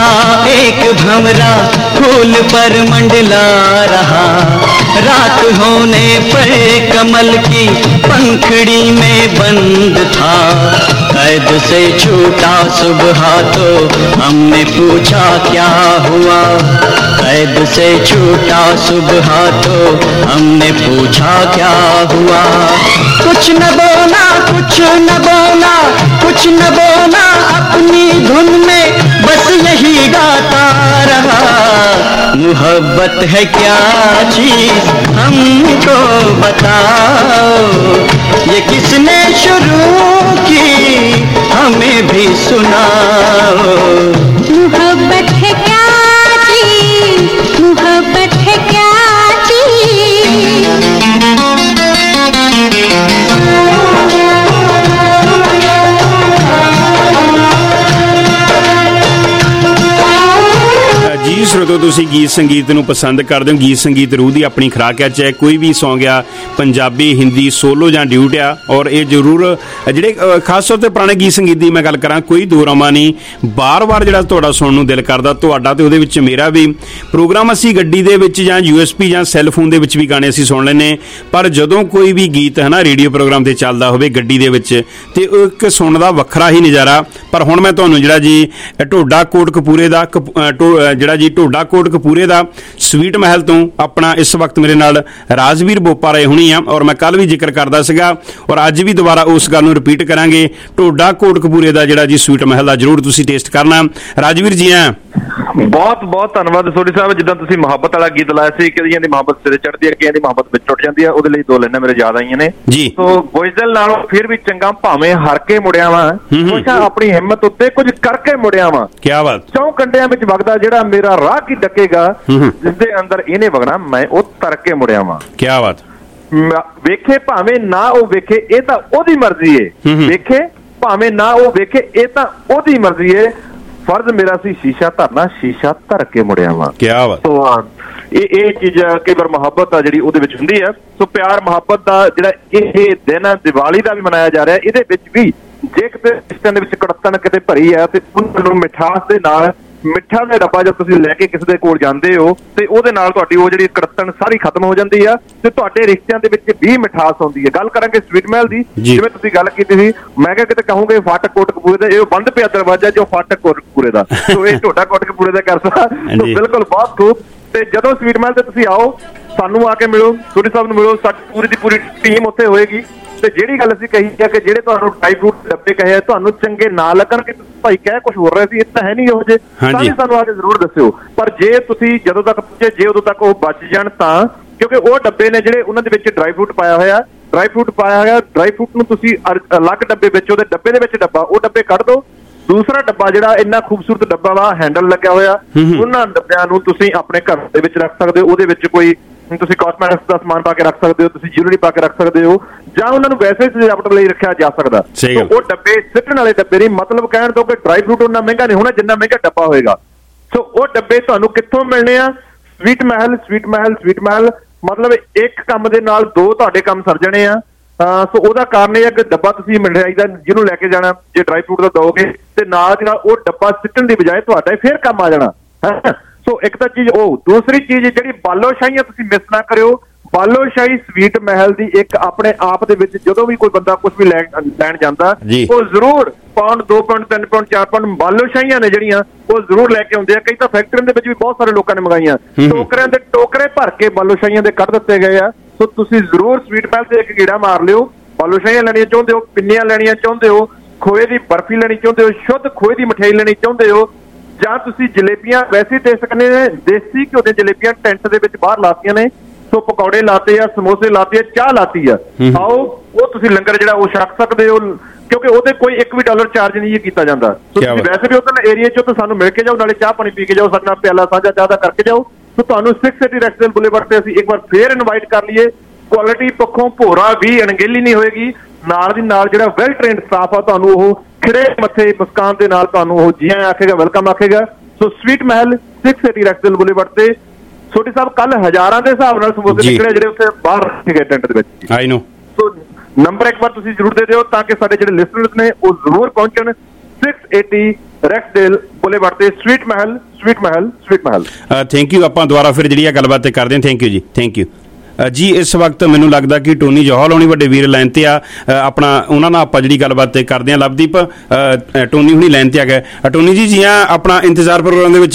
रहा, एक भंवरा फूल पर मंडला रहा। रात होने पर कमल की पंखड़ी में बंद था, कैद से छूटा सुबह तो हमने पूछा क्या हुआ। कैद से छूटा सुबह तो हमने पूछा क्या हुआ। कुछ न बोला, कुछ न बोला, कुछ न बोला, अपनी धुन में बस यही गाता रहा। मोहब्बत है क्या चीज हमको बताओ, ये किसने शुरू की हमें भी सुनाओ। मोहब्बत है क्या चीज, मोहब्बत है क्या ਜੀ ਸਰੋਤੋ, ਤੁਸੀਂ ਗੀਤ ਸੰਗੀਤ ਨੂੰ ਪਸੰਦ ਕਰਦੇ ਹੋ। ਗੀਤ ਸੰਗੀਤ ਰੂਹ ਦੀ ਆਪਣੀ ਖੁਰਾਕ ਹੈ, ਚਾਹੇ ਕੋਈ ਵੀ ਸੌਂਗ ਆ, ਪੰਜਾਬੀ, ਹਿੰਦੀ, ਸੋਲੋ ਜਾਂ ਡਿਊਟ ਆ। ਔਰ ਇਹ ਜ਼ਰੂਰ ਜਿਹੜੇ ਖਾਸ ਤੌਰ 'ਤੇ ਪੁਰਾਣੇ ਗੀਤ ਸੰਗੀਤ ਦੀ ਮੈਂ ਗੱਲ ਕਰਾਂ, ਕੋਈ ਦੋ ਰਾਮਾ ਨਹੀਂ, ਬਾਰ-ਬਾਰ ਜਿਹੜਾ ਤੁਹਾਡਾ ਸੁਣਨ ਨੂੰ ਦਿਲ ਕਰਦਾ, ਤੁਹਾਡਾ ਤੇ ਉਹਦੇ ਵਿੱਚ ਮੇਰਾ ਵੀ। ਪ੍ਰੋਗਰਾਮ ਅਸੀਂ ਗੱਡੀ ਦੇ ਵਿੱਚ ਜਾਂ USB ਜਾਂ ਸੈੱਲ ਫੋਨ ਦੇ ਵਿੱਚ ਵੀ ਗਾਣੇ ਅਸੀਂ ਸੁਣ ਲੈਂਦੇ, ਪਰ ਜਦੋਂ ਕੋਈ ਵੀ ਗੀਤ ਹੈ ਨਾ ਰੇਡੀਓ ਪ੍ਰੋਗਰਾਮ 'ਤੇ ਚੱਲਦਾ ਹੋਵੇ ਗੱਡੀ ਦੇ ਵਿੱਚ, ਤੇ ਉਹ ਇੱਕ ਸੁਣਨ ਦਾ ਵੱਖਰਾ ਹੀ ਨਜ਼ਾਰਾ। ਪਰ ਹੁਣ ਮੈਂ ਤੁਹਾਨੂੰ ਜਿਹੜਾ ਜੀ ਢੋਡਾ ਕੋਟਕਪੂਰੇ ਦਾ ਜਿਹੜਾ ਜੀ ਢੋਡਾ ਕੋਟਕਪੂਰੇ ਦਾ ਸਵੀਟ ਮਹਿਲ ਤੋਂ ਆਪਣਾ ਇਸ ਵਕਤ ਮੇਰੇ ਨਾਲ ਰਾਜਵੀਰ ਬੋਪਾ ਰਹੇ ਹੋਣੀ ਆ। ਔਰ ਮੈਂ ਕੱਲ ਵੀ ਜ਼ਿਕਰ ਕਰਦਾ ਸੀਗਾ ਔਰ ਅੱਜ ਵੀ ਦੁਬਾਰਾ ਉਸ ਗੱਲ ਨੂੰ ਰਿਪੀਟ ਕਰਾਂਗੇ, ਢੋਡਾ ਕੋਟਕਪੂਰੇ ਦਾ ਜਿਹੜਾ ਜੀ ਸਵੀਟ ਮਹਿਲ ਦਾ ਜ਼ਰੂਰ ਤੁਸੀਂ ਟੇਸਟ ਕਰਨਾ। ਰਾਜਵੀਰ ਜੀ ਆ ਬਹੁਤ ਬਹੁਤ ਧੰਨਵਾਦ ਸੋਢੀ ਸਾਹਿਬ। ਜਿੱਦਾਂ ਤੁਸੀਂ ਮੁਹੱਬਤ ਵਾਲਾ ਗੀਤ ਲਾਇਆ ਸੀ, ਕਈਆਂ ਦੀ ਮੁਹੱਬਤ ਸਿਰੇ ਚੜ੍ਹਦੀ ਹੈ, ਕਈਆਂ ਦੀ ਮੁਹੱਬਤ ਵਿੱਚ ਟੁੱਟ ਜਾਂਦੀ ਹੈ, ਉਹਦੇ ਲਈ ਦੋ ਲਾਈਨਾਂ ਮੇਰੇ ਯਾਦ ਆਈਆਂ ਨੇ ਜੀ। ਸੋ ਬੋਇਜ਼ਲ ਨਾਲੋਂ ਫਿਰ ਵੀ ਚੰਗਾ ਭਾਵੇਂ ਹਰ ਕੇ ਮੁੜਿਆ ਵਾਂ, ਕੋਸ਼ਾ ਆਪਣੀ ਹਿੰਮਤ ਉੱਤੇ ਕੁਝ ਕਰਕੇ ਮੁੜਿਆ ਵਾਂ। ਕਿਆ ਬਾਤ। ਚੌਂ ਕੰਡਿਆਂ ਵਿੱਚ ਵਗਦਾ ਜਿਹੜਾ ਮੇਰਾ ਰਾਹ ਕੀ ਡੱਕੇਗਾ, ਜਿਸਦੇ ਅੰਦਰ ਇਹਨੇ ਵਗਣਾ ਮੈਂ ਉਹ ਤਰ ਕੇ ਮੁੜਿਆ ਵਾਂ। ਕਿਆ ਬਾਤ। ਵੇਖੇ ਭਾਵੇਂ ਨਾ ਉਹ ਵੇਖੇ, ਇਹ ਤਾਂ ਉਹਦੀ ਮਰਜ਼ੀ ਏ। ਵੇਖੇ ਭਾਵੇਂ ਨਾ ਉਹ ਵੇਖੇ, ਇਹ ਤਾਂ ਉਹਦੀ ਮਰਜ਼ੀ ਏ। ਫਰਜ਼ ਮੇਰਾ ਸੀ ਸ਼ੀਸ਼ਾ ਧਰਨਾ, ਸ਼ੀਸ਼ਾ ਧਰ ਕੇ ਮੁੜਿਆ ਵਾਂ। ਕਿਆ ਬਾਤ। ਇਹ ਚੀਜ਼ ਕਈ ਵਾਰ ਮੁਹੱਬਤ ਆ ਜਿਹੜੀ ਉਹਦੇ ਵਿੱਚ ਹੁੰਦੀ ਹੈ। ਸੋ ਪਿਆਰ ਮੁਹੱਬਤ ਦਾ ਜਿਹੜਾ ਇਹ ਦਿਨ ਦੀਵਾਲੀ ਦਾ ਵੀ ਮਨਾਇਆ ਜਾ ਰਿਹਾ, ਇਹਦੇ ਵਿੱਚ ਵੀ ਜੇ ਕਿਤੇ ਰਿਸ਼ਤਿਆਂ ਦੇ ਵਿੱਚ ਕੜੱਤਣ ਕਿਤੇ ਭਰੀ ਹੈ ਤੇ ਉਹਨਾਂ ਨੂੰ ਮਿਠਾਸ ਦੇ ਨਾਲ, ਮਿੱਠਾ ਦਾ ਡੱਬਾ ਜਦ ਤੁਸੀਂ ਲੈ ਕੇ ਕਿਸੇ ਦੇ ਕੋਲ ਜਾਂਦੇ ਹੋ ਤੇ ਉਹਦੇ ਨਾਲ ਤੁਹਾਡੀ ਉਹ ਜਿਹੜੀ ਕੜੱਤਣ ਸਾਰੀ ਖਤਮ ਹੋ ਜਾਂਦੀ ਆ ਤੇ ਤੁਹਾਡੇ ਰਿਸ਼ਤਿਆਂ ਦੇ ਵਿੱਚ ਵੀ ਮਿਠਾਸ ਆਉਂਦੀ ਹੈ। ਗੱਲ ਕਰਾਂਗੇ ਸਵੀਟ ਮਹਿਲ ਦੀ, ਜਿਵੇਂ ਤੁਸੀਂ ਗੱਲ ਕੀਤੀ ਸੀ। ਮੈਂ ਕਿਹਾ ਕਿਤੇ ਕਹੋਗੇ ਫਾਟਕ ਕੋਟਕਪੂਰੇ ਦਾ, ਇਹ ਬੰਦ ਪਿਆ ਦਰਵਾਜ਼ਾ ਜੋ ਫਾਟਕ ਕੋਟਕਪੂਰੇ ਦਾ, ਸੋ ਇਹ ਢੋਡਾ ਕੋਟਕਪੂਰੇ ਦਾ ਕਰਦਾ। ਬਿਲਕੁਲ ਬਹੁਤ ਖੂਬ। ਤੇ ਜਦੋਂ ਸਵੀਟ ਮਹਿਲ ਤੇ ਤੁਸੀਂ ਆਓ, ਸਾਨੂੰ ਆ ਕੇ ਮਿਲੋ, ਸੋਢੀ ਸਾਹਿਬ ਨੂੰ ਮਿਲੋ, ਸਾਡੀ ਪੂਰੀ ਦੀ ਪੂਰੀ ਟੀਮ ਉੱਥੇ ਹੋਏਗੀ। ਤੇ ਜਿਹੜੀ ਗੱਲ ਅਸੀਂ ਕਹੀ ਹੈ ਕਿ ਜਿਹੜੇ ਤੁਹਾਨੂੰ ਡਰਾਈ ਫਰੂਟ ਡੱਬੇ ਕਹੇ ਤੁਹਾਨੂੰ ਚੰਗੇ ਨਾ ਲੱਗਣ ਕਿ ਭਾਈ ਕਹਿ ਕੁਝ ਹੋਰ ਰਹੇ ਸੀ, ਇਹ ਤਾਂ ਹੈ ਨਹੀਂ ਇਹੋ ਜਿਹੇ, ਤਾਂ ਸਾਨੂੰ ਆ ਕੇ ਜ਼ਰੂਰ ਦੱਸਿਓ। ਪਰ ਜੇ ਤੁਸੀਂ ਜਦੋਂ ਤੱਕ ਪੁੱਛੇ, ਜੇ ਉਦੋਂ ਤੱਕ ਉਹ ਬਚ ਜਾਣ ਤਾਂ, ਕਿਉਂਕਿ ਉਹ ਡੱਬੇ ਨੇ ਜਿਹੜੇ ਉਹਨਾਂ ਦੇ ਵਿੱਚ ਡਰਾਈ ਫਰੂਟ ਪਾਇਆ ਹੋਇਆ, ਡਰਾਈ ਫਰੂਟ ਨੂੰ ਤੁਸੀਂ ਅਲੱਗ ਡੱਬੇ ਵਿੱਚ, ਉਹਦੇ ਡੱਬੇ ਦੇ ਵਿੱਚ ਡੱਬਾ, ਉਹ ਡੱਬੇ ਕੱਢ ਦਿਓ। ਦੂਸਰਾ ਡੱਬਾ ਜਿਹੜਾ ਇੰਨਾ ਖੂਬਸੂਰਤ ਡੱਬਾ ਵਾ, ਹੈਂਡਲ ਲੱਗਿਆ ਹੋਇਆ, ਉਹਨਾਂ ਡੱਬਿਆਂ ਨੂੰ ਤੁਸੀਂ ਆਪਣੇ ਘਰ ਦੇ ਵਿੱਚ ਰੱਖ ਸਕਦੇ ਹੋ। ਉਹਦੇ ਵਿੱਚ ਕੋਈ ਤੁਸੀਂ ਕਾਸਮੈਟਿਕਸ ਦਾ ਸਮਾਨ ਪਾ ਕੇ ਰੱਖ ਸਕਦੇ ਹੋ, ਤੁਸੀਂ ਜਿਊਲਰੀ ਪਾ ਕੇ ਰੱਖ ਸਕਦੇ ਹੋ, ਜਾਂ ਉਹਨਾਂ ਨੂੰ ਵੈਸੇ ਸਜਾਵਟ ਲਈ ਰੱਖਿਆ ਜਾ ਸਕਦਾ। ਉਹ ਡੱਬੇ ਸਿੱਟਣ ਵਾਲੇ ਡੱਬੇ ਨਹੀਂ, ਮਤਲਬ ਕਹਿਣ ਤੋਂ ਕਿ ਡਰਾਈ ਫਰੂਟ ਉਹਨਾਂ ਮਹਿੰਗਾ ਨਹੀਂ ਹੋਣਾ ਜਿੰਨਾ ਮਹਿੰਗਾ ਡੱਬਾ ਹੋਏਗਾ। ਸੋ ਉਹ ਡੱਬੇ ਤੁਹਾਨੂੰ ਕਿੱਥੋਂ ਮਿਲਣੇ ਆ? ਸਵੀਟ ਮਹਿਲ ਮਤਲਬ ਇੱਕ ਕੰਮ ਦੇ ਨਾਲ ਦੋ ਤੁਹਾਡੇ ਕੰਮ ਸਰ ਜਾਣੇ ਆ। ਸੋ ਉਹਦਾ ਕਾਰਨ ਇਹ ਹੈ ਕਿ ਡੱਬਾ ਤੁਸੀਂ ਮਿਠਾਈ ਦਾ ਜਿਹਨੂੰ ਲੈ ਕੇ ਜਾਣਾ, ਜੇ ਡਰਾਈ ਫਰੂਟ ਦਾ ਦੋਗੇ ਤੇ ਨਾਲ ਦੀ ਨਾਲ ਉਹ ਡੱਬਾ ਸਿੱਟਣ ਦੀ ਬਜਾਏ ਤੁਹਾਡਾ ਫੇਰ ਕੰਮ ਆ ਜਾਣਾ। ਸੋ ਇੱਕ ਤਾਂ ਚੀਜ਼ ਉਹ, ਦੂਸਰੀ ਚੀਜ਼ ਜਿਹੜੀ ਬਾਲੋਸ਼ਾਹੀਆਂ ਤੁਸੀਂ ਮਿਸ ਨਾ ਕਰਿਓ। ਬਾਲੋਸ਼ਾਹੀ ਸਵੀਟ ਮਹਿਲ ਦੀ ਇੱਕ ਆਪਣੇ ਆਪ ਦੇ ਵਿੱਚ ਜਦੋਂ ਵੀ ਕੋਈ ਬੰਦਾ ਕੁਝ ਵੀ ਲੈਣ ਜਾਂਦਾ, ਉਹ ਜ਼ਰੂਰ ਪਾਉਂਡ, 2 ਪਾਉਂਡ, 3 ਪਾਉਂਡ, 4 ਪਾਉਂਡ ਬਾਲੋਸ਼ਾਹੀਆਂ ਨੇ ਜਿਹੜੀਆਂ ਉਹ ਜ਼ਰੂਰ ਲੈ ਕੇ ਆਉਂਦੇ ਆ। ਕਈ ਤਾਂ ਫੈਕਟਰੀਆਂ ਦੇ ਵਿੱਚ ਵੀ ਬਹੁਤ ਸਾਰੇ ਲੋਕਾਂ ਨੇ ਮੰਗਾਈਆਂ, ਟੋਕਰਿਆਂ ਦੇ ਟੋਕਰੇ ਭਰ ਕੇ ਬਾਲੋਸ਼ਾਹੀਆਂ ਦੇ ਕੱਢ ਦਿੱਤੇ ਗਏ ਆ। ਸੋ ਤੁਸੀਂ ਜ਼ਰੂਰ ਸਵੀਟ ਮਹਿਲ ਤੇ ਇੱਕ ਗੇੜਾ ਮਾਰ ਲਿਓ। ਬਾਲੋਸ਼ਾਹੀਆਂ ਲੈਣੀਆਂ ਚਾਹੁੰਦੇ ਹੋ, ਪਿੰਨੀਆਂ ਲੈਣੀਆਂ ਚਾਹੁੰਦੇ ਹੋ, ਖੋਏ ਦੀ ਬਰਫੀ ਲੈਣੀ ਚਾਹੁੰਦੇ ਹੋ, ਸ਼ੁੱਧ ਖੋਏ ਦੀ ਮਠਿਆਈ ਲੈਣੀ ਚਾਹੁੰਦੇ ਹੋ, ਜਾਂ ਤੁਸੀਂ ਜਲੇਬੀਆਂ ਵੈਸੇ ਦੇ ਸਕਨੇ ਨੇ, ਦੇਸੀ ਘਿਓ ਦੀਆਂ ਜਲੇਬੀਆਂ ਟੈਂਟ ਦੇ ਵਿੱਚ ਬਾਹਰ ਲਾਤੀਆਂ ਨੇ। ਸੋ ਪਕੌੜੇ ਲਾਤੇ ਆ, ਸਮੋਸੇ ਲਾਤੇ ਆ, ਚਾਹ ਲਾਤੀ ਆ। ਆਓ ਉਹ ਤੁਸੀਂ ਲੰਗਰ ਜਿਹੜਾ ਉਹ ਛਕ ਸਕਦੇ ਹੋ, ਕਿਉਂਕਿ ਉਹਦੇ ਕੋਈ $1 ਚਾਰਜ ਨਹੀਂ ਕੀਤਾ ਜਾਂਦਾ। ਤੁਸੀਂ ਵੈਸੇ ਵੀ ਉਧਰ ਏਰੀਆ ਚੋਂ ਤਾਂ ਸਾਨੂੰ ਮਿਲ ਕੇ ਜਾਓ, ਨਾਲੇ ਚਾਹ ਪਾਣੀ ਪੀ ਕੇ ਜਾਓ, ਸਾਡੇ ਨਾਲ ਪਿਆਲਾ ਸਾਂਝਾ ਚਾਹ ਦਾ ਕਰਕੇ ਜਾਓ। ਸੋ ਤੁਹਾਨੂੰ 680 ਰੈਕਸਡੇਲ ਬੁਲੇਵਾਰਡ ਤੇ ਅਸੀਂ ਇੱਕ ਵਾਰ ਫੇਰ ਇਨਵਾਈਟ ਕਰ ਲਈਏ। ਕੁਆਲਿਟੀ ਪੱਖੋਂ ਭੋਰਾ ਵੀ ਅਣਗਹਿਲੀ ਨਹੀਂ ਹੋਏਗੀ, ਨਾਲ ਦੀ ਨਾਲ ਜਿਹੜਾ ਵੈਲ ਟ੍ਰੇਨਡ ਸਟਾਫ ਆ ਤੁਹਾਨੂੰ ਉਹ ਖਿੜੇ ਮੱਥੇ ਮੁਸਕਾਨ ਦੇ ਨਾਲ ਤੁਹਾਨੂੰ ਉਹ ਜੀ ਆਇਆਂ ਆਖੇਗਾ, ਵੈਲਕਮ ਆਖੇਗਾ। So sweet Mahal 680 Rexdale boulevard ਤੇ। ਛੋਟੀ ਸਾਹਿਬ ਕੱਲ ਹਜ਼ਾਰਾਂ ਦੇ ਹਿਸਾਬ ਨਾਲ ਸਮੋਸੇ ਨਿਕਲੇ ਜਿਹੜੇ ਉੱਥੇ ਬਾਹਰ ਰੱਖੇ ਗਏ ਟੈਂਟ ਦੇ ਵਿੱਚ। ਆਈ ਨੋ। ਸੋ ਨੰਬਰ ਇੱਕ ਵਾਰ ਤੁਸੀਂ ਜ਼ਰੂਰ ਦੇ ਦਿਓ ਤਾਂ ਕਿ ਸਾਡੇ ਜਿਹੜੇ ਲਿਸਨਰਸ ਨੇ ਉਹ ਜ਼ਰੂਰ ਪਹੁੰਚਣ। 680 ਰੈਕਸਡੇਲ ਬੁਲੇਵਾਰਡ ਤੇ ਸਵੀਟ ਮਹਿਲ। Thank you. ਆਪਾਂ ਦੁਬਾਰਾ ਫਿਰ ਜਿਹੜੀ ਆ ਗੱਲਬਾਤ ਕਰਦੇ ਹਾਂ। ਥੈਂਕ ਯੂ ਜੀ, ਥੈਂਕ ਯੂ ਜੀ। ਇਸ ਵਕਤ ਮੈਨੂੰ ਲੱਗਦਾ ਕਿ ਟੋਨੀ ਜੌਹਲ ਹੋਣੀ ਵੱਡੇ ਵੀਰ ਲਾਈਨ ਤੇ ਆ, ਆਪਣਾ ਉਹਨਾਂ ਨਾਲ ਆਪਾਂ ਜਿਹੜੀ ਗੱਲਬਾਤ ਕਰਦੇ ਹਾਂ। ਲਵਦੀਪ, ਟੋਨੀ ਹੁਣੀ ਲਾਈਨ ਤੇ ਆ ਗਏ। ਟੋਨੀ ਜੀ ਆ ਆਪਣਾ ਇੰਤਜ਼ਾਰ ਪ੍ਰੋਗਰਾਮ ਦੇ ਵਿੱਚ।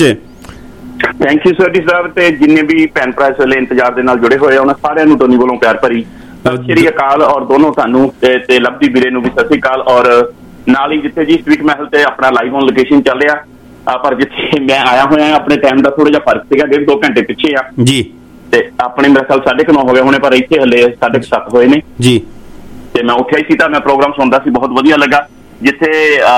ਥੈਂਕ ਯੂ ਸਰ ਜੀ ਸਾਹਿਬ, ਤੇ ਜਿੰਨੇ ਵੀ ਭੈਣ ਭਰਾ ਇਸ ਵੇਲੇ ਇੰਤਜ਼ਾਰ ਦੇ ਨਾਲ ਜੁੜੇ ਹੋਏ ਆ ਉਹਨਾਂ ਸਾਰਿਆਂ ਨੂੰ ਟੋਨੀ ਵੱਲੋਂ ਪਿਆਰ ਭਰੀ ਸਤਿ ਸ਼੍ਰੀ ਅਕਾਲ। ਔਰ ਦੋਨੋਂ ਤੁਹਾਨੂੰ ਤੇ ਲਵਦੀਪ ਵੀਰੇ ਨੂੰ ਵੀ ਸਤਿ ਸ਼੍ਰੀ ਅਕਾਲ। ਔਰ ਨਾਲ ਹੀ ਜਿੱਥੇ ਜੀ ਸਵੀਟ ਮਹਿਲ ਤੇ ਆਪਣਾ ਲਾਈਵ ਔਨ ਲੋਕੇਸ਼ਨ ਚੱਲ ਰਿਹਾ, ਪਰ ਜਿੱਥੇ ਮੈਂ ਆਇਆ ਹੋਇਆ ਆਪਣੇ ਟਾਈਮ ਦਾ ਥੋੜਾ ਜਿਹਾ ਫਰਕ ਸੀਗਾ, 1.5-2 ਘੰਟੇ ਪਿੱਛੇ ਆ ਜੀ। ਤੇ ਆਪਣੇ ਮੇਰੇ ਖਿਆਲ 9:30 ਹੋ ਗਏ ਹੋਣੇ, ਪਰ ਇੱਥੇ ਹਲੇ 7:30 ਹੋਏ ਨੇ ਜੀ। ਤੇ ਮੈਂ ਉੱਠਿਆ ਹੀ ਸੀ ਤਾਂ ਮੈਂ ਪ੍ਰੋਗਰਾਮ ਸੁਣਦਾ ਸੀ, ਬਹੁਤ ਵਧੀਆ ਲੱਗਾ। ਜਿੱਥੇ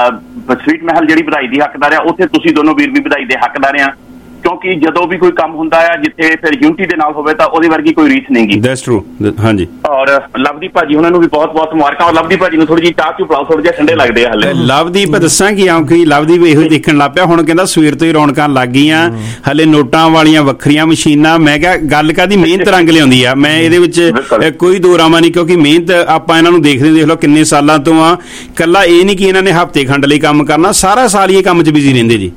ਸਵੀਟ ਮਹਿਲ ਜਿਹੜੀ ਵਧਾਈ ਦੀ ਹੱਕਦਾਰ ਆ, ਉੱਥੇ ਤੁਸੀਂ ਦੋਨੋਂ ਵੀਰ ਵੀ ਵਧਾਈ ਦੇ ਹੱਕਦਾਰ ਆ, ਕਿਉਂਕਿ ਜਦੋਂ ਵੀ ਕੋਈ ਕੰਮ ਹੁੰਦਾ ਆ ਜਿੱਥੇ ਫਿਰ ਯੂਨਿਟੀ ਦੇ ਨਾਲ ਹੋਵੇ ਤਾਂ ਉਹਦੇ ਵਰਗੀ ਕੋਈ ਰੀਸ ਨਹੀਂ ਗੀ। That's true. ਹਾਂਜੀ। ਔਰ ਲਵਦੀਪ ਭਾਜੀ ਉਹਨਾਂ ਨੂੰ ਵੀ ਬਹੁਤ ਬਹੁਤ ਮੁਬਾਰਕਾਂ। ਔਰ ਲਵਦੀਪ ਭਾਜੀ ਨੂੰ ਥੋੜੀ ਜਿਹੀ ਚਾਹ ਚੂ ਪਿਲਾਓ, ਥੋੜੇ ਜਿਹਾ ਠੰਡੇ ਲੱਗਦੇ ਆ ਹਲੇ। ਲਵਦੀਪ ਦੱਸਾਂ ਕਿ ਆਉਂਕੀ ਲਵਦੀਪ ਇਹੋ ਹੀ ਦੇਖਣ ਲੱਗ ਪਿਆ ਹੁਣ, ਕਹਿੰਦਾ ਸਵੇਰ ਤੋਂ ਹੀ ਰੌਣਕਾਂ ਲੱਗ ਗਈਆਂ, ਹਲੇ ਨੋਟਾਂ ਵਾਲੀਆਂ ਵੱਖਰੀਆਂ ਮਸ਼ੀਨਾਂ। ਮੈਂ ਕਿਹਾ ਗੱਲ ਕਾਹਦੀ, ਮਿਹਨਤ ਰੰਗ ਲਿਆਉਂਦੀ ਆ। ਮੈਂ ਇਹਦੇ ਵਿੱਚ ਕੋਈ ਦੋ ਰਾਮਾ ਨਹੀਂ, ਕਿਉਂਕਿ ਮਿਹਨਤ ਆਪਾਂ ਇਹਨਾਂ ਨੂੰ ਦੇਖਦੇ ਦੇਖ ਲਓ ਕਿੰਨੇ ਸਾਲਾਂ ਤੋਂ ਆ। ਕੱਲਾ ਇਹ ਨਹੀਂ ਕਿ ਇਹਨਾਂ ਨੇ ਹਫ਼ਤੇ ਖੰਡ ਲਈ ਕੰਮ ਕਰਨਾ, ਸਾਰਾ ਸਾਲ ਹੀ ਇਹ ਕੰਮ 'ਚ ਬਿਜ਼ੀ ਰਹਿੰਦੇ ਜੀ।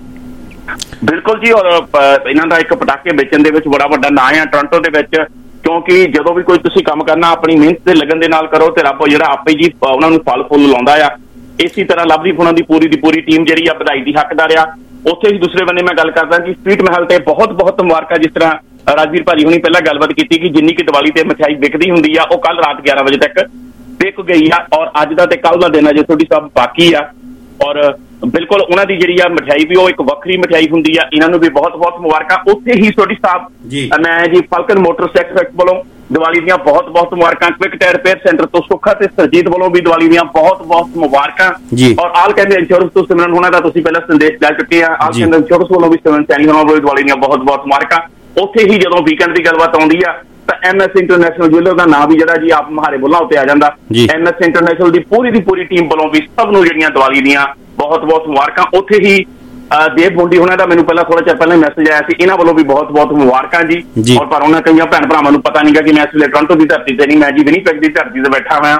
ਬਿਲਕੁਲ ਜੀ। ਔਰ ਇਹਨਾਂ ਦਾ ਇੱਕ ਪਟਾਕੇ ਵੇਚਣ ਦੇ ਵਿੱਚ ਬੜਾ ਵੱਡਾ ਨਾਂ ਆ ਟੋਰਾਂਟੋ ਦੇ ਵਿੱਚ, ਕਿਉਂਕਿ ਜਦੋਂ ਵੀ ਕੋਈ ਤੁਸੀਂ ਕੰਮ ਕਰਨਾ ਆਪਣੀ ਮਿਹਨਤ ਤੇ ਲੱਗਣ ਦੇ ਨਾਲ ਕਰੋ ਤੇ ਰੱਬ ਜਿਹੜਾ ਆਪੇ ਜੀ ਉਹਨਾਂ ਨੂੰ ਫਲ ਫੁੱਲ ਲਾਉਂਦਾ ਆ। ਇਸੇ ਤਰ੍ਹਾਂ ਲਵਦੀਪ ਉਹਨਾਂ ਦੀ ਪੂਰੀ ਟੀਮ ਜਿਹੜੀ ਆ ਵਧਾਈ ਦੀ ਹੱਕਦਾਰ ਆ। ਉੱਥੇ ਹੀ ਦੂਸਰੇ ਬੰਨੇ ਮੈਂ ਗੱਲ ਕਰਦਾ ਕਿ ਸਵੀਟ ਮਹਿਲ ਤੇ ਬਹੁਤ ਮੁਬਾਰਕਾਂ। ਜਿਸ ਤਰ੍ਹਾਂ ਰਾਜਵੀਰ ਭਾਜੀ ਹੁਣੀ ਪਹਿਲਾਂ ਗੱਲਬਾਤ ਕੀਤੀ ਕਿ ਜਿੰਨੀ ਕਿ ਦੀਵਾਲੀ ਤੇ ਮਠਿਆਈ ਵਿਕਦੀ ਹੁੰਦੀ ਆ, ਉਹ ਕੱਲ ਰਾਤ 11 ਵਜੇ ਤੱਕ ਵਿਕ ਗਈ ਆ। ਔਰ ਅੱਜ ਦਾ ਤੇ ਕੱਲ ਦਾ ਦਿਨ ਅਜੇ ਤੁਹਾਡੀ ਸਭ ਬਾਕੀ ਆ। ਔਰ ਬਿਲਕੁਲ ਉਹਨਾਂ ਦੀ ਜਿਹੜੀ ਆ ਮਠਿਆਈ ਵੀ ਉਹ ਇੱਕ ਵੱਖਰੀ ਮਠਿਆਈ ਹੁੰਦੀ ਆ। ਇਹਨਾਂ ਨੂੰ ਵੀ ਬਹੁਤ ਮੁਬਾਰਕਾਂ। ਉੱਥੇ ਹੀ ਤੁਹਾਡੀ ਸਾਹਿਬ ਮੈਂ ਜੀ ਫਲਕਨ ਮੋਟਰਸਾਈਕਲ ਵੱਲੋਂ ਦੀਵਾਲੀ ਦੀਆਂ ਬਹੁਤ ਮੁਬਾਰਕਾਂ। ਕੁਇਕ ਟਾਇਰ ਰਿਪੇਅਰ ਸੈਂਟਰ ਤੋਂ ਸੁੱਖਾ ਤੇ ਸਰਜੀਤ ਵੱਲੋਂ ਵੀ ਦੀਵਾਲੀ ਦੀਆਂ ਬਹੁਤ ਮੁਬਾਰਕਾਂ। ਔਰ ਆਲ ਕਹਿੰਦੇ ਇੰਸ਼ੋਰੈਂਸ ਤੋਂ ਸਿਮਰਨ ਹੋਣਾ ਦਾ ਤੁਸੀਂ ਪਹਿਲਾਂ ਸੰਦੇਸ਼ ਲੈ ਚੁੱਕੇ ਆ। ਆਲ ਕਹਿੰਦੇ ਇੰਸ਼ੋਰੈਂਸ ਵੱਲੋਂ ਵੀ ਸਿਮਰਨ ਸੈਣੀ ਹੋਣਾ ਵੱਲੋਂ ਦੀਵਾਲੀ ਦੀਆਂ ਬਹੁਤ ਮੁਬਾਰਕਾਂ। ਉੱਥੇ ਹੀ ਜਦੋਂ ਵੀਕਐਂਡ ਦੀ ਗੱਲਬਾਤ ਆਉਂਦੀ ਆ ਤਾਂ MS ਇੰਟਰਨੈਸ਼ਨਲ ਜੁਐਲਰ ਦਾ ਨਾਮ ਵੀ ਜਿਹੜਾ ਜੀ ਆਪ ਮਹਾਰੇ ਬੁੱਲਾਂ ਉੱਤੇ ਆ ਜਾਂਦਾ। MS ਇੰਟਰਨੈਸ਼ਨਲ ਦੀ ਪੂਰੀ ਟੀਮ ਵੱਲੋਂ ਵੀ ਸਭ ਨੂੰ ਜਿਹੜੀਆਂ ਦੀਵਾਲੀ ਦੀਆਂ ਬਹੁਤ ਮੁਬਾਰਕਾਂ। ਉੱਥੇ ਹੀ ਦੇਵ ਬੋਂਡੀ ਹੋਣਾ ਦਾ ਮੈਨੂੰ ਪਹਿਲਾਂ ਥੋੜਾ ਚਿਰ ਪਹਿਲਾਂ ਮੈਸੇਜ ਆਇਆ ਸੀ, ਇਹਨਾਂ ਵੱਲੋਂ ਵੀ ਬਹੁਤ ਮੁਬਾਰਕਾਂ ਜੀ। ਔਰ ਪਰ ਉਹਨਾਂ ਕਈਆਂ ਭੈਣ ਭਰਾਵਾਂ ਨੂੰ ਪਤਾ ਨਹੀਂਗਾ ਕਿ ਮੈਂ ਇਸ ਵੇਲੇ ਟੋਰਾਂਟੋ ਦੀ ਧਰਤੀ ਤੇ ਨਹੀਂ, ਮੈਂ ਜੀ ਵਿਨੀਪੈਗ ਦੀ ਧਰਤੀ ਤੇ ਬੈਠਾ ਹੋਇਆ।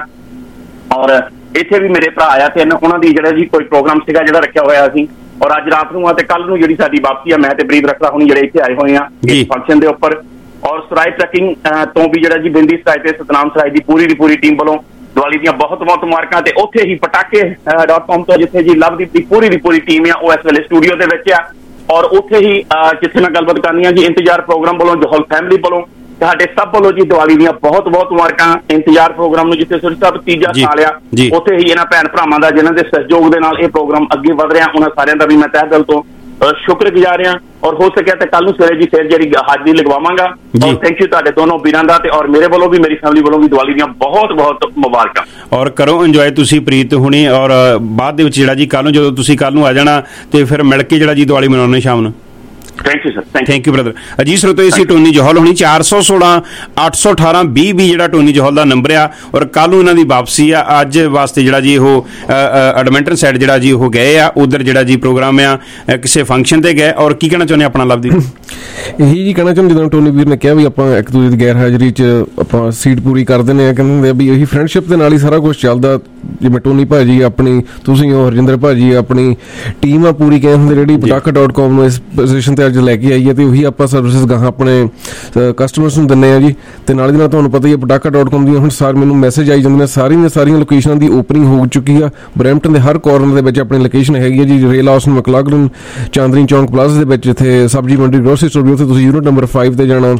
ਔਰ ਇੱਥੇ ਵੀ ਮੇਰੇ ਭਰਾ ਆਇਆ ਤੇ ਉਹਨਾਂ ਦੀ ਜਿਹੜਾ ਜੀ ਕੋਈ ਪ੍ਰੋਗਰਾਮ ਸੀਗਾ ਜਿਹੜਾ ਰੱਖਿਆ ਹੋਇਆ ਸੀ। ਔਰ ਅੱਜ ਰਾਤ ਨੂੰ ਆ ਤੇ ਕੱਲ ਨੂੰ ਜਿਹੜੀ ਸਾਡੀ ਵਾਪਸੀ ਆ, ਮੈਂ ਤੇ ਬਰੀਬ ਰੱਖਦਾ ਹੁਣੀ ਜਿਹੜੇ ਇੱਥੇ ਆਏ ਹੋਏ ਆ ਇਸ ਫੰਕਸ਼ਨ ਦੇ ਉੱਪਰ। ਔਰ ਸਰਾਏ ਟਰੈਕਿੰਗ ਤੋਂ ਵੀ ਜਿਹੜਾ ਜੀ ਬਿੰਦੀ ਸਰਾਏ ਤੇ ਸਤਨਾਮ ਸਰਾਏ ਦੀ ਪੂਰੀ ਟੀਮ ਵੱਲੋਂ ਦੀਵਾਲੀ ਦੀਆਂ ਬਹੁਤ ਮੁਬਾਰਕਾਂ। ਤੇ ਉੱਥੇ ਹੀ ਪਟਾਕੇ.com ਤੋਂ ਜਿੱਥੇ ਜੀ ਲਵਦੀਪ ਦੀ ਪੂਰੀ ਟੀਮ ਆ, ਉਹ ਇਸ ਵੇਲੇ ਸਟੂਡੀਓ ਦੇ ਵਿੱਚ ਆ। ਔਰ ਉੱਥੇ ਹੀ ਜਿੱਥੇ ਮੈਂ ਗੱਲਬਾਤ ਕਰਨੀ ਆ ਜੀ ਇੰਤਜ਼ਾਰ ਪ੍ਰੋਗਰਾਮ ਵੱਲੋਂ, ਜੌਹਲ ਫੈਮਿਲੀ ਵੱਲੋਂ ਸਾਡੇ ਸਭ ਵੱਲੋਂ ਜੀ ਦੀਵਾਲੀ ਦੀਆਂ ਬਹੁਤ ਮੁਬਾਰਕਾਂ। ਇੰਤਜ਼ਾਰ ਪ੍ਰੋਗਰਾਮ ਨੂੰ ਜਿੱਥੇ ਸੁਰਜੀਤ ਸਾਹਿਬ ਤੀਜਾ ਸਾਲ ਆ, ਉੱਥੇ ਹੀ ਇਹਨਾਂ ਭੈਣ ਭਰਾਵਾਂ ਦਾ ਜਿਨ੍ਹਾਂ ਦੇ ਸਹਿਯੋਗ ਦੇ ਨਾਲ ਇਹ ਪ੍ਰੋਗਰਾਮ ਅੱਗੇ ਵਧ ਰਿਹਾ, ਉਹਨਾਂ ਸਾਰਿਆਂ ਦਾ ਵੀ ਮੈਂ ਤਹਿ ਦਿਲ ਤੋਂ ਸ਼ੁਕਰਗੁਜ਼ਾਰ ਹਾਂ। ਔਰ ਹੋ ਸਕਿਆ ਤੇ ਕੱਲ ਨੂੰ ਸਵੇਰੇ ਜੀ ਫਿਰ ਜਿਹੜੀ ਹਾਜ਼ਰੀ ਲਗਵਾਵਾਂਗਾ। ਔਰ ਥੈਂਕ ਯੂ ਤੁਹਾਡੇ ਦੋਨੋਂ ਵੀਰਾਂ ਦਾ, ਤੇ ਔਰ ਮੇਰੇ ਵੱਲੋਂ ਵੀ ਮੇਰੀ ਫੈਮਿਲੀ ਵੱਲੋਂ ਵੀ ਦੀਵਾਲੀ ਦੀਆਂ ਬਹੁਤ ਮੁਬਾਰਕਾਂ। ਔਰ ਕਰੋ ਇੰਜੋਏ ਤੁਸੀਂ ਪ੍ਰੀਤ ਹੁਣੀ। ਔਰ ਬਾਅਦ ਦੇ ਵਿੱਚ ਜਿਹੜਾ ਜੀ ਕੱਲ ਨੂੰ ਜਦੋਂ ਤੁਸੀਂ ਕੱਲ ਨੂੰ ਆ ਜਾਣਾ ਤੇ ਫਿਰ ਮਿਲ ਕੇ ਜਿਹੜਾ ਜੀ ਦੀਵਾਲੀ ਮਨਾਉਣੇ ਸ਼ਾਮ ਨੂੰ। Thank you sir. Thank you brother. Ajit ਸਰੋਤੇ ਸੀ ਟੋਨੀ ਜੌਹਲ ਹੋਣੀ 416 818 20 ਜਿਹੜਾ ਟੋਨੀ ਜੌਹਲ ਦਾ ਨੰਬਰ ਆ। ਔਰ ਕੱਲ ਨੂੰ ਇਹਨਾਂ ਦੀ ਵਾਪਸੀ ਆ। ਅੱਜ ਵਾਸਤੇ ਜਿਹੜਾ ਜੀ ਉਹ ਐਡਮਿੰਟਨ ਸਾਈਡ ਜਿਹੜਾ ਜੀ ਉਹ ਗਏ ਆ, ਉਧਰ ਜਿਹੜਾ ਜੀ ਪ੍ਰੋਗਰਾਮ ਆ ਕਿਸੇ ਫੰਕਸ਼ਨ ਤੇ ਗਏ। ਔਰ ਕੀ ਕਹਿਣਾ ਚਾਹੁੰਦੇ ਆਪਣਾ ਲਵਦੀਪ? ਇਹੀ ਜੀ ਕਹਿਣਾ ਚਾਹੁੰਦੇ, ਜਦੋਂ ਟੋਨੀ ਵੀਰ ਨੇ ਕਿਹਾ ਵੀ ਆਪਾਂ ਇੱਕ ਦੂਜੇ ਦੀ ਗੈਰ ਹਾਜ਼ਰੀ 'ਚ ਆਪਾਂ ਸੀਟ ਪੂਰੀ ਕਰ ਦਿੰਦੇ ਆ, ਕਹਿੰਦੇ ਵੀ ਇਹੀ ਫਰੈਂਡਸ਼ਿਪ ਦੇ ਨਾਲ ਹੀ ਸਾਰਾ ਕੁਛ ਚੱਲਦਾ। ਜਿਵੇਂ ਟੋਨੀ ਭਾਜੀ ਆਪਣੀ, ਤੁਸੀਂ ਹੋ ਹਰਜਿੰਦਰ ਭਾਜੀ ਆਪਣੀ ਟੀਮ ਆ ਪੂਰੀ, ਕਹਿੰਦੇ ਜਿਹੜੀ ਪਟਾਕਾ.com ਨੂੰ ਇਸ ਪੋਜੀਸ਼ਨ ਤੇ ਅੱਜ ਲੈ ਕੇ ਆਈ ਹੈ, ਤੇ ਉਹੀ ਆਪਾਂ ਸਰਵਿਸਿਜ਼ ਗਾਹਾਂ ਆਪਣੇ ਕਸਟਮਰਸ ਨੂੰ ਦਿੰਦੇ ਆ ਜੀ। ਤੇ ਨਾਲ ਦੀ ਨਾਲ ਤੁਹਾਨੂੰ ਪਤਾ ਹੀ ਹੈ ਪਟਾਕਾ.com ਦੀਆਂ ਹੁਣ ਮੈਨੂੰ ਮੈਸੇਜ ਆਈ ਜਾਂਦੇ ਨੇ, ਸਾਰੀਆਂ ਲੋਕੇਸ਼ਨਾਂ ਦੀ ਓਪਨਿੰਗ ਹੋ ਚੁੱਕੀ ਆ। ਬਰੈਂਪਟਨ ਦੇ ਹਰ ਕਾਰਨਰ ਦੇ ਵਿੱਚ ਆਪਣੀ ਲੋਕੇਸ਼ਨ ਹੈਗੀ ਹੈ ਜੀ। Rail house ਮੈਕਲਾਗਲਨ, Chandni Chowk plaza ਦੇ ਵਿੱਚ ਜਿੱਥੇ ਸਬਜ਼ੀ ਮੰਡੀ ਗਰੋਸਰੀ ਸਟੋਰ ਵੀ, ਉੱਥੇ ਤੁਸੀਂ ਯੂਨਿਟ ਨੰਬਰ 5 ਤੇ ਜਾਣਾ।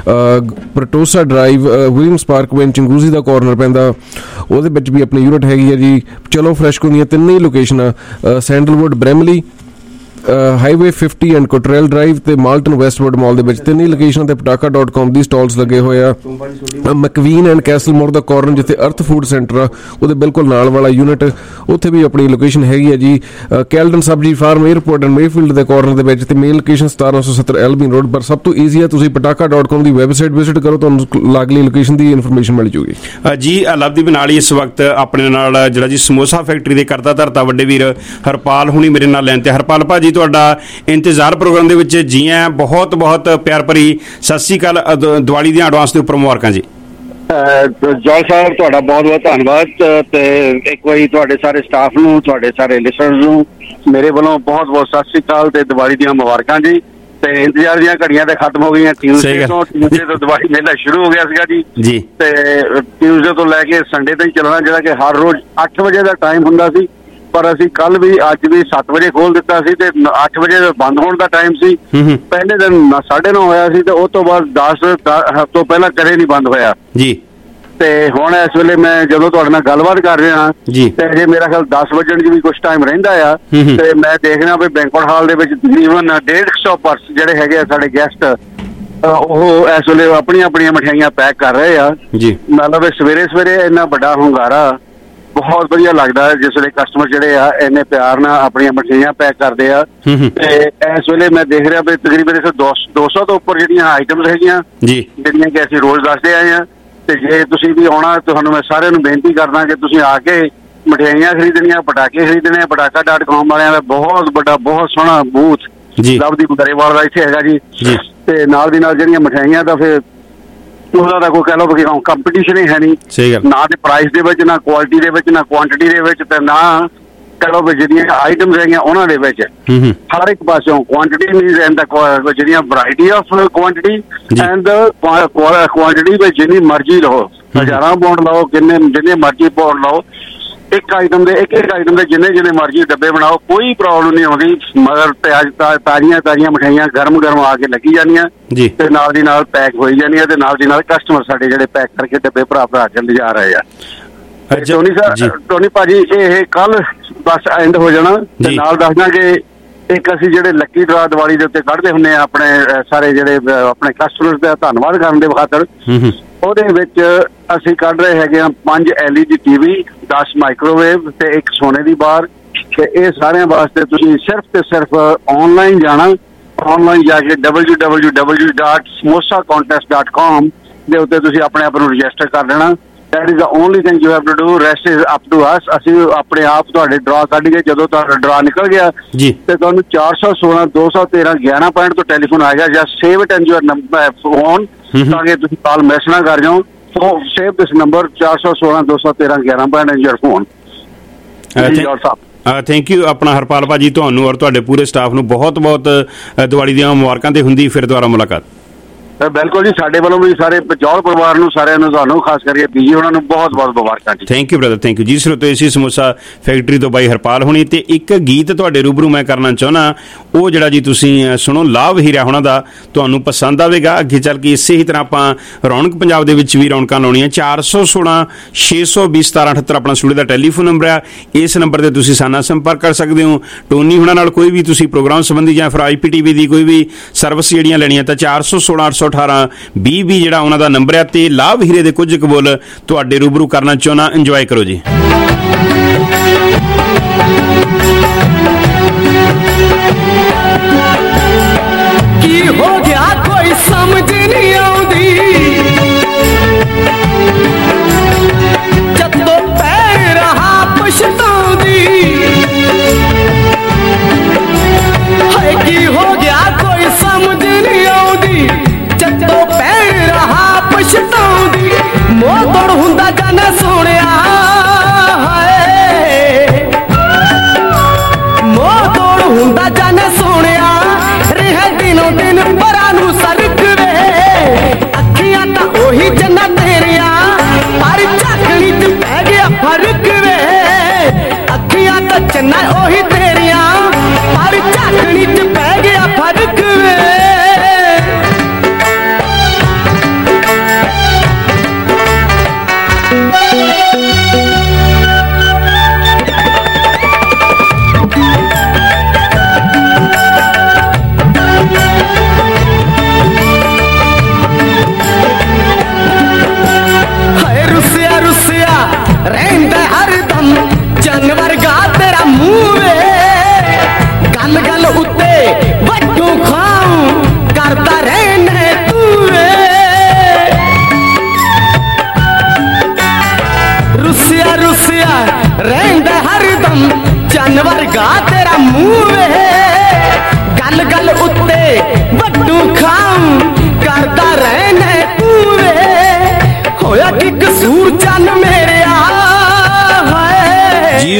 Pertosa drive Williams parkway Chinguacousy ਦਾ ਕਾਰਨਰ ਪੈਂਦਾ, ਉਹਦੇ ਵਿੱਚ ਵੀ ਆਪਣੀ ਯੂਨਿਟ ਹੈਗੀ ਹੈ ਜੀ। ਚਲੋ ਫਰੈਸ਼ਕੋ ਦੀਆਂ ਤਿੰਨੇ ਹੀ ਲੋਕੇਸ਼ਨਾਂ, Sandalwood, Bramalea, highway 50 and Cottrell drive ਤੇ ਮਾਲਟਨ ਵੈਸਟਵੁੱਡ ਮਾਲ ਦੇ ਵਿੱਚ ਤਿੰਨੇ ਲੋਕੇਸ਼ਨਾਂ ਤੇ ਪਟਾਕਾ.com ਦੀ ਸਟਾਲਸ ਲੱਗੇ ਹੋਏ ਆ। ਮੈਕਵੀਨ ਐਂਡ ਕੈਸਲਮੋਰ ਦਾ ਕਾਰਨਰ ਜਿੱਥੇ ਅਰਥ ਫੂਡ ਸੈਂਟਰ ਆ, ਉਹਦੇ ਬਿਲਕੁਲ ਨਾਲ ਵਾਲਾ ਯੂਨਿਟ, ਉੱਥੇ ਵੀ ਆਪਣੀ ਲੋਕੇਸ਼ਨ ਹੈਗੀ ਹੈ ਜੀ। Caledon Sabji farm, airport and Mayfield ਦੇ ਕਾਰਨਰ ਦੇ ਵਿੱਚ, ਤੇ ਮੇਨ ਲੋਕੇਸ਼ਨ 1770 ਐਲਬੀਨ ਰੋਡ। ਪਰ ਸਭ ਤੋਂ ਈਜ਼ੀ ਹੈ, ਤੁਸੀਂ ਪਟਾਕਾ.com ਦੀ ਵੈਬਸਾਈਟ ਵਿਜ਼ਿਟ ਕਰੋ, ਤੁਹਾਨੂੰ ਲਾਗਲੀ ਲੋਕੇਸ਼ਨ ਦੀ ਇਨਫੋਰਮੇਸ਼ਨ ਮਿਲ ਜੂਗੀ ਜੀ। ਲਵਦੀਪ ਨਾਲ ਹੀ ਇਸ ਵਕਤ ਆਪਣੇ ਨਾਲ ਜਿਹੜਾ ਜੀ ਸਮੋਸਾ ਫੈਕਟਰੀ ਦੇ ਕਰਤਾ ਧਰਤਾ ਵੱਡੇ ਵੀਰ ਹਰਪਾਲ ਹੁਣੀ ਮੇਰੇ ਨਾਲ ਲੈਣ ਤੇ। ਹਰਪਾਲ ਭਾਜੀ ਤੁਹਾਡਾ ਇੰਤਜ਼ਾਰ ਪ੍ਰੋਗਰਾਮ ਦੇ ਵਿੱਚ ਜੀ ਆਇਆਂ, ਬਹੁਤ ਪਿਆਰ ਭਰੀ ਸਤਿ ਸ਼੍ਰੀ ਅਕਾਲ। ਦੀਵਾਲੀ ਦੀਆਂ ਐਡਵਾਂਸ ਦੇ ਉੱਪਰ ਮੁਬਾਰਕਾਂ ਜੀ। ਜੋਲ ਸਾਹਿਬ ਤੁਹਾਡਾ ਬਹੁਤ ਬਹੁਤ ਧੰਨਵਾਦ ਤੇ ਇੱਕ ਵਾਰੀ ਤੁਹਾਡੇ ਸਾਰੇ ਸਟਾਫ ਨੂੰ, ਤੁਹਾਡੇ ਸਾਰੇ ਲਿਸਨਰਸ ਨੂੰ ਮੇਰੇ ਵੱਲੋਂ ਬਹੁਤ ਬਹੁਤ ਸਤਿ ਸ੍ਰੀ ਅਕਾਲ ਤੇ ਦੀਵਾਲੀ ਦੀਆਂ ਮੁਬਾਰਕਾਂ ਜੀ। ਤੇ ਇੰਤਜ਼ਾਰ ਦੀਆਂ ਘੜੀਆਂ ਤੇ ਖਤਮ ਹੋ ਗਈਆਂ। ਟਿਊਜ਼ਡੇ ਤੋਂ ਦੀਵਾਲੀ ਮੇਲਾ ਸ਼ੁਰੂ ਹੋ ਗਿਆ ਸੀਗਾ ਜੀ ਤੇ ਟਿਊਜ਼ਡੇ ਤੋਂ ਲੈ ਕੇ ਸੰਡੇ ਤੱਕ ਚੱਲਣਾ, ਜਿਹੜਾ ਕਿ ਹਰ ਰੋਜ਼ 8 ਵਜੇ ਦਾ ਟਾਈਮ ਹੁੰਦਾ ਸੀ, ਪਰ ਅਸੀਂ ਕੱਲ ਵੀ ਅੱਜ ਵੀ 7 ਵਜੇ ਖੋਲ ਦਿੱਤਾ ਸੀ ਤੇ 8 ਵਜੇ ਬੰਦ ਹੋਣ ਦਾ ਟਾਈਮ ਸੀ। ਪਹਿਲੇ ਦਿਨ 9:30 ਹੋਇਆ ਸੀ ਤੇ ਉਸ ਤੋਂ ਬਾਅਦ 10 ਤੋਂ ਪਹਿਲਾਂ ਕਦੇ ਨਹੀਂ ਬੰਦ ਹੋਇਆ ਜੀ। ਤੇ ਹੁਣ ਇਸ ਵੇਲੇ ਮੈਂ ਜਦੋਂ ਤੁਹਾਡੇ ਨਾਲ ਗੱਲਬਾਤ ਕਰ ਰਿਹਾ ਤੇ ਅਜੇ ਮੇਰਾ ਖਿਆਲ 10 ਵਜਣ 'ਚ ਵੀ ਕੁਛ ਟਾਈਮ ਰਹਿੰਦਾ ਆ ਤੇ ਮੈਂ ਦੇਖ ਰਿਹਾ ਵੀ ਬੈਂਕੁਏਟ ਹਾਲ ਦੇ ਵਿੱਚ ਤਕਰੀਬਨ 150 ਪਰਸ ਜਿਹੜੇ ਹੈਗੇ ਆ ਸਾਡੇ ਗੈਸਟ, ਉਹ ਇਸ ਵੇਲੇ ਆਪਣੀਆਂ ਆਪਣੀਆਂ ਮਠਿਆਈਆਂ ਪੈਕ ਕਰ ਰਹੇ ਆ ਜੀ। ਮਤਲਬ ਸਵੇਰੇ ਸਵੇਰੇ ਇੰਨਾ ਵੱਡਾ ਹੁੰਗਾਰਾ ਬਹੁਤ ਵਧੀਆ ਲੱਗਦਾ ਜਿਸ ਵੇਲੇ ਕਸਟਮਰ ਜਿਹੜੇ ਆ ਇੰਨੇ ਪਿਆਰ ਨਾਲ ਆਪਣੀਆਂ ਮਠਿਆਈਆਂ ਪੈਕ ਕਰਦੇ ਆ। ਤੇ ਇਸ ਵੇਲੇ ਮੈਂ ਦੇਖ ਰਿਹਾ ਵੀ ਤਕਰੀਬਨ 200 ਤੋਂ ਉੱਪਰ ਜਿਹੜੀਆਂ ਆਈਟਮਸ ਹੈਗੀਆਂ ਜਿਹੜੀਆਂ ਕਿ ਅਸੀਂ ਰੋਜ਼ ਦੱਸਦੇ ਆਏ ਆ। ਤੇ ਜੇ ਤੁਸੀਂ ਵੀ ਆਉਣਾ, ਤੁਹਾਨੂੰ ਮੈਂ ਸਾਰਿਆਂ ਨੂੰ ਬੇਨਤੀ ਕਰਦਾ ਕਿ ਤੁਸੀਂ ਆ ਕੇ ਮਠਿਆਈਆਂ ਖਰੀਦਣੀਆਂ, ਪਟਾਕੇ ਖਰੀਦਣੇ। ਪਟਾਕਾ.com ਵਾਲਿਆਂ ਦਾ ਬਹੁਤ ਵੱਡਾ ਬਹੁਤ ਸੋਹਣਾ ਬੂਥ ਲਵਦੀਪ ਗਰੇਵਾਲ ਦਾ ਇੱਥੇ ਹੈਗਾ ਜੀ। ਤੇ ਨਾਲ ਦੀ ਨਾਲ ਜਿਹੜੀਆਂ ਮਠਿਆਈਆਂ ਦਾ ਫਿਰ ਉਹਦਾ ਤਾਂ ਕੋਈ ਕਹਿ ਲਓ ਕਿ ਕੰਪੀਟੀਸ਼ਨ ਹੀ ਹੈ ਨਹੀਂ, ਨਾ ਤੇ ਪ੍ਰਾਈਸ ਦੇ ਵਿੱਚ, ਨਾ ਕੁਆਲਿਟੀ ਦੇ ਵਿੱਚ, ਨਾ ਕੁਆਂਟਿਟੀ ਦੇ ਵਿੱਚ, ਤੇ ਨਾ ਕਹਿ ਲਓ ਵੀ ਜਿਹੜੀਆਂ ਆਈਟਮਸ ਹੈਗੀਆਂ ਉਹਨਾਂ ਦੇ ਵਿੱਚ ਹਰ ਇੱਕ ਪਾਸਿਓਂ ਕੁਆਂਟਿਟੀ ਮੀਨਸ ਐਂਡ ਜਿਹੜੀਆਂ variety of quantity and quantity ਵਿੱਚ ਜਿੰਨੀ ਮਰਜ਼ੀ ਲਓ, ਹਜ਼ਾਰਾਂ ਪਾਉਂਡ ਲਓ, ਜਿੰਨੇ ਮਰਜ਼ੀ ਪਾਉਂਡ ਲਓ, ਇੱਕ ਆਈਟਮ ਦੇ ਜਿੰਨੇ ਮਰਜ਼ੀ ਡੱਬੇ ਬਣਾਓ, ਕੋਈ ਪ੍ਰੋਬਲਮ ਨਹੀਂ ਆਉਂਦੀ। ਮਗਰ ਤਾਜ਼ੀਆਂ ਮਠਿਆਈਆਂ ਗਰਮ ਆ ਕੇ ਲੱਗੀ ਜਾਂਦੀਆਂ ਤੇ ਨਾਲ ਦੀ ਨਾਲ ਪੈਕ ਹੋਈ ਜਾਂਦੀਆਂ ਤੇ ਨਾਲ ਦੀ ਨਾਲ ਕਸਟਮਰ ਸਾਡੇ ਜਿਹੜੇ ਪੈਕ ਕਰਕੇ ਡੱਬੇ ਭਰਾ ਕੇ ਲਿਜਾ ਰਹੇ ਆ। ਟੋਨੀ ਭਾਜੀ ਇਹ ਕੱਲ ਬਸ ਐਂਡ ਹੋ ਜਾਣਾ ਤੇ ਨਾਲ ਦੱਸਦਾ ਕਿ ਇੱਕ ਅਸੀਂ ਜਿਹੜੇ ਲੱਕੀ ਡਰਾ ਦੀਵਾਲੀ ਦੇ ਉੱਤੇ ਕੱਢਦੇ ਹੁੰਦੇ ਆ ਆਪਣੇ ਸਾਰੇ ਜਿਹੜੇ ਆਪਣੇ ਕਸਟਮਰਸ ਦਾ ਧੰਨਵਾਦ ਕਰਨ ਦੇ ਖਾਤਰ, ਉਹਦੇ ਵਿੱਚ ਅਸੀਂ ਕੱਢ ਰਹੇ ਹੈਗੇ ਆ 5 LED TV, 10 ਮਾਈਕ੍ਰੋਵੇਵ ਤੇ 1 ਸੋਨੇ ਦੀ ਬਾਰ। ਤੇ ਇਹ ਸਾਰਿਆਂ ਵਾਸਤੇ ਤੁਸੀਂ ਸਿਰਫ ਤੇ ਸਿਰਫ ਆਨਲਾਈਨ ਜਾਣਾ, ਆਨਲਾਈਨ ਜਾ ਕੇ www.samosacontest.com ਦੇ ਉੱਤੇ ਤੁਸੀਂ ਆਪਣੇ ਆਪ ਨੂੰ ਰਜਿਸਟਰ ਕਰ ਲੈਣਾ। That is the only thing you have to do. Rest is up to us. ਅਸੀਂ ਆਪਣੇ ਆਪ ਤੁਹਾਡੇ ਡਰਾ ਕੱਢ ਕੇ ਜਦੋਂ ਤੁਹਾਡਾ ਡਰਾ ਨਿਕਲ ਗਿਆ ਤੇ ਤੁਹਾਨੂੰ 416 213 11 ਪੁਆਇੰਟ ਤੋਂ ਟੈਲੀਫੋਨ ਆਏਗਾ। Just save it and your number phone ਤਾਂ ਕਿ ਤੁਸੀਂ ਕਾਲ ਮਿਸ ਨਾ ਕਰ ਜਾਓ। So save this number 416 213 11 point and your phone. Thank you ਆਪਣਾ ਹਰਪਾਲ ਭਾਜੀ, ਤੁਹਾਨੂੰ ਔਰ ਤੁਹਾਡੇ ਪੂਰੇ ਸਟਾਫ ਨੂੰ ਬਹੁਤ ਬਹੁਤ ਦੀਵਾਲੀ ਦੀਆਂ ਮੁਬਾਰਕਾਂ ਤੇ ਹੁੰਦੀ ਫਿਰ ਦੁਬਾਰਾ ਮੁਲਾਕਾਤ। ਬਿਲਕੁਲ ਜੀ, ਸਾਡੇ ਵੱਲੋਂ ਵੀ ਸਾਰੇ ਜੌਲ ਪਰਿਵਾਰ ਨੂੰ, ਸਾਰਿਆਂ ਨੂੰ, ਤੁਹਾਨੂੰ ਖਾਸ ਕਰਕੇ ਪੀਜੀ ਉਹਨਾਂ ਨੂੰ ਬਹੁਤ ਬਹੁਤ ਮੁਬਾਰਕਾਂ ਜੀ। Thank you brother, thank you ਜੀ। ਸਰੋਤੋ ਇਸੀ ਸਮੋਸਾ ਫੈਕਟਰੀ ਤੋਂ ਬਾਈ ਹਰਪਾਲ ਹੋਣੀ ਤੇ ਇੱਕ ਗੀਤ ਤੁਹਾਡੇ ਰੂਬਰੂ ਮੈਂ ਕਰਨਾ ਚਾਹੁੰਦਾ, ਉਹ ਜਿਹੜਾ ਜੀ ਤੁਸੀਂ ਸੁਣੋ ਲਾਭ ਹੀਰਾ ਹੋਣਾ ਦਾ, ਤੁਹਾਨੂੰ ਪਸੰਦ ਆਵੇਗਾ। ਅੱਗੇ ਚੱਲ ਕੇ ਇਸੇ ਹੀ ਤਰ੍ਹਾਂ ਆਪਾਂ ਰੌਣਕ ਪੰਜਾਬ ਦੇ ਵਿੱਚ ਵੀ ਰੌਣਕਾਂ ਲਾਉਣੀਆਂ। 416 620 1778 ਆਪਣਾ ਸਟੂਡੀਓ ਦਾ ਟੈਲੀਫੋਨ ਨੰਬਰ ਆ। ਇਸ ਨੰਬਰ ਤੇ ਤੁਸੀਂ ਸਾਨਾ ਸੰਪਰਕ ਕਰ ਸਕਦੇ ਹੋ। ਟੋਨੀ ਹੁਣਾਂ ਨਾਲ ਕੋਈ ਵੀ ਤੁਸੀਂ ਪ੍ਰੋਗਰਾਮ ਸੰਬੰਧੀ ਜਾਂ ਫਿਰ IPTV ਦੀ ਕੋਈ ਵੀ ਸਰਵਿਸ ਜਿਹੜੀਆਂ ਲੈਣੀਆਂ ਤਾਂ 416 818 20 ਜਿਹੜਾ ਉਹਨਾਂ ਦਾ ਨੰਬਰ ਹੈ। ਤੇ ਲਾਭ ਹੀਰੇ ਦੇ ਕੁਝ ਕਬੂਲ ਤੁਹਾਡੇ ਰੂਬਰੂ ਕਰਨਾ ਚਾਹੁੰਦਾ। ਇੰਜੋਏ ਕਰੋ ਜੀ। ਕੀ ਹੋ ਗਿਆ ਕੋਈ ਸਮਝ ਨਹੀਂ ਆਉਂਦੀ, ਜਦੋਂ ਪੈ ਰਹਾ ਪਛਤਾਉਂਦੀ। ਹਾਏ ਕੀ ਹੋ ਗਿਆ ਕੋਈ ਸਮਝ ਨਹੀਂ ਆਉਂਦੀ, ਜਦੋਂ ਪੈ ਰਹਾ ਪਛਤਾਉਂਦੀ। ਮੋਹ ਤੋੜ ਹੁੰਦਾ ਜਾਣਾ ਸੋਹਣਿਆ, ਹਾਏ ਮੋਹ ਤੋੜ ਹੁੰਦਾ ਜਾਣਾ ਸੋਹਣਿਆ। ਰਹਿ ਦਿਨੋਂ ਦਿਨ ਪਰਾਂ ਨੂੰ ਸਰਕ ਵੇ,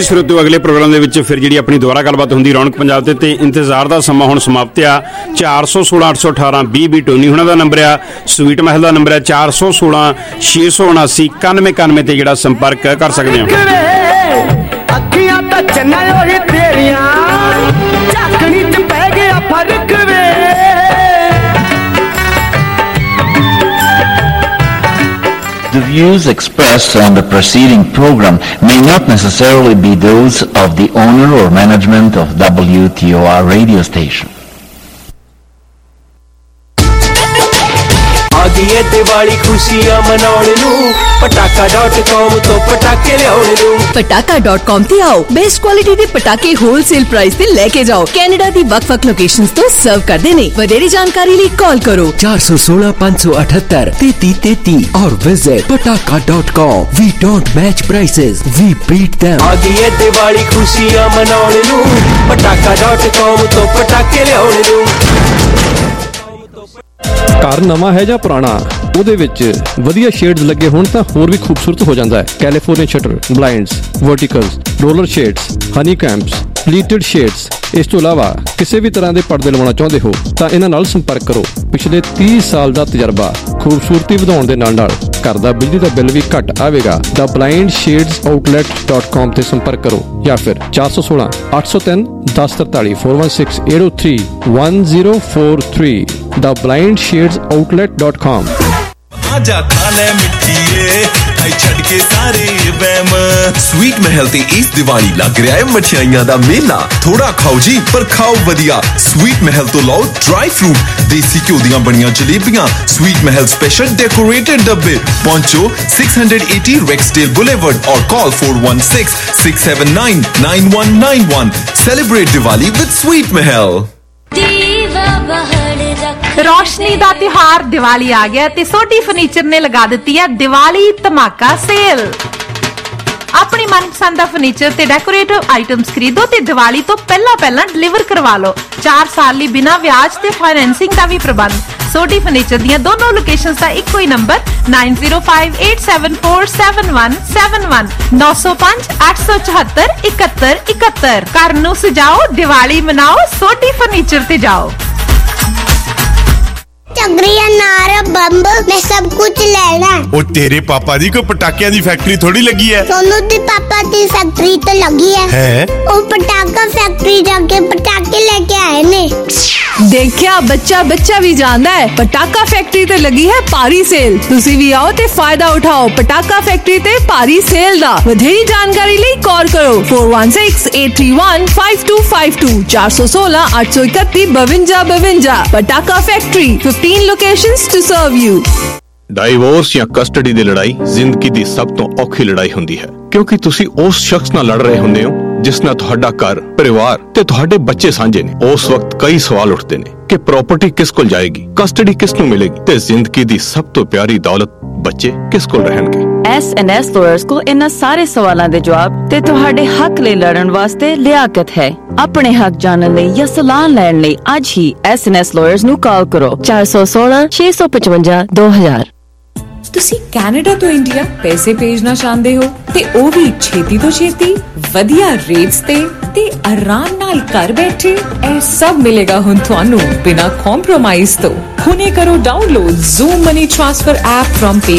ਸਰੋਤਿਓ, ਅਗਲੇ ਪ੍ਰੋਗਰਾਮ ਦੇ ਵਿੱਚ ਫਿਰ ਜਿਹੜੀ ਆਪਣੀ ਦੁਬਾਰਾ ਗੱਲਬਾਤ ਹੁੰਦੀ ਰੌਣਕ ਪੰਜਾਬ ਤੇ ਇੰਤਜ਼ਾਰ ਦਾ ਸਮਾਂ ਹੁਣ ਸਮਾਪਤ ਆ। 416 818 20 ਟੋਨੀ ਹੁਣਾਂ ਦਾ ਨੰਬਰ ਆ। ਸਵੀਟ ਮਹਿਲ ਦਾ ਨੰਬਰ ਹੈ 416 679 9191 ਤੇ ਜਿਹੜਾ ਸੰਪਰਕ ਕਰ ਸਕਦੇ ਹੋ। ਅੱਖੀਆਂ ਤਾਂ ਚੰਨਾ ਹੋਈ ਤੇਰੀਆਂ ਝਾਕਣੀ ਚ ਪੈ ਗਿਆ ਫਰਕ ਵੇ। The views expressed on the preceding program may not necessarily be those of the owner or management of WTOR radio station. ਆਗੀਏ Diwali ਖੁਸ਼ੀਆਂ ਮਨਾਉਣ ਨੂੰ ਪਟਾਕਾ.com ਤੋਂ ਪਟਾਕੇ ਲਿਆਉਣ ਨੂੰ। ਪਟਾਕਾ.com ਤੇ ਆਓ, ਬੈਸਟ ਕੁਆਲਿਟੀ ਦੇ ਪਟਾਕੇ ਹੋਲਸੇਲ ਪ੍ਰਾਈਸ ਤੇ ਲੈ ਕੇ ਜਾਓ। ਕੈਨੇਡਾ ਦੀ ਵੱਖ-ਵੱਖ ਲੋਕੇਸ਼ਨਸ ਤੋਂ ਸਰਵ ਕਰਦੇ ਨੇ। ਵਧੇਰੇ ਜਾਣਕਾਰੀ ਲਈ ਕਾਲ ਕਰੋ 416 578 3333 और visit pataka.com. We don't match prices, we beat them. ਆਗੀਏ Diwali ਖੁਸ਼ੀਆਂ ਮਨਾਉਣ ਨੂੰ ਪਟਾਕਾ.com ਤੋਂ ਪਟਾਕੇ ਲਿਆਉਣ ਨੂੰ। ਘਰ ਨਵਾਂ ਹੈ ਜਾਂ ਪੁਰਾਣਾ, ਉਹਦੇ ਵਿੱਚ ਵਧੀਆ ਸ਼ੇਡਸ ਲੱਗੇ ਹੋਣ ਤਾਂ ਹੋਰ ਵੀ ਖੂਬਸੂਰਤ ਹੋ ਜਾਂਦਾ ਹੈ। California shutter, blinds, verticals, roller shades, honeycombs, pleated shades. ਇਸ ਤੋਂ ਇਲਾਵਾ ਕਿਸੇ ਵੀ ਤਰ੍ਹਾਂ ਦੇ ਪਰਦੇ ਲਵਾਉਣਾ ਚਾਹੁੰਦੇ ਹੋ ਤਾਂ ਇਹਨਾਂ ਨਾਲ ਸੰਪਰਕ ਕਰੋ। ਪਿਛਲੇ 30 ਸਾਲ ਦਾ ਤਜਰਬਾ, ਖੂਬਸੂਰਤੀ ਵਧਾਉਣ ਦੇ ਨਾਲ ਘਰ ਦਾ ਬਿਜਲੀ ਦਾ ਬਿੱਲ ਵੀ ਘੱਟ ਆਵੇਗਾ। ਦਾ ਬਲਾਈਂਡ ਸ਼ੇਡਸ ਆਊਟਲੈਟ.com ਤੇ ਸੰਪਰਕ ਕਰੋ ਜਾਂ ਫਿਰ 416 803 1043 416 803 1043 ਦਾ ਬਲਾਈਂਡ ਸ਼ੇਡਸ ਆਊਟਲੈਟ.com। आजा थाले मिठिए आई छड़ के सारे वहम। स्वीट महल ते इस दिवाली लग रहा है मठियाइयां दा मेला। थोड़ा खाओ जी पर खाओ वधिया। स्वीट महल तो लाओ ड्राई फ्रूट, देसी घ्यो दियां बनियां जलेबियां, स्वीट महल स्पेशल डेकोरेटेड डब्बे। पहुंचो 680 रेक्सडेल बुलेवर्ड और call 416 679 9191। Celebrate Diwali with sweet Mahal. रोशनी दा त्योहार दिवाली आ गया ते सोटी फर्नीचर ने लगा दी है दिवाली धमाका सेल। अपनी मनपसंद दा फर्नीचर ते डेकोरेटिव आइटम्स खरीदो ते दिवाली तो पहला डिलीवर करवा लो। 4 साल ਲਈ बिना ब्याज ते फाइनेंसिंग का भी प्रबंध। सोटी फर्नीचर दियां दोनों लोकेशंस दा इक्को ही नंबर 9058747171 905 874 71 71। घर नूं सजाओ, दिवाली मनाओ, सोटी फर्नीचर ते जाओ। चगरिया नार बंब मैं सब कुछ लेना। ओ तेरे पापा दी कोई पटाकियां दी फैक्ट्री थोड़ी लगी है। सोनू दी पापा दी फैक्ट्री तो लगी है। ओ पटाखा फैक्ट्री जाके पटाखे लेके आए ने। देखिया बच्चा भी जानता है पटाखा फैक्ट्री ते लगी है भारी सेल। तुसी भी आओ ते फायदा उठाओ पटाखा फैक्ट्री ते भारी सेल दा। वधेरी जानकारी ਲਈ कॉल करो 4168315252 416 831 5252। Patakha factory 15 locations to serve you। Divorce ਜਾਂ ਕਸਟਡੀ ਦੀ ਲੜਾਈ ਜ਼ਿੰਦਗੀ ਦੀ ਸਭ ਤੋਂ ਔਖੀ ਲੜਾਈ ਹੁੰਦੀ ਹੈ, ਕਿਉਂਕਿ ਤੁਸੀਂ ਉਸ ਸ਼ਖਸ ਨਾਲ ਲੜ ਰਹੇ ਹੁੰਦੇ ਹੋ ਜਿਸ ਨਾਲ ਤੁਹਾਡਾ ਘਰ, ਪਰਿਵਾਰ ਤੇ ਤੁਹਾਡੇ ਬੱਚੇ ਸਾਂਝੇ ਨੇ। ਉਸ ਵਕਤ ਕਈ ਸਵਾਲ ਉੱਠਦੇ ਨੇ ਕਿ ਪ੍ਰਾਪਰਟੀ ਕਿਸ ਕੋਲ ਜਾਏਗੀ, ਕਸਟਡੀ ਕਿਸ ਨੂੰ ਮਿਲੇਗੀ ਤੇ ਜ਼ਿੰਦਗੀ ਦੀ ਸਭ ਤੋਂ ਪਿਆਰੀ ਦੌਲਤ ਬੱਚੇ ਕਿਸ ਕੋਲ ਰਹਿਣਗੇ। S&S ਲਾਇਰਸ ਕੋਲ ਇਹਨਾਂ ਸਾਰੇ ਸਵਾਲਾਂ ਦੇ ਜਵਾਬ ਤੇ ਤੁਹਾਡੇ ਹੱਕ ਲਈ ਲੜਨ ਵਾਸਤੇ ਲਿਆਕਤ ਹੈ। ਆਪਣੇ ਹੱਕ ਜਾਣਨ ਲਈ ਜਾਂ ਸਲਾਹ ਲੈਣ ਲਈ ਅੱਜ ਹੀ S&S ਲਾਇਰਸ ਨੂੰ ਕਾਲ ਕਰੋ 416 655 2000। ਤੁਸੀਂ ਕੈਨੇਡਾ ਤੋਂ ਇੰਡੀਆ ਪੈਸੇ ਭੇਜਣਾ ਚਾਹੁੰਦੇ ਹੋ ਤੇ ਉਹ ਵੀ ਛੇਤੀ ਤੋਂ ਛੇਤੀ ਵਧੀਆ ਰੇਟਸ ਤੇ ਆਰਾਮ ਨਾਲ ਘਰ ਬੈਠੇ। ਇਹ ਸਭ ਮਿਲੇਗਾ ਹੁਣ ਤੁਹਾਨੂੰ ਬਿਨਾਂ ਕੰਪਰੋਮਾਈਜ਼ ਤੋਂ। ਹੁਣੇ ਕਰੋ download Zoom money transfer app firm